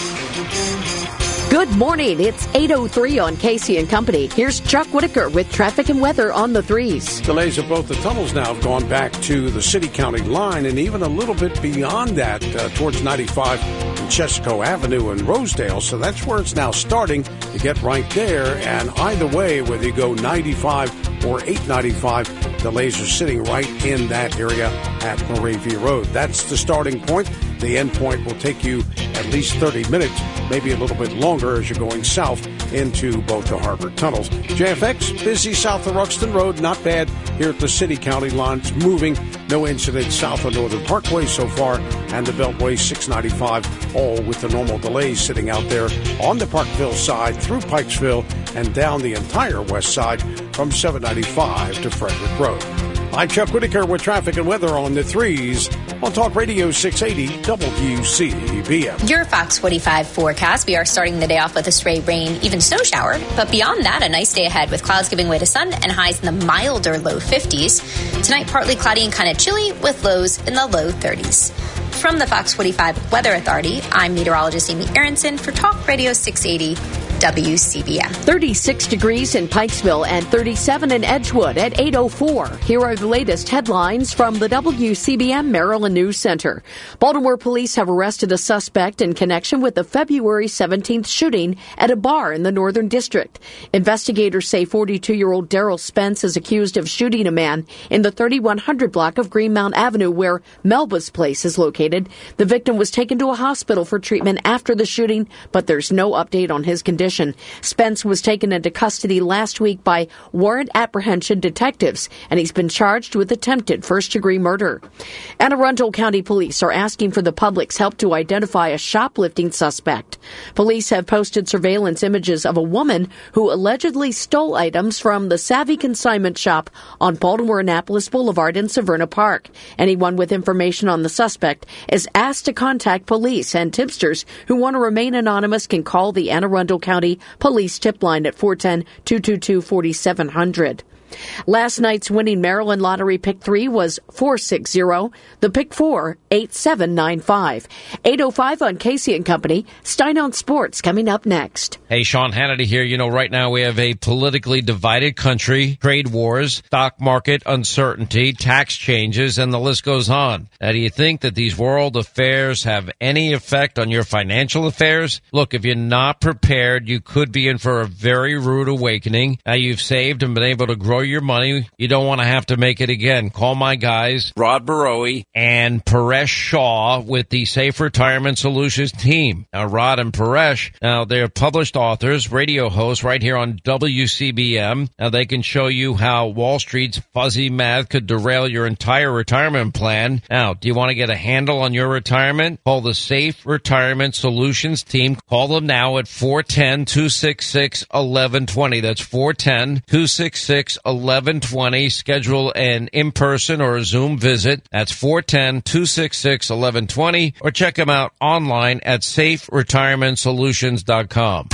Good morning. It's eight oh three on Casey and Company. Here's Chuck Whitaker with traffic and weather on the threes. Delays at both the tunnels now have gone back to the city-county line and even a little bit beyond that uh, towards ninety-five and Chesco Avenue in Rosedale. So that's where it's now starting to get right there. And either way, whether you go ninety-five or eight ninety-five, delays are sitting right in that area at Moravia Road. That's the starting point. The end point will take you at least thirty minutes, maybe a little bit longer as you're going south into both the harbor tunnels. J F X, busy south of Ruxton Road, not bad here at the city-county line. It's moving, no incidents south of Northern Parkway so far, and the Beltway six ninety-five, all with the normal delays sitting out there on the Parkville side through Pikesville and down the entire west side from seven ninety-five to Frederick Road. I'm Chuck Whitaker with traffic and weather on the threes on Talk Radio six eighty W C B M. Your Fox forty-five forecast. We are starting the day off with a stray rain, even snow shower. But beyond that, a nice day ahead with clouds giving way to sun and highs in the milder low fifties. Tonight, partly cloudy and kind of chilly with lows in the low thirties. From the Fox forty-five Weather Authority, I'm meteorologist Amy Aronson for Talk Radio six eighty W C B M. thirty-six degrees in Pikesville and thirty-seven in Edgewood at eight oh four. Here are the latest headlines from the W C B M Maryland News Center. Baltimore police have arrested a suspect in connection with the February seventeenth shooting at a bar in the Northern District. Investigators say forty-two-year-old Daryl Spence is accused of shooting a man in the thirty-one hundred block of Greenmount Avenue where Melba's Place is located. The victim was taken to a hospital for treatment after the shooting, but there's no update on his condition. Spence was taken into custody last week by warrant apprehension detectives, and he's been charged with attempted first-degree murder. Anne Arundel County Police are asking for the public's help to identify a shoplifting suspect. Police have posted surveillance images of a woman who allegedly stole items from the Savvy Consignment Shop on Baltimore-Annapolis Boulevard in Severna Park. Anyone with information on the suspect is asked to contact police, and tipsters who want to remain anonymous can call the Anne Arundel County Police tip line at four one zero, two two two, four seven zero zero. Last night's winning Maryland Lottery Pick three was four six zero. The Pick four, eight seven nine five. eight oh five on Casey and Company. Stein on Sports coming up next. Hey, Sean Hannity here. You know, right now we have a politically divided country, trade wars, stock market uncertainty, tax changes, and the list goes on. Now, do you think that these world affairs have any effect on your financial affairs? Look, if you're not prepared, you could be in for a very rude awakening. Now, you've saved and been able to grow your money. You don't want to have to make it again. Call my guys, Rod Barowie and Paresh Shaw with the Safe Retirement Solutions team. Now, Rod and Paresh, now they're published authors, radio hosts right here on W C B M. Now, they can show you how Wall Street's fuzzy math could derail your entire retirement plan. Now, do you want to get a handle on your retirement? Call the Safe Retirement Solutions team. Call them now at four one zero, two six six, one one two zero. That's four one zero, two six six, one one two zero. Schedule an in-person or a Zoom visit. That's four one zero, two six six, one one two zero. Or check them out online at safe retirement solutions dot com.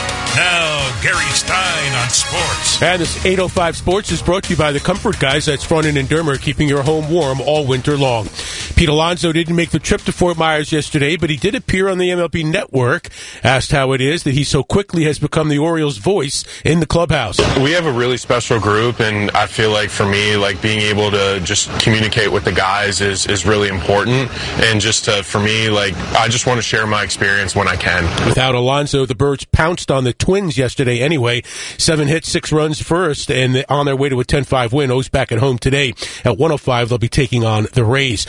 Now, Gary Stein on sports. And this eight oh five Sports is brought to you by the Comfort Guys. That's Fronin and Dermer, keeping your home warm all winter long. Pete Alonso didn't make the trip to Fort Myers yesterday, but he did appear on the M L B Network. Asked how it is that he so quickly has become the Orioles' voice in the clubhouse. We have a really special group, and I feel like for me, like being able to just communicate with the guys is, is really important. And just to, for me, like I just want to share my experience when I can. Without Alonso, the Birds pounced on the Twins yesterday anyway. Seven hits, six runs first, and on their way to a ten five win. O's back at home today. At one oh five, they'll be taking on the Rays. So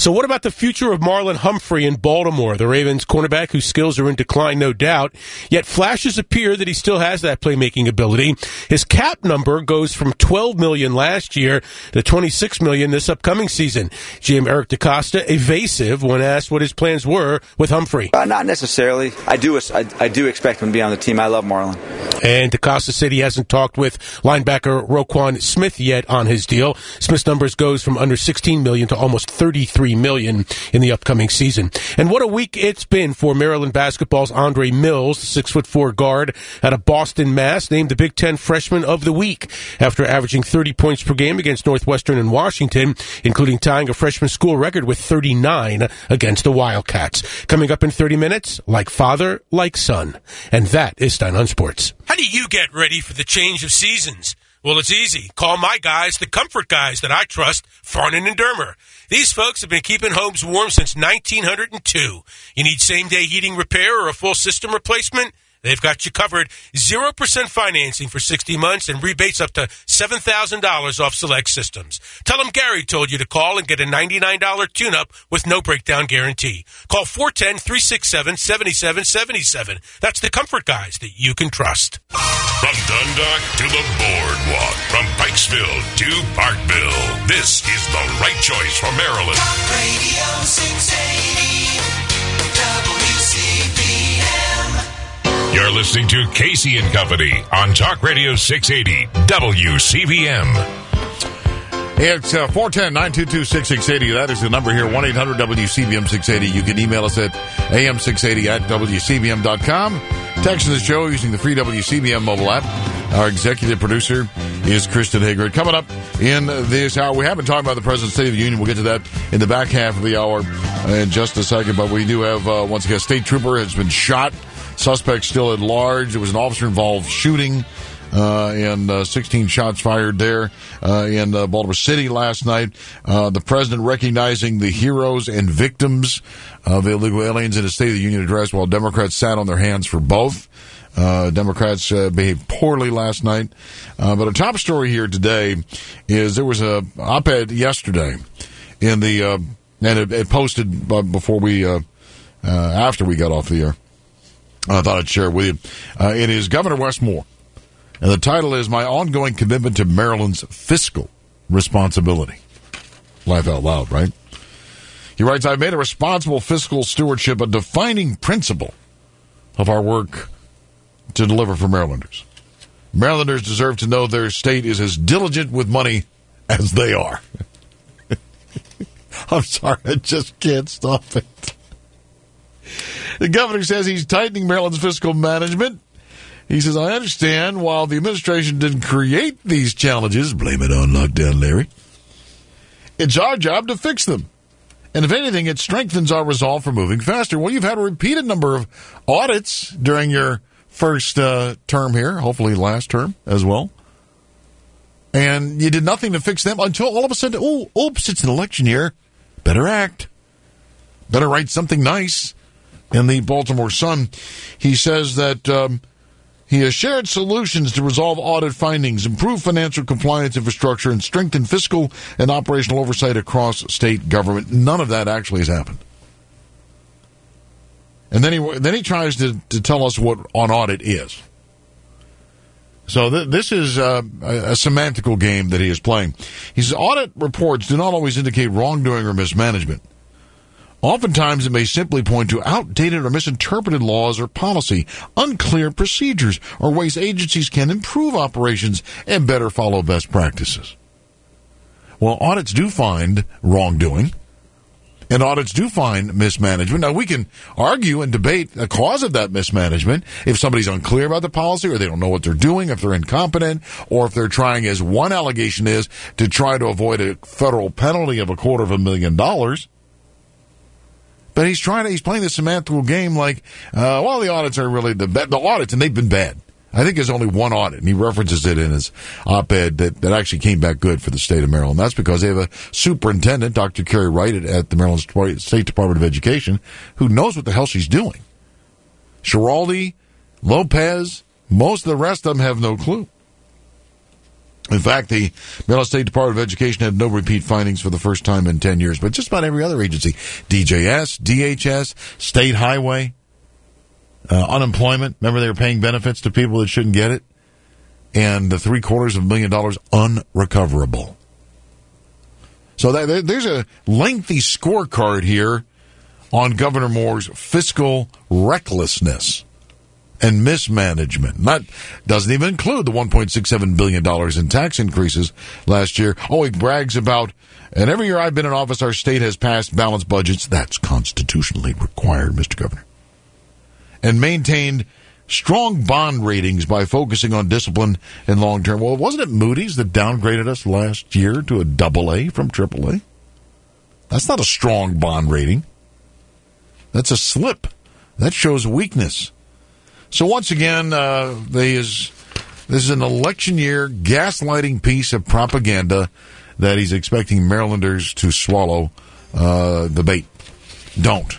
So what about the future of Marlon Humphrey in Baltimore, the Ravens cornerback whose skills are in decline, no doubt, yet flashes appear that he still has that playmaking ability. His cap number goes from twelve million dollars last year to twenty-six million dollars this upcoming season. G M Eric DeCosta evasive when asked what his plans were with Humphrey. Uh, not necessarily. I do I, I do expect him to be on the team. I love Marlon. And DeCosta said he hasn't talked with linebacker Roquan Smith yet on his deal. Smith's numbers goes from under sixteen million dollars to almost thirty-three million dollars in the upcoming season. And what a week it's been for Maryland basketball's Andre Mills, the six foot four guard out of Boston, Mass, named the Big Ten Freshman of the Week after averaging thirty points per game against Northwestern and Washington, including tying a freshman school record with thirty-nine against the Wildcats. Coming up in thirty minutes, like father, like son. And that is Stein on Sports. How do you get ready for the change of seasons? Well, it's easy. Call my guys, the comfort guys that I trust, Farnan and Dermer. These folks have been keeping homes warm since nineteen oh two. You need same-day heating repair or a full system replacement? They've got you covered. zero percent financing for sixty months and rebates up to seven thousand dollars off select systems. Tell them Gary told you to call and get a ninety-nine dollars tune-up with no breakdown guarantee. Call four one zero, three six seven, seven seven seven seven. That's the comfort guys that you can trust. From Dundalk to the Boardwalk, from Pikesville to Parkville, this is the right choice for Maryland. Talk Radio six eighty W C B M. You're listening to Casey and Company on Talk Radio six eighty W C B M. It's uh, four one zero, nine two two, six six eight zero. That is the number here, one eight hundred W C B M six eighty. You can email us at A M six eighty at W C B M dot com. Text the show using the free W C B M mobile app. Our executive producer is Kristen Hager. Coming up in this hour, we have been talking about the President's State of the Union. We'll get to that in the back half of the hour in just a second. But we do have, uh, once again, a state trooper has been shot. Suspect still at large. There was an officer-involved shooting uh, and uh, sixteen shots fired there uh, in uh, Baltimore City last night. Uh, the president recognizing the heroes and victims of illegal aliens in his State of the Union address, while Democrats sat on their hands for both. Uh, Democrats uh, behaved poorly last night. Uh, but a top story here today is there was a op-ed yesterday in the uh, and it, it posted before we uh, uh, after we got off the air. I thought I'd share it with you. Uh, it is Governor Wes Moore, and the title is My Ongoing Commitment to Maryland's Fiscal Responsibility. Laugh out loud, right? He writes, I've made a responsible fiscal stewardship a defining principle of our work to deliver for Marylanders. Marylanders deserve to know their state is as diligent with money as they are. I'm sorry, I just can't stop it. The governor says he's tightening Maryland's fiscal management. He says, I understand while the administration didn't create these challenges, blame it on lockdown, Larry, it's our job to fix them. And if anything, it strengthens our resolve for moving faster. Well, you've had a repeated number of audits during your first uh, term here, hopefully last term as well. And you did nothing to fix them until all of a sudden, oh, oops, it's an election year. Better act. Better write something nice. In the Baltimore Sun, he says that um, he has shared solutions to resolve audit findings, improve financial compliance infrastructure, and strengthen fiscal and operational oversight across state government. None of that actually has happened. And then he then he tries to, to tell us what on audit is. So th- this is uh, a, a semantical game that he is playing. He says audit reports do not always indicate wrongdoing or mismanagement. Oftentimes, it may simply point to outdated or misinterpreted laws or policy, unclear procedures, or ways agencies can improve operations and better follow best practices. Well, audits do find wrongdoing, and audits do find mismanagement. Now, we can argue and debate the cause of that mismanagement if somebody's unclear about the policy or they don't know what they're doing, if they're incompetent, or if they're trying, as one allegation is, to try to avoid a federal penalty of a quarter of a million dollars. But he's trying to, he's playing this semantical game like, uh, well, the audits are really the the audits, and they've been bad. I think there's only one audit, and he references it in his op-ed that, that actually came back good for the state of Maryland. That's because they have a superintendent, Doctor Carrie Wright, at the Maryland State Department of Education, who knows what the hell she's doing. Schiraldi, Lopez, most of the rest of them have no clue. In fact, the Maryland State Department of Education had no repeat findings for the first time in ten years, but just about every other agency, D J S, D H S, State Highway, uh, unemployment. Remember, they were paying benefits to people that shouldn't get it? And the three quarters of a million dollars unrecoverable. So that, there's a lengthy scorecard here on Governor Moore's fiscal recklessness and mismanagement. Not doesn't even include the one point six seven billion dollars in tax increases last year. Oh, he brags about, and every year I've been in office, our state has passed balanced budgets. That's constitutionally required, Mister Governor. And maintained strong bond ratings by focusing on discipline and long-term. Well, wasn't it Moody's that downgraded us last year to a double A from triple A? That's not a strong bond rating. That's a slip. That shows weakness. So once again, uh, they is, this is an election year gaslighting piece of propaganda that he's expecting Marylanders to swallow uh, the bait. Don't.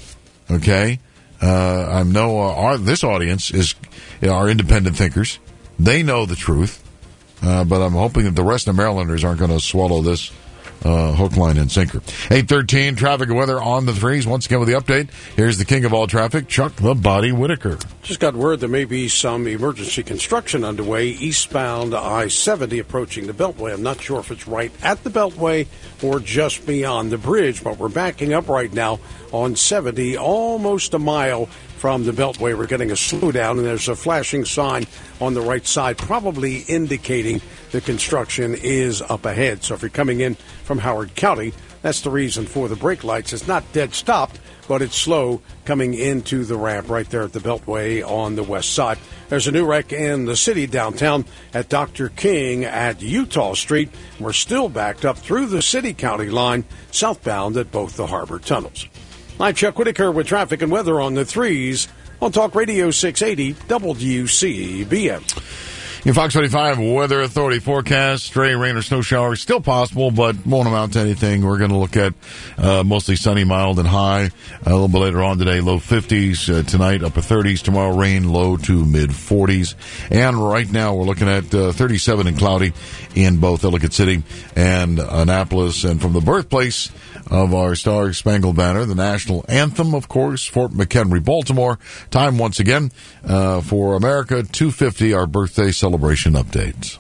Okay? Uh, I know uh, our, this audience is you know, are independent thinkers. They know the truth. Uh, but I'm hoping that the rest of Marylanders aren't going to swallow this Uh, hook, line, and sinker. eight thirteen, traffic and weather on the threes. Once again with the update, here's the king of all traffic, Chuck the Body Whitaker. Just got word there may be some emergency construction underway eastbound I seventy approaching the Beltway. I'm not sure if it's right at the Beltway or just beyond the bridge, but we're backing up right now on seventy, almost a mile from the Beltway. We're getting a slowdown, and there's a flashing sign on the right side, probably indicating the construction is up ahead. So if you're coming in from Howard County, that's the reason for the brake lights. It's not dead stopped, but it's slow coming into the ramp right there at the Beltway on the west side. There's a new wreck in the city downtown at Doctor King at Utah Street. We're still backed up through the city-county line southbound at both the harbor tunnels. I'm Chuck Whitaker with traffic and weather on the threes on Talk Radio six eighty W C B M. Your Fox twenty-five Weather Authority forecast, stray rain or snow showers still possible, but won't amount to anything. We're going to look at uh, mostly sunny, mild, and high. A little bit later on today, low fifties. Uh, tonight, upper thirties. Tomorrow, rain, low to mid forties. And right now, we're looking at uh, thirty-seven and cloudy in both Ellicott City and Annapolis. And from the birthplace of our Star Spangled Banner, the national anthem, of course, Fort McHenry, Baltimore. Time once again uh, for America two fifty, our birthday celebration updates.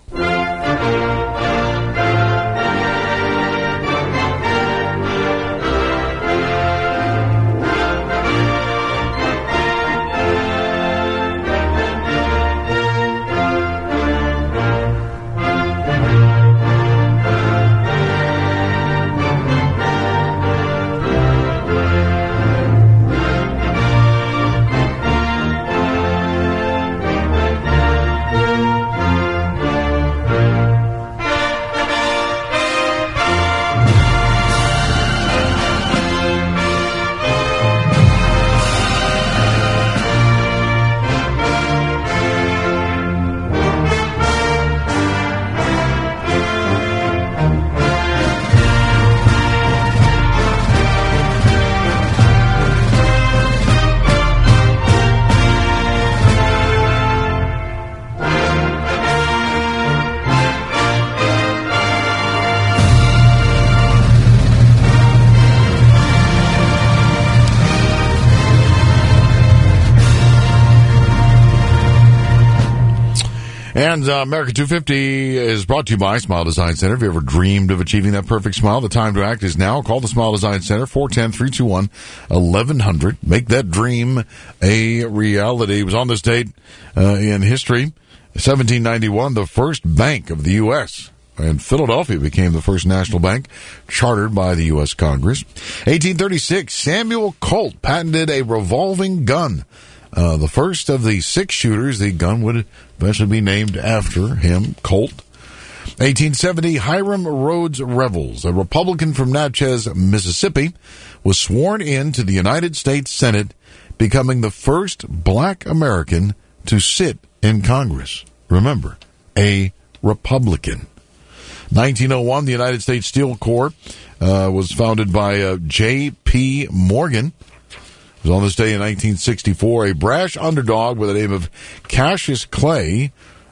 And uh, America two fifty is brought to you by Smile Design Center. If you ever dreamed of achieving that perfect smile, the time to act is now. Call the Smile Design Center, four one zero, three two one, eleven hundred. Make that dream a reality. It was on this date uh, in history, seventeen ninety-one, the first bank of the U S And Philadelphia became the first national bank chartered by the U S Congress. eighteen thirty-six, Samuel Colt patented a revolving gun. Uh, the first of the six shooters. The gun would eventually be named after him, Colt. eighteen seventy, Hiram Rhodes Revels, a Republican from Natchez, Mississippi, was sworn into the United States Senate, becoming the first black American to sit in Congress. Remember, a Republican. nineteen oh one, the United States Steel Corps uh, was founded by uh, J P Morgan. It was on this day in nineteen sixty-four, a brash underdog by the name of Cassius Clay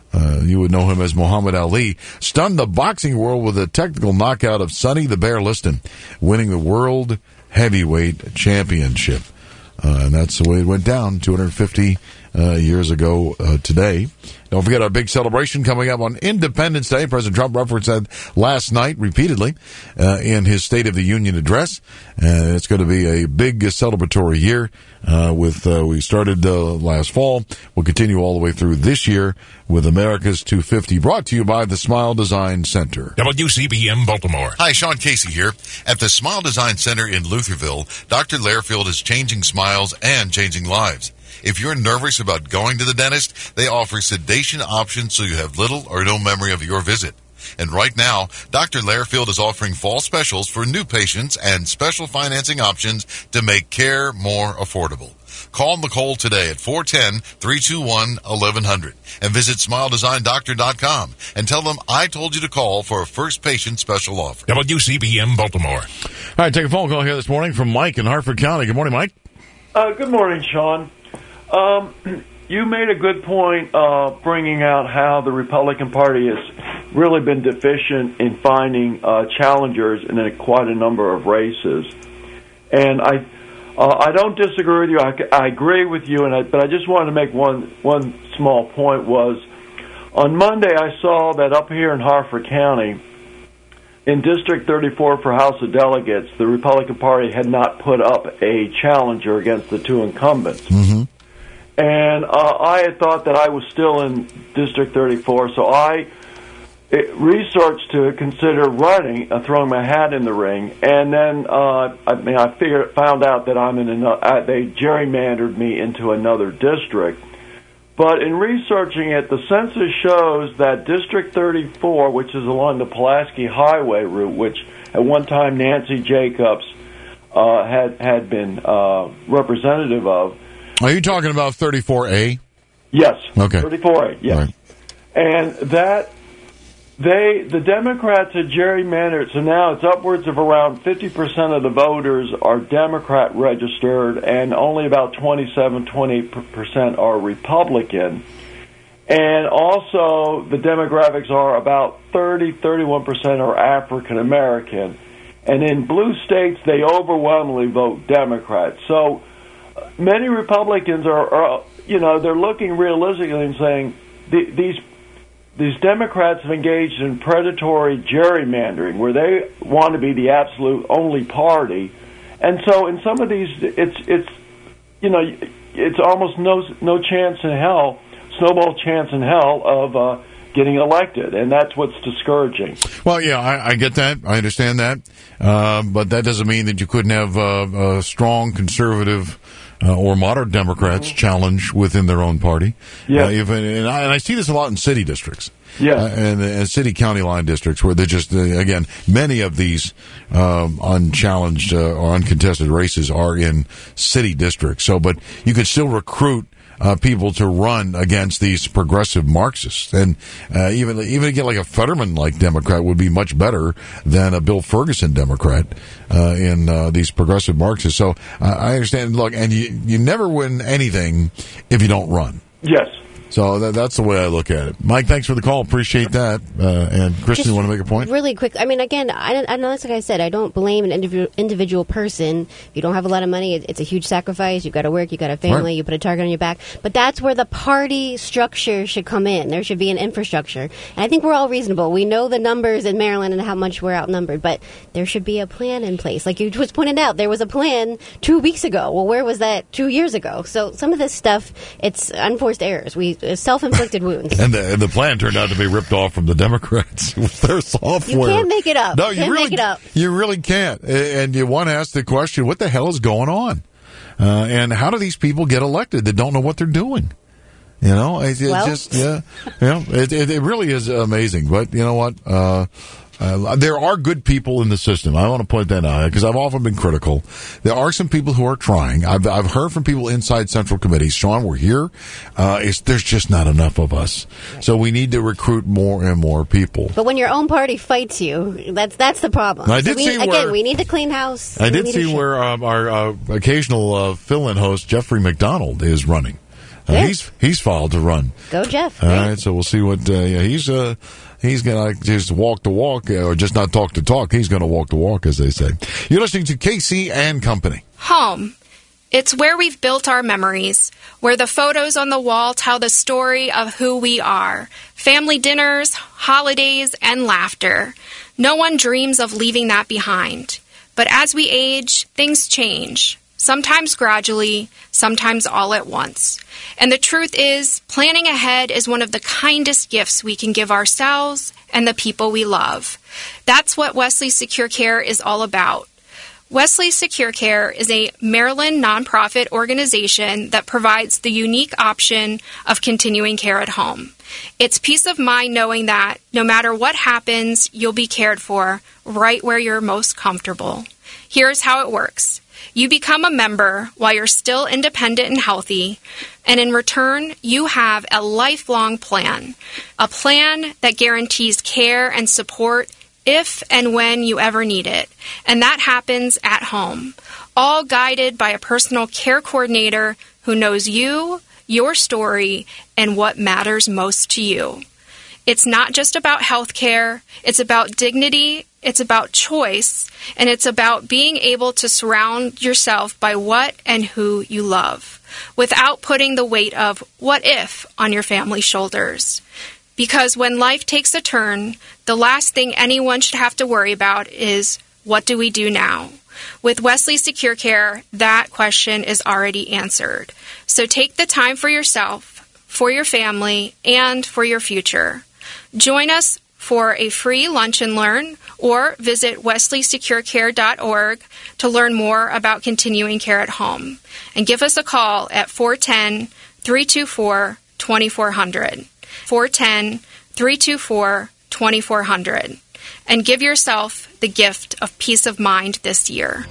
Uh, you would know him as Muhammad Ali, stunned the boxing world with a technical knockout of Sonny the Bear Liston, winning the World Heavyweight Championship. Uh, and that's the way it went down two hundred fifty uh, years ago uh, today. Don't forget our big celebration coming up on Independence Day. President Trump referenced that last night repeatedly uh, in his State of the Union address. Uh, it's going to be a big uh, celebratory year. Uh, with uh, we started uh, last fall. We'll continue all the way through this year with America's two fifty, brought to you by the Smile Design Center. W C B M Baltimore. Hi, Sean Casey here. At the Smile Design Center in Lutherville, Doctor Lairfield is changing smiles and changing lives. If you're nervous about going to the dentist, they offer sedation options so you have little or no memory of your visit. And right now, Doctor Lairfield is offering fall specials for new patients and special financing options to make care more affordable. Call Nicole today at four one zero, three two one, one one zero zero and visit smile design doctor dot com and tell them I told you to call for a first patient special offer. W C B M Baltimore. All right, take a phone call here this morning from Mike in Hartford County. Good morning, Mike. Uh, good morning, Sean. Um, you made a good point uh, bringing out how the Republican Party has really been deficient in finding uh, challengers in a, quite a number of races. And I uh, I don't disagree with you. I, I agree with you, and I, but I just wanted to make one, one small point was, on Monday I saw that up here in Hartford County, in District thirty-four for House of Delegates, the Republican Party had not put up a challenger against the two incumbents. Mm-hmm. And uh, I had thought that I was still in District thirty-four, so I it, researched to consider running, uh, throwing my hat in the ring. And then uh, I mean, I figured, found out that I'm in another. Uh, they gerrymandered me into another district. But in researching it, the census shows that District thirty-four, which is along the Pulaski Highway route, which at one time Nancy Jacobs uh, had had been uh, representative of. Are you talking about thirty-four A? Yes. Okay. thirty-four A, yes. Right. And that, they, the Democrats had gerrymandered, so now it's upwards of around fifty percent of the voters are Democrat registered, and only about twenty-seven, twenty percent are Republican. And also, the demographics are about thirty, thirty-one percent are African American. And in blue states, they overwhelmingly vote Democrat. So, many Republicans are, are, you know, they're looking realistically and saying th- these these Democrats have engaged in predatory gerrymandering, where they want to be the absolute only party, and so in some of these, it's it's you know, it's almost no no chance in hell, snowball chance in hell of uh, getting elected, and that's what's discouraging. Well, yeah, I, I get that. I understand that, uh, but that doesn't mean that you couldn't have uh, a strong conservative. Uh, or moderate Democrats mm-hmm. challenge within their own party. Yeah. Uh, even, and, I, and I see this a lot in city districts. Yeah. Uh, and, and city county line districts where they just, uh, again, many of these um, unchallenged uh, or uncontested races are in city districts. So, but you could still recruit Uh, people to run against these progressive Marxists, and uh, even even again like a Fetterman-like Democrat would be much better than a Bill Ferguson Democrat uh, in uh, these progressive Marxists. So uh, I understand. Look, and you you never win anything if you don't run. Yes. So that, that's the way I look at it. Mike, thanks for the call. Appreciate that. Uh, and Kristen, you want to make a point? Really quick. I mean, again, I, I know, like I said, I don't blame an individual, individual person. If you don't have a lot of money, it, it's a huge sacrifice. You've got to work. You've got a family. Right. You put a target on your back. But that's where the party structure should come in. There should be an infrastructure. And I think we're all reasonable. We know the numbers in Maryland and how much we're outnumbered. But there should be a plan in place. Like you just pointed out, there was a plan two weeks ago. Well, where was that two years ago? So some of this stuff, it's unforced errors. We self-inflicted wounds. And the, and the plan turned out to be ripped off from the Democrats with their software. You can't make it up. No, you you can't really, make it up. You really can't. And you want to ask the question, what the hell is going on? Uh, and how do these people get elected that don't know what they're doing? You know, it's, it's well. just, yeah, yeah it, it, it really is amazing. But you know what? Uh, Uh, there are good people in the system. I want to point that out because I've often been critical. There are some people who are trying. I've, I've heard from people inside Central Committee, Sean, we're here. Uh, it's, there's just not enough of us. So we need to recruit more and more people. But when your own party fights you, that's that's the problem. I did so we, see again, where, we need to clean house. I We did need see leadership. where um, our uh, occasional uh, fill-in host, Jeffrey McDonald, is running. Uh, Yeah. He's he's filed to run. Go, Jeff. All right, so we'll see what uh, yeah, he's uh, he's gonna just walk the walk, uh, or just not talk the talk. He's gonna walk the walk, as they say. You're listening to Casey and Company. Home. It's where we've built our memories, where the photos on the wall tell the story of who we are. Family dinners, holidays, and laughter. No one dreams of leaving that behind. But as we age, things change. Sometimes gradually, sometimes all at once. And the truth is, planning ahead is one of the kindest gifts we can give ourselves and the people we love. That's what Wesley Secure Care is all about. Wesley Secure Care is a Maryland nonprofit organization that provides the unique option of continuing care at home. It's peace of mind knowing that no matter what happens, you'll be cared for right where you're most comfortable. Here's how it works. You become a member while you're still independent and healthy, and in return, you have a lifelong plan, a plan that guarantees care and support if and when you ever need it. And that happens at home, all guided by a personal care coordinator who knows you, your story, and what matters most to you. It's not just about health care, it's about dignity, it's about choice, and it's about being able to surround yourself by what and who you love, without putting the weight of what if on your family's shoulders. Because when life takes a turn, the last thing anyone should have to worry about is, what do we do now? With Wesley Secure Care, that question is already answered. So take the time for yourself, for your family, and for your future. Join us for a free lunch and learn, or visit wesley secure care dot org to learn more about continuing care at home. And give us a call at four one zero, three two four, two four zero zero. four one zero, three two four, two four zero zero. And give yourself the gift of peace of mind this year.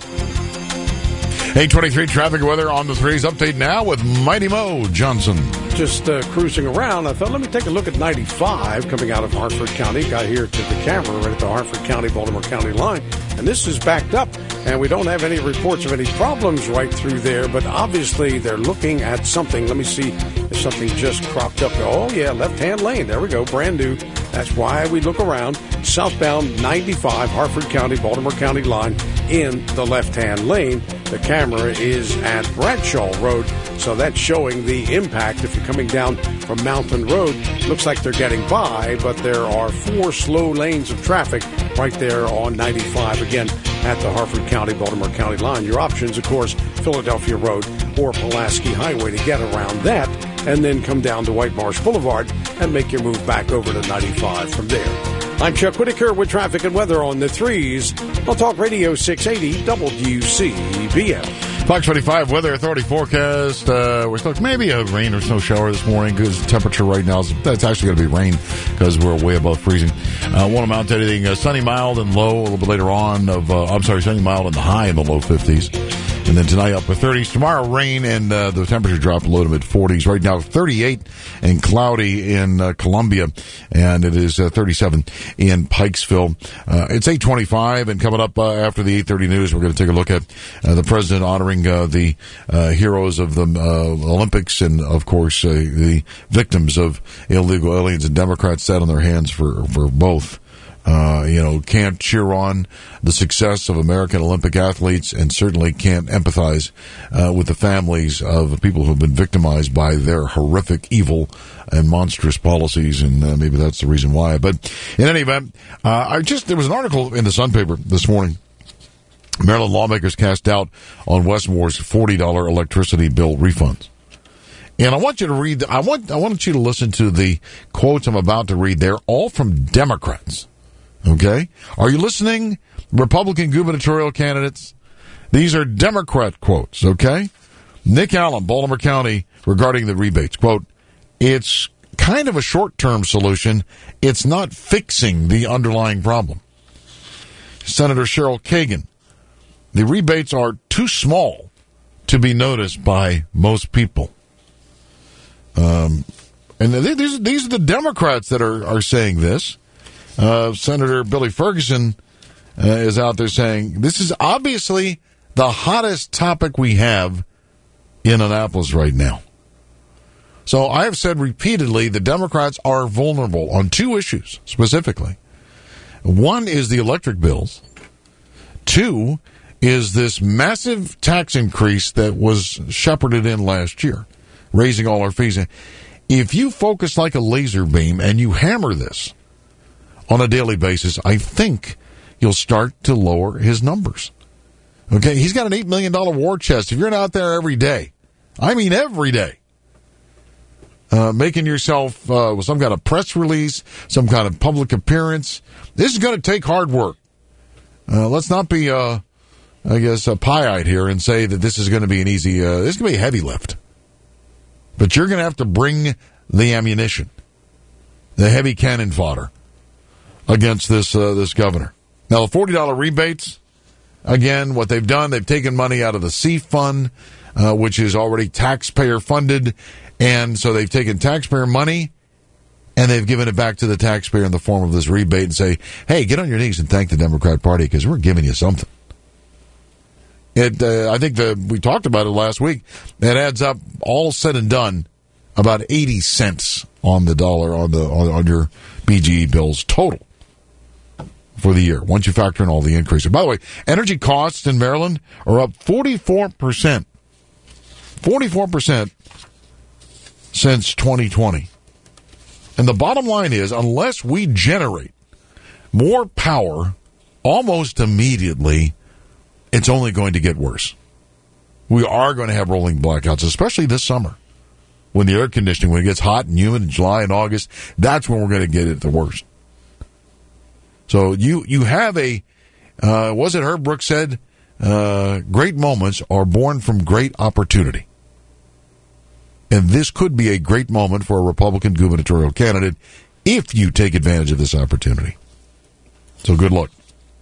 eight twenty-three traffic weather on the threes. Update now with Mighty Mo Johnson. Just uh, cruising around, I thought, let me take a look at ninety-five coming out of Hartford County. Got here to the camera right at the Hartford County, Baltimore County line. And this is backed up. And we don't have any reports of any problems right through there. But obviously, they're looking at something. Let me see if something just cropped up. Oh, yeah, left-hand lane. There we go. Brand new. That's why we look around. Southbound ninety-five, Hartford County, Baltimore County line in the left-hand lane. The camera is at Bradshaw Road, so that's showing the impact. If you're coming down from Mountain Road, looks like they're getting by, but there are four slow lanes of traffic right there on ninety-five, again, at the Hartford County, Baltimore County line. Your options, of course, Philadelphia Road or Pulaski Highway to get around that, and then come down to White Marsh Boulevard and make your move back over to ninety-five from there. I'm Chuck Whitaker with traffic and weather on the threes. I'll talk Radio six eighty W C B M. Fox twenty-five Weather Authority forecast. Uh, we're still maybe a rain or snow shower this morning because the temperature right now is that's actually going to be rain because we're way above freezing. Uh, won't amount to anything. Uh, sunny, mild, and low a little bit later on. Of uh, I'm sorry, sunny, mild, and high in the low fifties. And then tonight upper thirties. Tomorrow rain and uh, the temperature drop low to mid forties. Right now thirty-eight and cloudy in uh, Columbia, and it is uh, thirty-seven in Pikesville. Uh, it's eight twenty-five, and coming up uh, after the eight thirty news, we're going to take a look at uh, the president honoring uh, the uh, heroes of the uh, Olympics and, of course, uh, the victims of illegal aliens. And Democrats sat on their hands for, for both. Uh, you know, can't cheer on the success of American Olympic athletes and certainly can't empathize uh, with the families of people who have been victimized by their horrific, evil, and monstrous policies, and uh, maybe that's the reason why. But in any event, uh, I just there was an article in the Sun paper this morning. Maryland lawmakers cast doubt on Westmore's forty dollars electricity bill refunds. And I want you to read, I want, I want you to listen to the quotes I'm about to read. They're all from Democrats. Okay? Are you listening, Republican gubernatorial candidates? These are Democrat quotes, okay? Nick Allen, Baltimore County, regarding the rebates. Quote, it's kind of a short-term solution. It's not fixing the underlying problem. Senator Cheryl Kagan, the rebates are too small to be noticed by most people. Um, and these, these are the Democrats that are, are saying this. Uh, Senator Billy Ferguson uh, is out there saying this is obviously the hottest topic we have in Annapolis right now. So I have said repeatedly the Democrats are vulnerable on two issues specifically. One is the electric bills. Two is this massive tax increase that was shepherded in last year, raising all our fees. If you focus like a laser beam and you hammer this on a daily basis, I think you'll start to lower his numbers. Okay, he's got an eight million dollars war chest. If you're not out there every day, I mean every day, uh, making yourself uh, with some kind of press release, some kind of public appearance, this is going to take hard work. Uh, let's not be, uh, I guess, uh, pie-eyed here and say that this is going to be an easy, uh, this is going to be a heavy lift. But you're going to have to bring the ammunition, the heavy cannon fodder against this uh, this governor. Now, the forty dollars rebates, again, what they've done, they've taken money out of the C fund, uh, which is already taxpayer funded, and so they've taken taxpayer money and they've given it back to the taxpayer in the form of this rebate and say, hey, get on your knees and thank the Democrat Party because we're giving you something. It, uh, I think the, we talked about it last week. It adds up, all said and done, about eighty cents on the dollar on the on, on your B G E bills total for the year, once you factor in all the increases. By the way, energy costs in Maryland are up forty-four percent. forty-four percent since twenty twenty. And the bottom line is, unless we generate more power almost immediately, it's only going to get worse. We are going to have rolling blackouts, especially this summer. When the air conditioning, when it gets hot and humid in July and August, that's when we're going to get it the worst. So you, you have a, uh, was it Herb Brooks said, uh, great moments are born from great opportunity. And this could be a great moment for a Republican gubernatorial candidate if you take advantage of this opportunity. So good luck.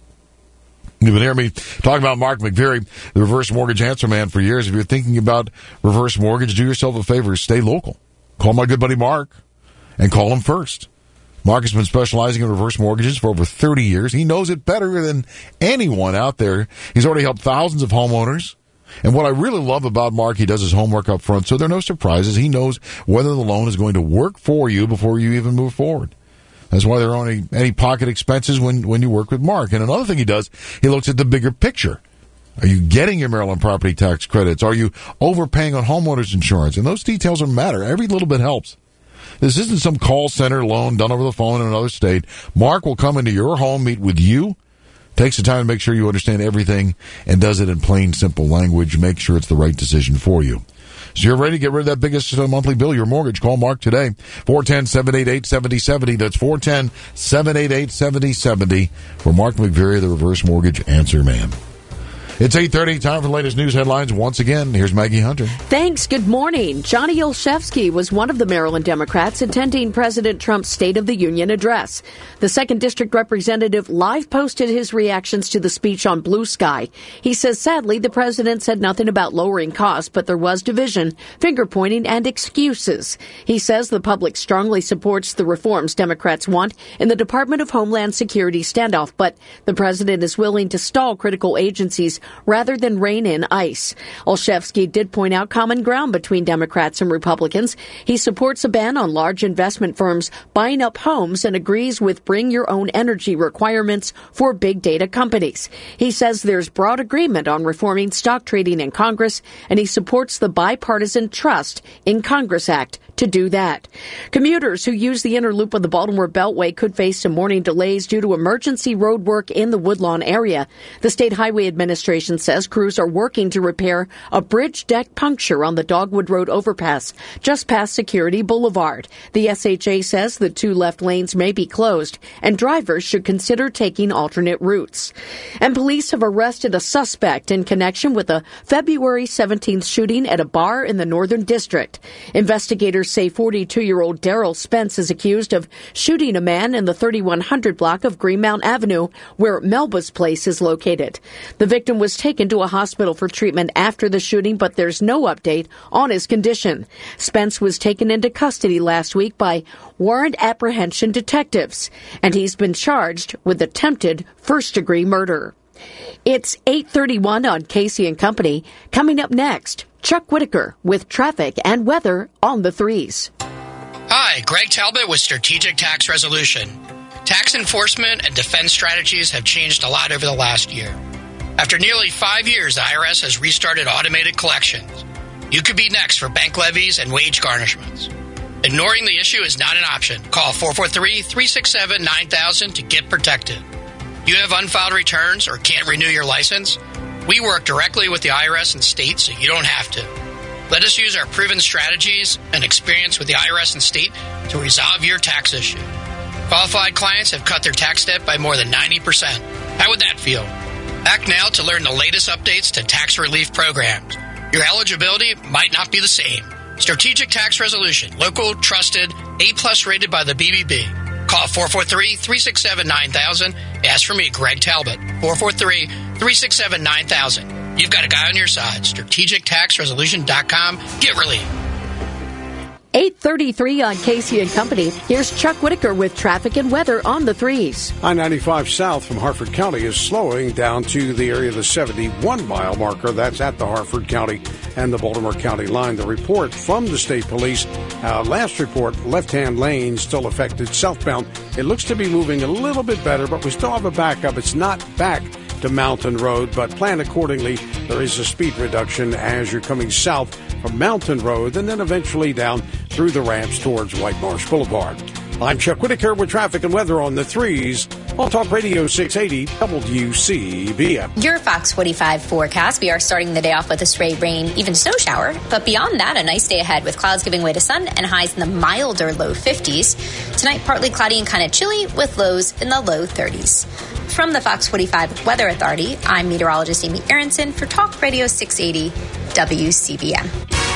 You've been hearing me talking about Mark McVeary, the reverse mortgage answer man, for years. If you're thinking about reverse mortgage, do yourself a favor. Stay local. Call my good buddy Mark and call him first. Mark has been specializing in reverse mortgages for over thirty years. He knows it better than anyone out there. He's already helped thousands of homeowners. And what I really love about Mark, he does his homework up front, so there are no surprises. He knows whether the loan is going to work for you before you even move forward. That's why there aren't any, any pocket expenses when, when you work with Mark. And another thing he does, he looks at the bigger picture. Are you getting your Maryland property tax credits? Are you overpaying on homeowners insurance? And those details don't matter. Every little bit helps. This isn't some call center loan done over the phone in another state. Mark will come into your home, meet with you, takes the time to make sure you understand everything, and does it in plain, simple language. Make sure it's the right decision for you. So you're ready to get rid of that biggest monthly bill, your mortgage. Call Mark today, four one zero, seven eight eight, seven zero seven zero. That's four one zero, seven eight eight, seven zero seven zero for Mark McVeary, the reverse mortgage answer man. It's eight thirty, time for the latest news headlines. Once again, here's Maggie Hunter. Thanks. Good morning. Johnny Olszewski was one of the Maryland Democrats attending President Trump's State of the Union address. The second District representative live posted his reactions to the speech on Blue Sky. He says, sadly, the president said nothing about lowering costs, but there was division, finger-pointing, and excuses. He says the public strongly supports the reforms Democrats want in the Department of Homeland Security standoff, but the president is willing to stall critical agencies rather than rein in ICE. Olszewski did point out common ground between Democrats and Republicans. He supports a ban on large investment firms buying up homes and agrees with bring your own energy requirements for big data companies. He says there's broad agreement on reforming stock trading in Congress, and he supports the Bipartisan Trust in Congress Act to do that. Commuters who use the inner loop of the Baltimore Beltway could face some morning delays due to emergency road work in the Woodlawn area. The State Highway Administration says crews are working to repair a bridge deck puncture on the Dogwood Road overpass just past Security Boulevard. The S H A says the two left lanes may be closed and drivers should consider taking alternate routes. And police have arrested a suspect in connection with a February seventeenth shooting at a bar in the Northern District. Investigators say forty-two-year-old Daryl Spence is accused of shooting a man in the thirty-one hundred block of Greenmount Avenue, where Melba's Place is located. The victim was taken to a hospital for treatment after the shooting, but there's no update on his condition. Spence was taken into custody last week by warrant apprehension detectives, and he's been charged with attempted first-degree murder. It's eight thirty-one on Casey and Company. Coming up next, Chuck Whitaker with traffic and weather on the threes. Hi, Greg Talbot with Strategic Tax Resolution. Tax enforcement and defense strategies have changed a lot over the last year. After nearly five years, the I R S has restarted automated collections. You could be next for bank levies and wage garnishments. Ignoring the issue is not an option. Call four four three, three six seven, nine thousand to get protected. You have unfiled returns or can't renew your license? We work directly with the I R S and state so you don't have to. Let us use our proven strategies and experience with the I R S and state to resolve your tax issue. Qualified clients have cut their tax debt by more than ninety percent. How would that feel? Act now to learn the latest updates to tax relief programs. Your eligibility might not be the same. Strategic Tax Resolution, local, trusted, A-plus rated by the B B B. Call four four three, three six seven, nine thousand. Ask for me, Greg Talbot. four four three, three six seven, nine thousand. You've got a guy on your side. strategic tax resolution dot com. Get relief. eight thirty-three on Casey and Company. Here's Chuck Whitaker with traffic and weather on the threes. I ninety-five south from Harford County is slowing down to the area of the seventy-one mile marker. That's at the Harford County and the Baltimore County line. The report from the state police, uh, last report, left-hand lane still affected southbound. It looks to be moving a little bit better, but we still have a backup. It's not back to Mountain Road, but plan accordingly. There is a speed reduction as you're coming south from Mountain Road and then eventually down through the ramps towards White Marsh Boulevard. I'm Chuck Whitaker with traffic and weather on the threes on Talk Radio six eighty W C B M. Your Fox forty-five forecast. We are starting the day off with a stray rain, even snow shower. But beyond that, a nice day ahead with clouds giving way to sun and highs in the milder low fifties. Tonight, partly cloudy and kind of chilly with lows in the low thirties. From the Fox forty-five Weather Authority, I'm meteorologist Amy Aronson for Talk Radio six eighty W C B M.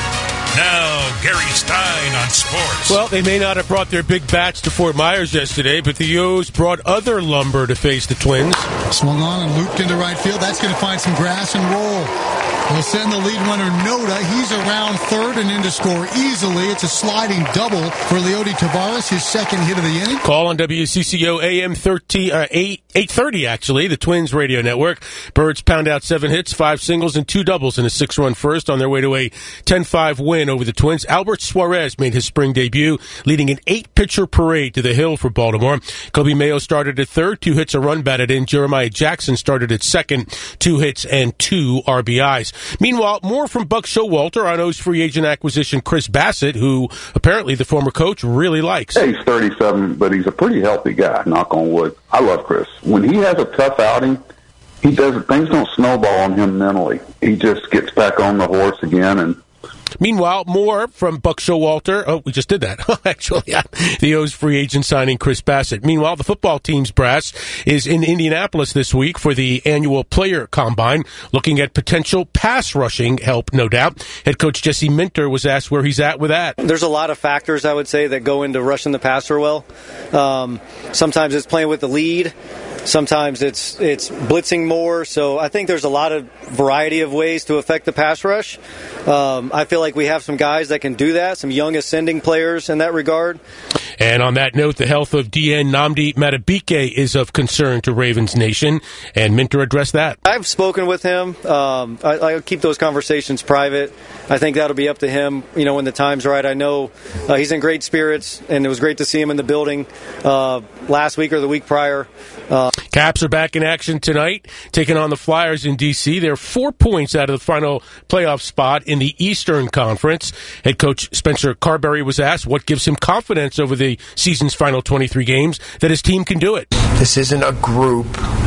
Now, Gary Stein on sports. Well, they may not have brought their big bats to Fort Myers yesterday, but the O's brought other lumber to face the Twins. Swung on and looped into right field. That's going to find some grass and roll. They'll send the lead runner Noda. He's around third and in to score easily. It's a sliding double for Leody Tavares, his second hit of the inning. Call on W C C O A M thirteen, uh, eight, eight thirty, actually, the Twins radio network. Birds pound out seven hits, five singles, and two doubles in a six-run first on their way to a ten five win over the Twins. Albert Suarez made his spring debut, leading an eight-pitcher parade to the Hill for Baltimore. Kobe Mayo started at third, two hits, a run batted in. Jeremiah Jackson started at second, two hits and two R B Is. Meanwhile, more from Buck Showalter on O's free agent acquisition Chris Bassett, who apparently the former coach really likes. Yeah, he's thirty-seven, but he's a pretty healthy guy, knock on wood. I love Chris. When he has a tough outing, he does things don't snowball on him mentally. He just gets back on the horse again and Meanwhile, more from Buck Showalter. Oh, we just did that. Actually, yeah. The O's free agent signing Chris Bassett. Meanwhile, the football team's brass is in Indianapolis this week for the annual player combine, looking at potential pass rushing help, no doubt. Head coach Jesse Minter was asked where he's at with that. There's a lot of factors, I would say, that go into rushing the passer well. Um, sometimes it's playing with the lead. Sometimes it's it's blitzing more. So I think there's a lot of variety of ways to affect the pass rush. Um, I feel like we have some guys that can do that, some young ascending players in that regard. And on that note, the health of D N Nnamdi Madubuike is of concern to Ravens Nation, and Minter addressed that. I've spoken with him. Um, I, I keep those conversations private. I think that'll be up to him, you know, when the time's right. I know uh, he's in great spirits, and it was great to see him in the building uh, last week or the week prior. Uh, Caps are back in action tonight, taking on the Flyers in D C. They're four points out of the final playoff spot in the Eastern Conference. Head coach Spencer Carberry was asked what gives him confidence over the season's final twenty-three games that his team can do it. This isn't a group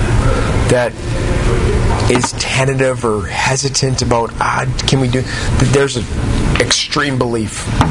that is tentative or hesitant about, ah, can we do... There's an extreme belief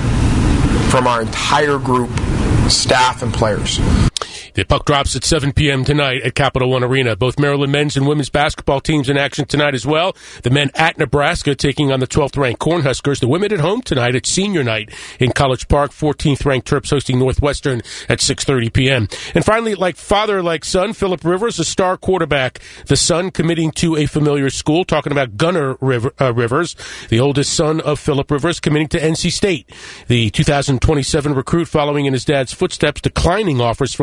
from our entire group, staff, and players. The puck drops at seven p.m. tonight at Capital One Arena. Both Maryland men's and women's basketball teams in action tonight as well. The men at Nebraska taking on the twelfth-ranked Cornhuskers. The women at home tonight at senior night in College Park. fourteenth-ranked Terps hosting Northwestern at six thirty p.m. And finally, like father, like son, Phillip Rivers, a star quarterback. The son committing to a familiar school, talking about Gunnar River, uh, Rivers, the oldest son of Phillip Rivers, committing to N C State. The two thousand twenty-seven recruit following in his dad's footsteps, declining offers from, among others,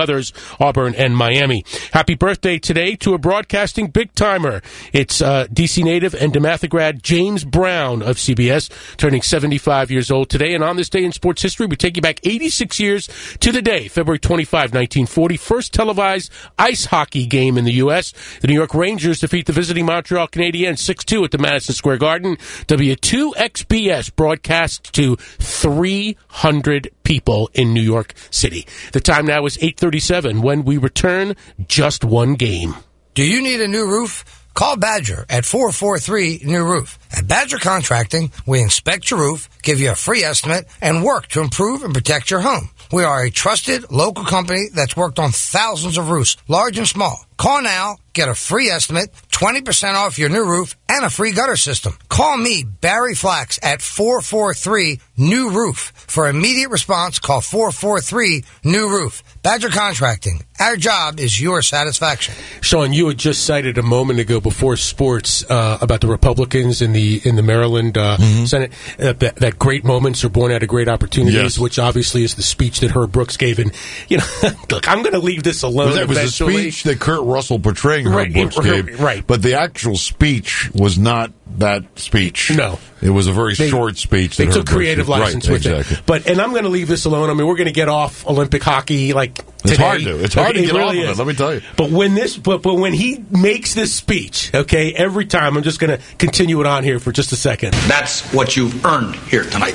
others, Auburn and Miami. Happy birthday today to a broadcasting big-timer. It's uh, D C native and DeMatha grad James Brown of C B S, turning seventy-five years old today. And on this day in sports history, we take you back eighty-six years to the day, February twenty-fifth, nineteen forty, first televised ice hockey game in the U S. The New York Rangers defeat the visiting Montreal Canadiens six two at the Madison Square Garden. W two X B S broadcast to three hundred people in New York City. The time now is eight thirty-seven. When we return, just one game. Do you need a new roof? Call Badger at four four three New Roof. At Badger Contracting, we inspect your roof, give you a free estimate, and work to improve and protect your home. We are a trusted local company that's worked on thousands of roofs, large and small. Call now, get a free estimate, twenty percent off your new roof, and a free gutter system. Call me, Barry Flax, at four four three New Roof. For immediate response, call four four three New Roof. Badger Contracting. Our job is your satisfaction. Sean, you had just cited a moment ago before sports uh, about the Republicans in the in the Maryland uh, mm-hmm. Senate. Uh, that, that great moments are born out of great opportunities, yes. which obviously is the speech that Herb Brooks gave. And you know, look, I'm going to leave this alone. It was a speech that Kurt Russell portraying Herb right, Brooks it, gave, right? But the actual speech was not that speech. No, it was a very they, short speech. They that took Herb creative Brooks license right, with exactly. it. But and I'm going to leave this alone. I mean, we're going to get off Olympic hockey like today. It's hard to. It's hard okay, to get really off of is. it. Let me tell you. But when this, but but when he makes this speech, okay, every time I'm just going to continue it on here for just a second. That's what you've earned here tonight.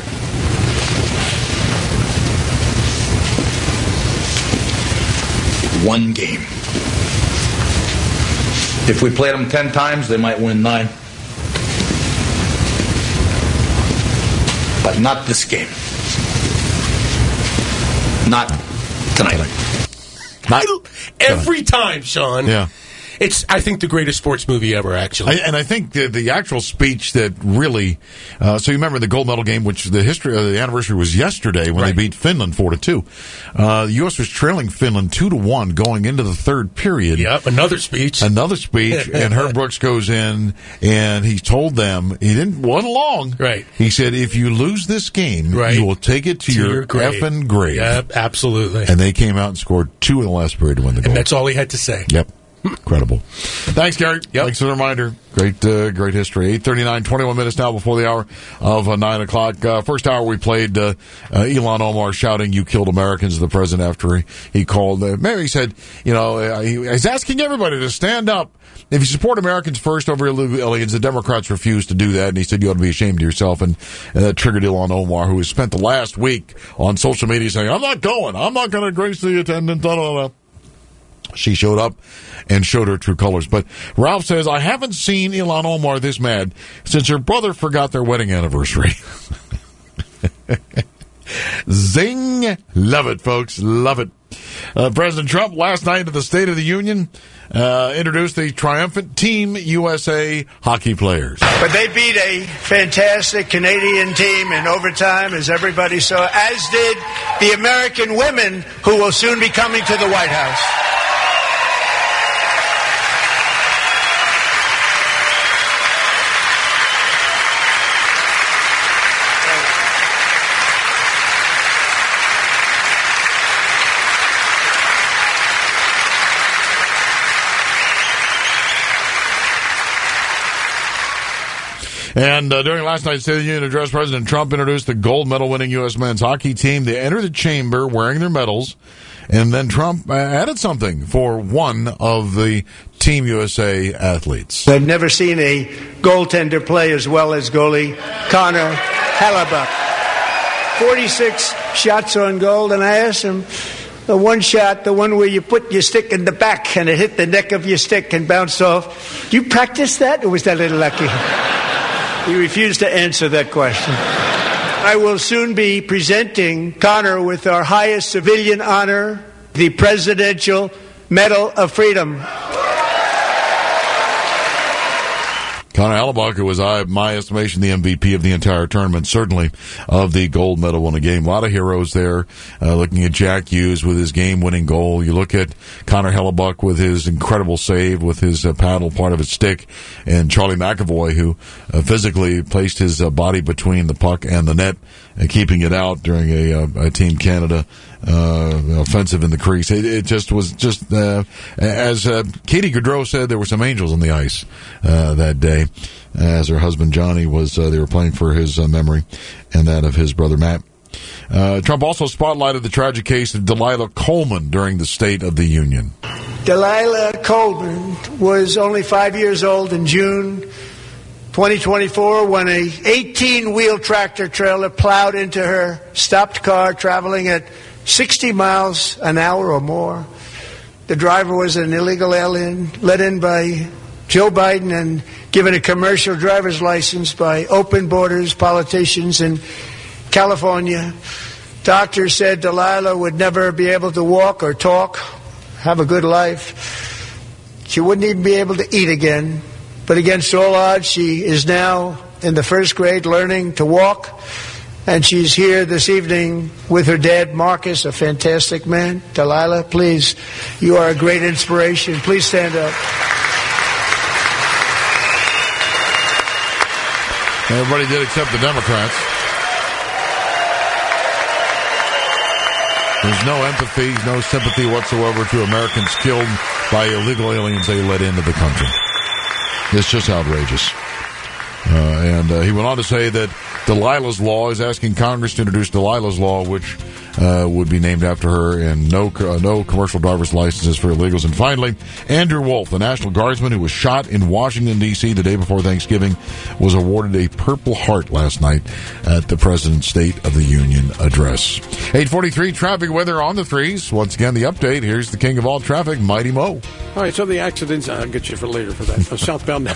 One game. If we played them ten times, they might win nine. But not this game. Not tonight. Not every time, Sean. Yeah. It's, I think, the greatest sports movie ever, actually. I, and I think the, the actual speech that really, uh, so you remember the gold medal game, which the history, uh, the anniversary was yesterday when right. they beat Finland four to two. Uh, the U S was trailing Finland two to one going into the third period. Yep, another speech. Another speech, and Herb Brooks goes in and he told them, he didn't, wasn't long. Right. He said, if you lose this game, right. you will take it to, to your, your grave. effing grave. Yep, absolutely. And they came out and scored two in the last period to win the goal. And that's all he had to say. Yep. Incredible. Thanks, Gary. Yep. Thanks for the reminder. Great, uh, great history. eight thirty-nine, twenty-one minutes now before the hour of uh, nine o'clock. Uh, first hour we played uh, uh, Ilhan Omar shouting, "You killed Americans," to the president after he, he called. Uh, Mary said, you know, uh, he, he's asking everybody to stand up. If you support Americans first over illegal aliens, the Democrats refused to do that. And he said, you ought to be ashamed of yourself. And uh, that triggered Ilhan Omar, who has spent the last week on social media saying, I'm not going. I'm not going to grace the attendance. Blah, blah, blah. She showed up and showed her true colors. But Ralph says, I haven't seen Ilhan Omar this mad since her brother forgot their wedding anniversary. Zing. Love it, folks. Love it. Uh, President Trump last night at the State of the Union uh, introduced the triumphant Team U S A hockey players. But they beat a fantastic Canadian team in overtime, as everybody saw, as did the American women who will soon be coming to the White House. And uh, during last night's State of the Union address, President Trump introduced the gold medal winning U S men's hockey team. They enter the chamber wearing their medals, and then Trump uh, added something for one of the Team U S A athletes. I've never seen a goaltender play as well as goalie Connor Hellebuyck. forty-six shots on goal, and I asked him, the one shot, the one where you put your stick in the back and it hit the neck of your stick and bounced off, do you practice that, or was that a little lucky? He refused to answer that question. I will soon be presenting Connor with our highest civilian honor, the Presidential Medal of Freedom. Connor Hellebuck, who was, I, my estimation, the M V P of the entire tournament, certainly of the gold medal winning game. A lot of heroes there. Uh, looking at Jack Hughes with his game-winning goal. You look at Connor Hellebuck with his incredible save with his uh, paddle, part of its stick, and Charlie McAvoy, who uh, physically placed his uh, body between the puck and the net, uh, keeping it out during a, uh, a Team Canada uh, offensive in the crease. It, it just was just, uh, as uh, Katie Gaudreau said, there were some angels on the ice uh, that day. As her husband Johnny was, uh, they were playing for his uh, memory and that of his brother Matt. Uh, Trump also spotlighted the tragic case of Delilah Coleman during the State of the Union. Delilah Coleman was only five years old in June twenty twenty-four when a eighteen-wheel tractor trailer plowed into her stopped car traveling at sixty miles an hour or more. The driver was an illegal alien let in by Joe Biden and given a commercial driver's license by open borders politicians in California. Doctors said Delilah would never be able to walk or talk, have a good life. She wouldn't even be able to eat again. But against all odds, she is now in the first grade learning to walk. And she's here this evening with her dad, Marcus, a fantastic man. Delilah, please, you are a great inspiration. Please stand up. Everybody did except the Democrats. There's no empathy, no sympathy whatsoever to Americans killed by illegal aliens they let into the country. It's just outrageous. Uh, and uh, he went on to say that Delilah's Law is asking Congress to introduce Delilah's Law, which uh, would be named after her, and no uh, no commercial driver's licenses for illegals. And finally, Andrew Wolf, the National Guardsman who was shot in Washington, D C the day before Thanksgiving, was awarded a Purple Heart last night at the President's State of the Union address. eight forty-three, traffic weather on the threes. Once again, the update. Here's the king of all traffic, Mighty Mo. All right, so the accidents, I'll get you for later for that. Uh, southbound,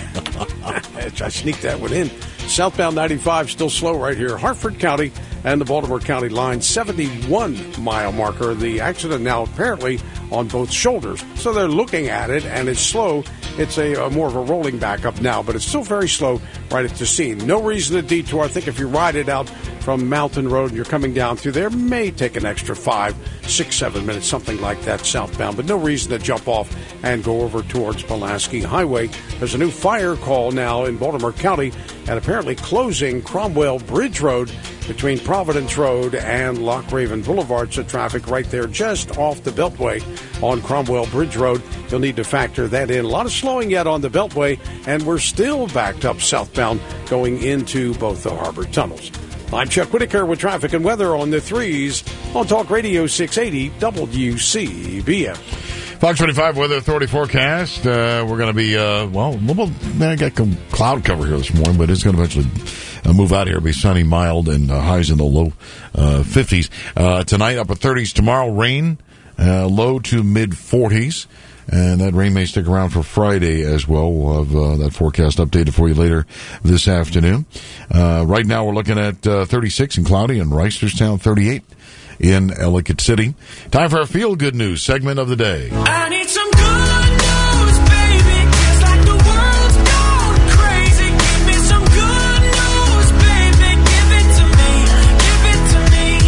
I sneaked that one in. Southbound ninety-five still slow right here. Hartford County and the Baltimore County line, seventy-one mile marker. The accident now apparently on both shoulders. So they're looking at it, and it's slow. It's a, a more of a rolling backup now, but it's still very slow right at the scene. No reason to detour. I think if you ride it out from Mountain Road and you're coming down through there, may take an extra five, six, seven minutes, something like that southbound, but no reason to jump off and go over towards Pulaski Highway. There's a new fire call now in Baltimore County and apparently closing Cromwell Bridge Road between Providence Road and Loch Raven Boulevard. So traffic right there just off the Beltway on Cromwell Bridge Road. You'll need to factor that in. A lot of slowing yet on the Beltway, and we're still backed up southbound going into both the harbor tunnels. I'm Chuck Whitaker with traffic and weather on the threes on Talk Radio six eighty W C B M. Fox twenty-five Weather Authority forecast. Uh, we're going to be, uh, well, a little, man, I got some cloud cover here this morning, but it's going to eventually uh, move out here. It'll be sunny, mild, and uh, highs in the low uh, fifties. Uh, tonight, upper thirties. Tomorrow, rain, uh, low to mid forties. And that rain may stick around for Friday as well. We'll have uh, that forecast updated for you later this afternoon. Uh, right now, we're looking at uh, thirty-six and cloudy in Reisterstown, thirty-eight in Ellicott City. Time for our Feel Good News segment of the day. I need some good news, baby. Feels like the world's gone crazy. Give me some good news, baby. Give it to me. Give it to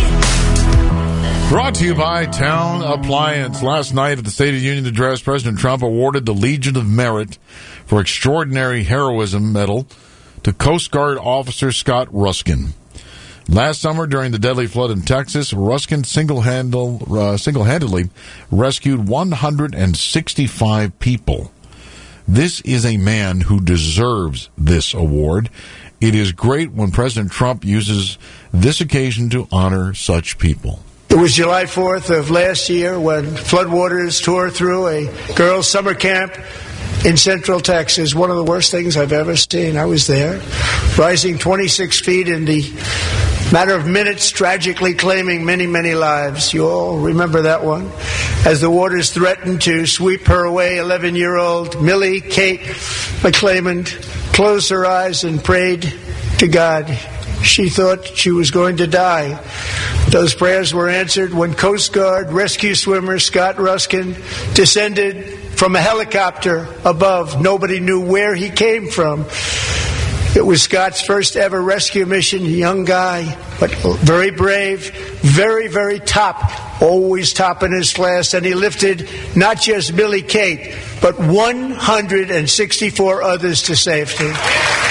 me. Brought to you by Town Appliance. Last night at the State of the Union address, President Trump awarded the Legion of Merit for Extraordinary Heroism Medal to Coast Guard Officer Scott Ruskin. Last summer, during the deadly flood in Texas, Ruskin single-handle, uh, single-handedly rescued one hundred sixty-five people. This is a man who deserves this award. It is great when President Trump uses this occasion to honor such people. It was July fourth of last year when floodwaters tore through a girls' summer camp in Central Texas. One of the worst things I've ever seen. I was there, rising twenty-six feet in the matter of minutes, tragically claiming many, many lives. You all remember that one? As the waters threatened to sweep her away, eleven-year-old Millie Kate McClelland closed her eyes and prayed to God. She thought she was going to die. Those prayers were answered when Coast Guard rescue swimmer Scott Ruskin descended from a helicopter above. Nobody knew where he came from. It was Scott's first ever rescue mission. Young guy, but very brave, very, very top, always top in his class. And he lifted not just Billy Kate, but one hundred sixty-four others to safety. one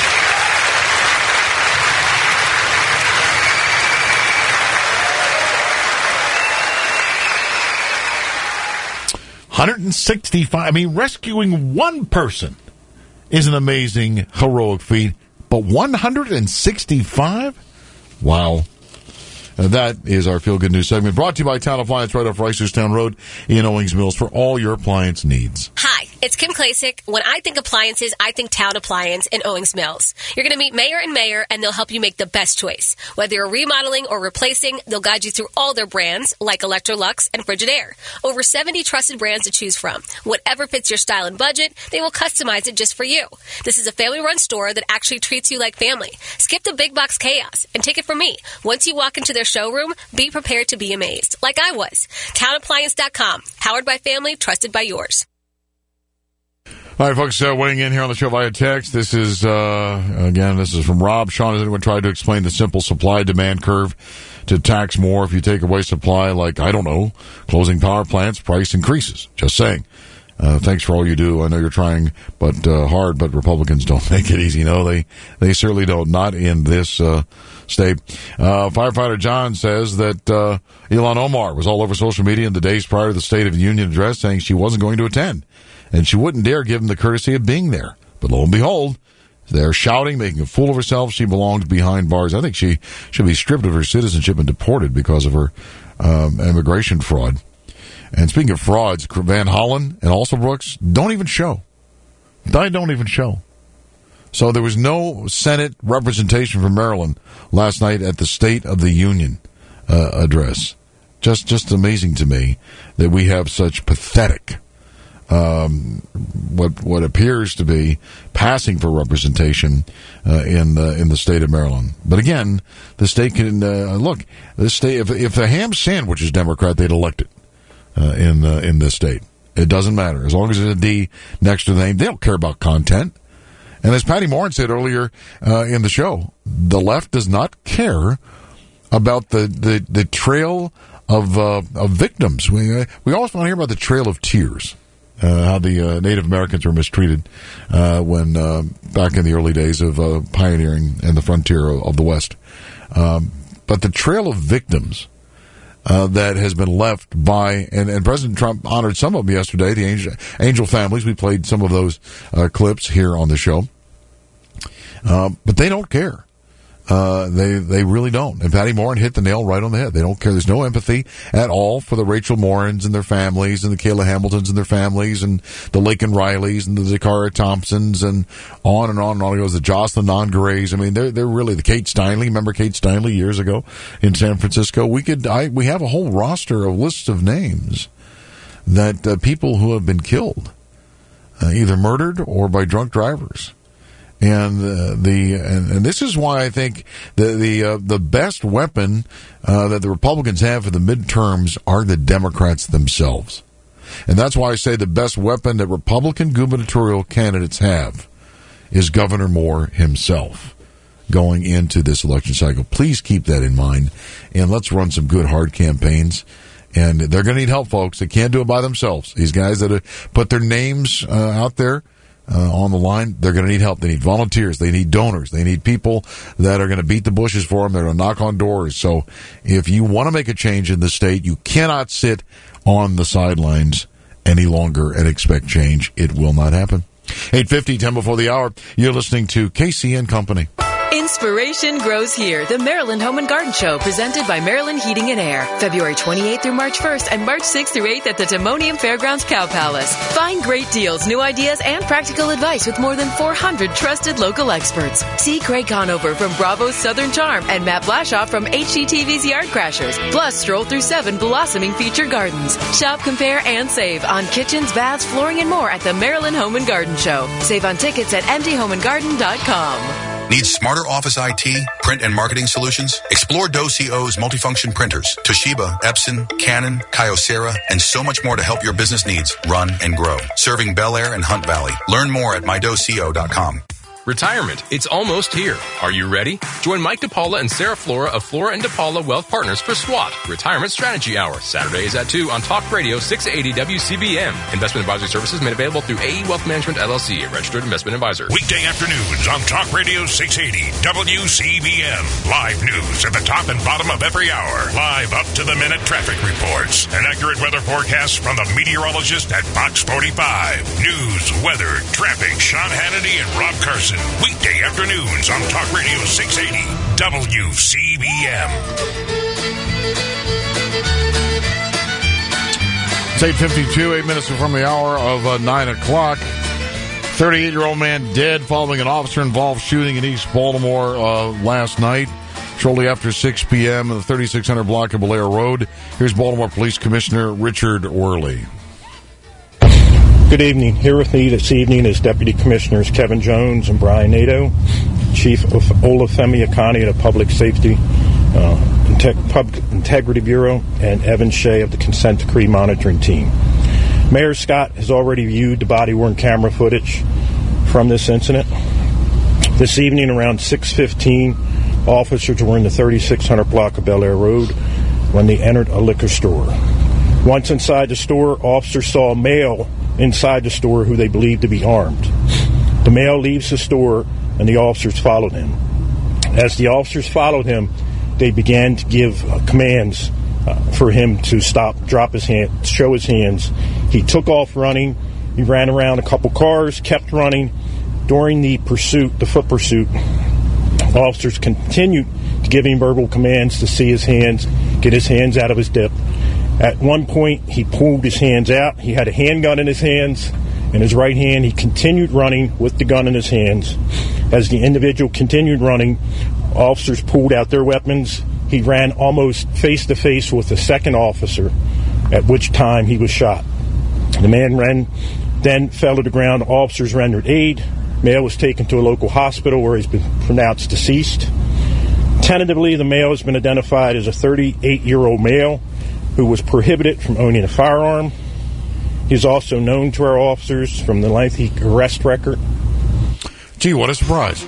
hundred sixty-five. I mean, rescuing one person is an amazing, heroic feat. But one hundred sixty-five? Wow. Uh, that is our Feel Good News segment, brought to you by Town Appliance right off Reisterstown Road in Owings Mills for all your appliance needs. Hi, it's Kim Klasick. When I think appliances, I think Town Appliance in Owings Mills. You're going to meet Mayor and Mayor, and they'll help you make the best choice. Whether you're remodeling or replacing, they'll guide you through all their brands, like Electrolux and Frigidaire. Over seventy trusted brands to choose from. Whatever fits your style and budget, they will customize it just for you. This is a family-run store that actually treats you like family. Skip the big box chaos and take it from me. Once you walk into their showroom, be prepared to be amazed, like I was. town appliance dot com. Powered by family, trusted by yours. All right, folks, uh, weighing in here on the show via text. This is, uh, again, this is from Rob. Sean, has anyone tried to explain the simple supply-demand curve to tax more if you take away supply? Like, I don't know, closing power plants, price increases. Just saying. Uh, thanks for all you do. I know you're trying but uh, hard, but Republicans don't make it easy. No, they, they certainly don't. Not in this uh, state. Uh, Firefighter John says that uh, Ilhan Omar was all over social media in the days prior to the State of the Union address saying she wasn't going to attend. And she wouldn't dare give him the courtesy of being there. But lo and behold, they're shouting, making a fool of herself. She belonged behind bars. I think she should be stripped of her citizenship and deported because of her um, immigration fraud. And speaking of frauds, Van Hollen and also Brooks don't even show. They don't even show. So there was no Senate representation from Maryland last night at the State of the Union uh, address. Just, just amazing to me that we have such pathetic Um, what what appears to be passing for representation uh, in the in the state of Maryland. But again, the state can uh, look. The state, if if the ham sandwich is Democrat, they'd elect it uh, in uh, in this state. It doesn't matter as long as there's a D next to the name. They don't care about content. And as Patty Morin said earlier uh, in the show, the left does not care about the the, the trail of uh, of victims. We uh, we always want to hear about the trail of tears. Uh, how the uh, Native Americans were mistreated uh, when uh, back in the early days of uh, pioneering and the frontier of, of the West. Um, but the trail of victims uh, that has been left by, and, and President Trump honored some of them yesterday, the angel, angel families. We played some of those uh, clips here on the show. Uh, but they don't care. Uh, they they really don't. And Patty Morin hit the nail right on the head. They don't care. There's no empathy at all for the Rachel Morins and their families and the Kayla Hamiltons and their families and the Laken Rileys and the Zakara Thompsons and on and on and on it goes. The Jocelyn Nongareys. I mean, they're they're really the Kate Steinle. Remember Kate Steinle years ago in San Francisco? We could I we have a whole roster of lists of names that uh, people who have been killed, uh, either murdered or by drunk drivers. And uh, the and, and this is why I think the the uh, the best weapon uh, that the Republicans have for the midterms are the Democrats themselves, and that's why I say the best weapon that Republican gubernatorial candidates have is Governor Moore himself going into this election cycle. Please keep that in mind, and let's run some good hard campaigns. And they're going to need help, folks. They can't do it by themselves. These guys that have put their names uh, out there. Uh, on the line, they're going to need help. They need volunteers. They need donors. They need people that are going to beat the bushes for them. They're going to knock on doors. So if you want to make a change in the state, you cannot sit on the sidelines any longer and expect change. It will not happen. eight fifty, ten before the hour. You're listening to K C and Company. Inspiration grows here. The Maryland Home and Garden Show, presented by Maryland Heating and Air. February twenty-eighth through March first and March sixth through eighth at the Timonium Fairgrounds Cow Palace. Find great deals, new ideas, and practical advice with more than four hundred trusted local experts. See Craig Conover from Bravo's Southern Charm and Matt Blashaw from H G T V's Yard Crashers. Plus, stroll through seven blossoming feature gardens. Shop, compare, and save on kitchens, baths, flooring, and more at the Maryland Home and Garden Show. Save on tickets at m d home and garden dot com. Need smarter office I T, print and marketing solutions? Explore DoCo's multifunction printers, Toshiba, Epson, Canon, Kyocera, and so much more to help your business needs run and grow. Serving Bel Air and Hunt Valley. Learn more at my doco dot com. Retirement. It's almost here. Are you ready? Join Mike DePaula and Sarah Flora of Flora and DePaula Wealth Partners for SWAT, Retirement Strategy Hour, Saturdays at two on Talk Radio six eighty W C B M. Investment advisory services made available through A E Wealth Management, L L C, a registered investment advisor. Weekday afternoons on Talk Radio six eighty W C B M. Live news at the top and bottom of every hour. Live up-to-the-minute traffic reports. An accurate weather forecast from the meteorologist at Fox forty-five. News, weather, traffic, Sean Hannity and Rob Carson. Weekday afternoons on Talk Radio six eighty W C B M. It's eight fifty-two, eight minutes from the hour of uh, nine o'clock. thirty-eight-year-old man dead following an officer-involved shooting in East Baltimore uh, last night, shortly after six p.m. in the thirty-six hundred block of Belair Road. Here's Baltimore Police Commissioner Richard Worley. Good evening. Here with me this evening is Deputy Commissioners Kevin Jones and Brian Nadeau, Chief of Olafemi County of the Public Safety uh, Integ- Public Integrity Bureau, and Evan Shea of the Consent Decree Monitoring Team. Mayor Scott has already viewed the body-worn camera footage from this incident. This evening around six fifteen, officers were in the thirty-six hundred block of Bel Air Road when they entered a liquor store. Once inside the store, officers saw a male inside the store who they believed to be armed. The male leaves the store and the officers followed him. As the officers followed him, they began to give uh, commands uh, for him to stop, drop his hand, show his hands. He took off running. He ran around a couple cars, kept running. During the pursuit, the foot pursuit, officers continued to give him verbal commands to see his hands, get his hands out of his dip. At one point, he pulled his hands out. He had a handgun in his hands. In his right hand, he continued running with the gun in his hands. As the individual continued running, officers pulled out their weapons. He ran almost face-to-face with a second officer, at which time he was shot. The man ran, then fell to the ground. Officers rendered aid. Male was taken to a local hospital where he's been pronounced deceased. Tentatively, the male has been identified as a thirty-eight-year-old male who was prohibited from owning a firearm. He's also known to our officers from the lengthy arrest record. Gee, what a surprise.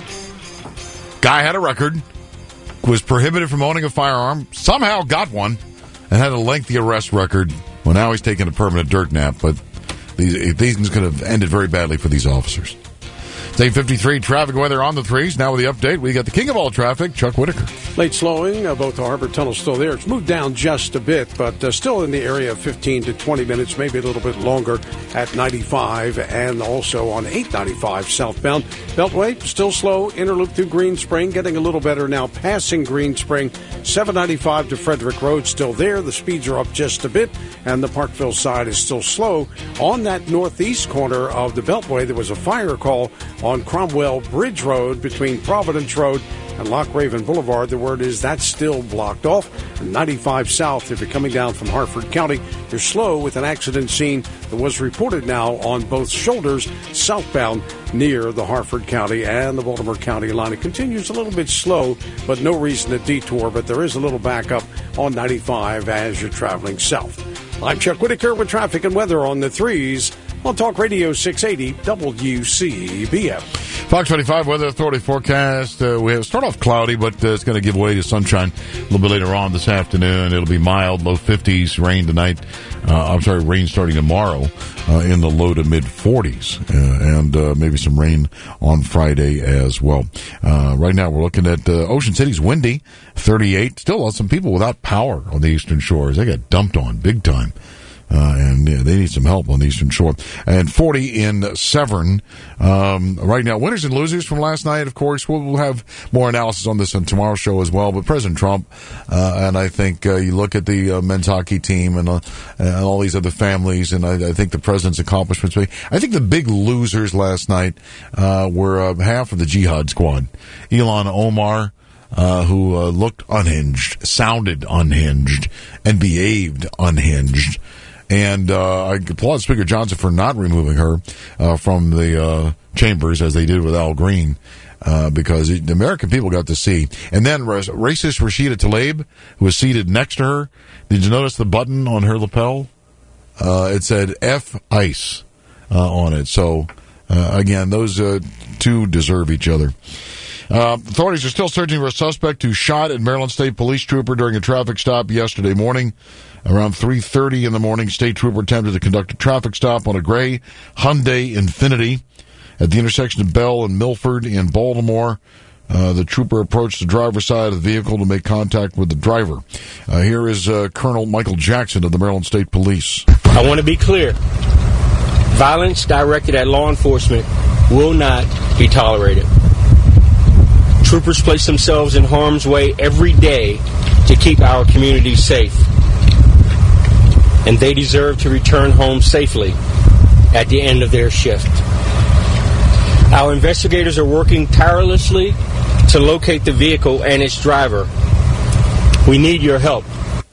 Guy had a record, was prohibited from owning a firearm, somehow got one, and had a lengthy arrest record. Well, now he's taking a permanent dirt nap, but these, these could have ended very badly for these officers. It's eight fifty-three, traffic weather on the threes. Now with the update, we got the king of all traffic, Chuck Whitaker. Late slowing, uh, both the Harbor Tunnel still there. It's moved down just a bit, but uh, still in the area of fifteen to twenty minutes, maybe a little bit longer at ninety-five and also on eight ninety-five southbound. Beltway, still slow. Interloop through Green Spring, getting a little better now, passing Green Spring. seven ninety-five to Frederick Road, still there. The speeds are up just a bit, and the Parkville side is still slow. On that northeast corner of the Beltway, there was a fire call on Cromwell Bridge Road between Providence Road and Loch Raven Boulevard. The word is that's still blocked off. ninety-five south, if you're coming down from Harford County, you're slow with an accident scene that was reported now on both shoulders southbound near the Harford County and the Baltimore County line. It continues a little bit slow, but no reason to detour, but there is a little backup on ninety-five as you're traveling south. I'm Chuck Whitaker with traffic and weather on the threes on Talk Radio six eighty W C B M. Fox twenty-five Weather Authority forecast. Uh, we have start off cloudy, but uh, it's going to give way to sunshine a little bit later on this afternoon. It'll be mild, low fifties, rain tonight. Uh, I'm sorry, rain starting tomorrow uh, in the low to mid forties, uh, and uh, maybe some rain on Friday as well. Uh, right now, we're looking at uh, Ocean City's windy, thirty-eight. Still, some people without power on the eastern shores. They got dumped on big time. Uh, and yeah, they need some help on the Eastern Shore. And forty in Severn. Um, right now, winners and losers from last night, of course. We'll, we'll have more analysis on this on tomorrow's show as well. But President Trump, uh, and I think uh, you look at the uh, men's hockey team and, uh, and all these other families, and I, I think the president's accomplishments. I think the big losers last night uh, were uh, half of the Jihad squad. Ilhan Omar, Uh, who uh, looked unhinged, sounded unhinged, and behaved unhinged. And uh, I applaud Speaker Johnson for not removing her uh, from the uh, chambers as they did with Al Green. uh, because it, the American people got to see. And then racist Rashida Tlaib, who was seated next to her, did you notice the button on her lapel? Uh, it said F ICE uh, on it. So, uh, again, those uh, two deserve each other. Uh, authorities are still searching for a suspect who shot at Maryland State Police trooper during a traffic stop yesterday morning. Around three thirty in the morning, state trooper attempted to conduct a traffic stop on a gray Hyundai Infiniti at the intersection of Bell and Milford in Baltimore. Uh, the trooper approached the driver's side of the vehicle to make contact with the driver. Uh, here is uh, Colonel Michael Jackson of the Maryland State Police. I want to be clear. Violence directed at law enforcement will not be tolerated. Troopers place themselves in harm's way every day to keep our communities safe. And they deserve to return home safely at the end of their shift. Our investigators are working tirelessly to locate the vehicle and its driver. We need your help.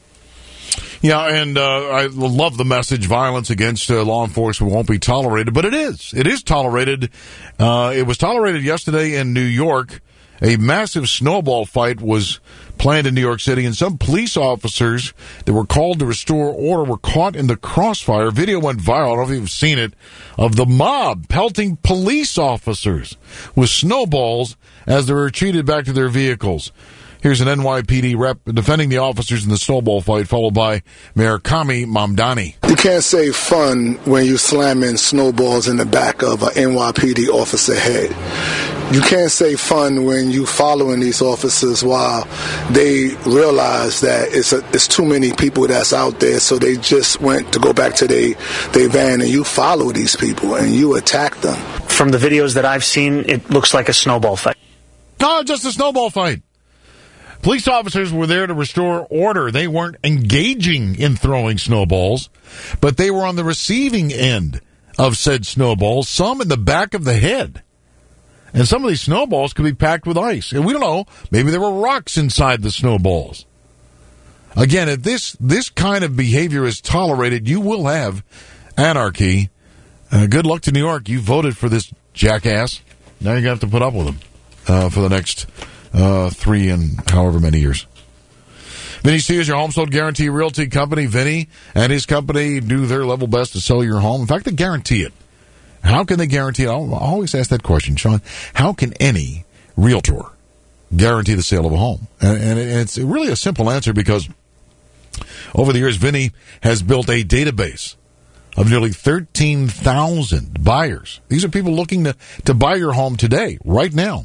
Yeah, and uh, I love the message, violence against uh, law enforcement won't be tolerated, but it is. It is tolerated. Uh, it was tolerated yesterday in New York. A massive snowball fight was planned in New York City, and some police officers that were called to restore order were caught in the crossfire. Video went viral, I don't know if you've seen it, of the mob pelting police officers with snowballs as they were retreated back to their vehicles. Here's an N Y P D rep defending the officers in the snowball fight, followed by Mayor Kami Mamdani. You can't say fun when you slamming snowballs in the back of an N Y P D officer head. You can't say fun when you following these officers while they realize that it's a, it's too many people that's out there, so they just went to go back to their they van, and you follow these people and you attack them. From the videos that I've seen, it looks like a snowball fight. No, just a snowball fight. Police officers were there to restore order. They weren't engaging in throwing snowballs, but they were on the receiving end of said snowballs, some in the back of the head. And some of these snowballs could be packed with ice. And we don't know. Maybe there were rocks inside the snowballs. Again, if this, this kind of behavior is tolerated, you will have anarchy. Uh, good luck to New York. You voted for this jackass. Now you're going to have to put up with him uh, for the next uh, three and however many years. Vinny C is your home sold guarantee realty company. Vinny and his company do their level best to sell your home. In fact, they guarantee it. How can they guarantee it? I always ask that question, Sean. How can any realtor guarantee the sale of a home? And, and it's really a simple answer, because over the years, Vinny has built a database of nearly thirteen thousand buyers. These are people looking to, to buy your home today, right now.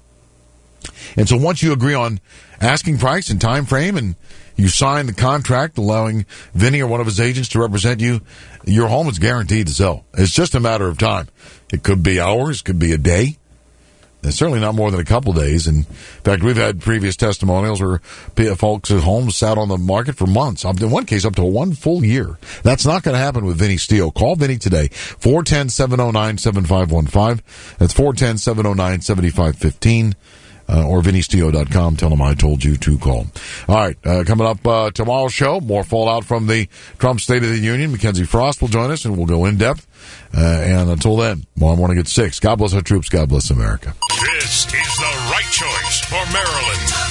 And so once you agree on asking price and time frame, and you sign the contract allowing Vinny or one of his agents to represent you, your home is guaranteed to sell. It's just a matter of time. It could be hours, could be a day. It's certainly not more than a couple days. And in fact, we've had previous testimonials where folks' homes sat on the market for months. In one case, up to one full year. That's not going to happen with Vinny Steele. Call Vinny today, four one zero, seven zero nine, seven five one five. That's four one zero, seven zero nine, seven five one five. Uh, or vinny steo dot com. Tell them I told you to call. All right, uh, coming up uh, tomorrow's show, more fallout from the Trump State of the Union. Mackenzie Frost will join us, and we'll go in depth. Uh, and until then, tomorrow morning at six. God bless our troops. God bless America. This is the right choice for Maryland.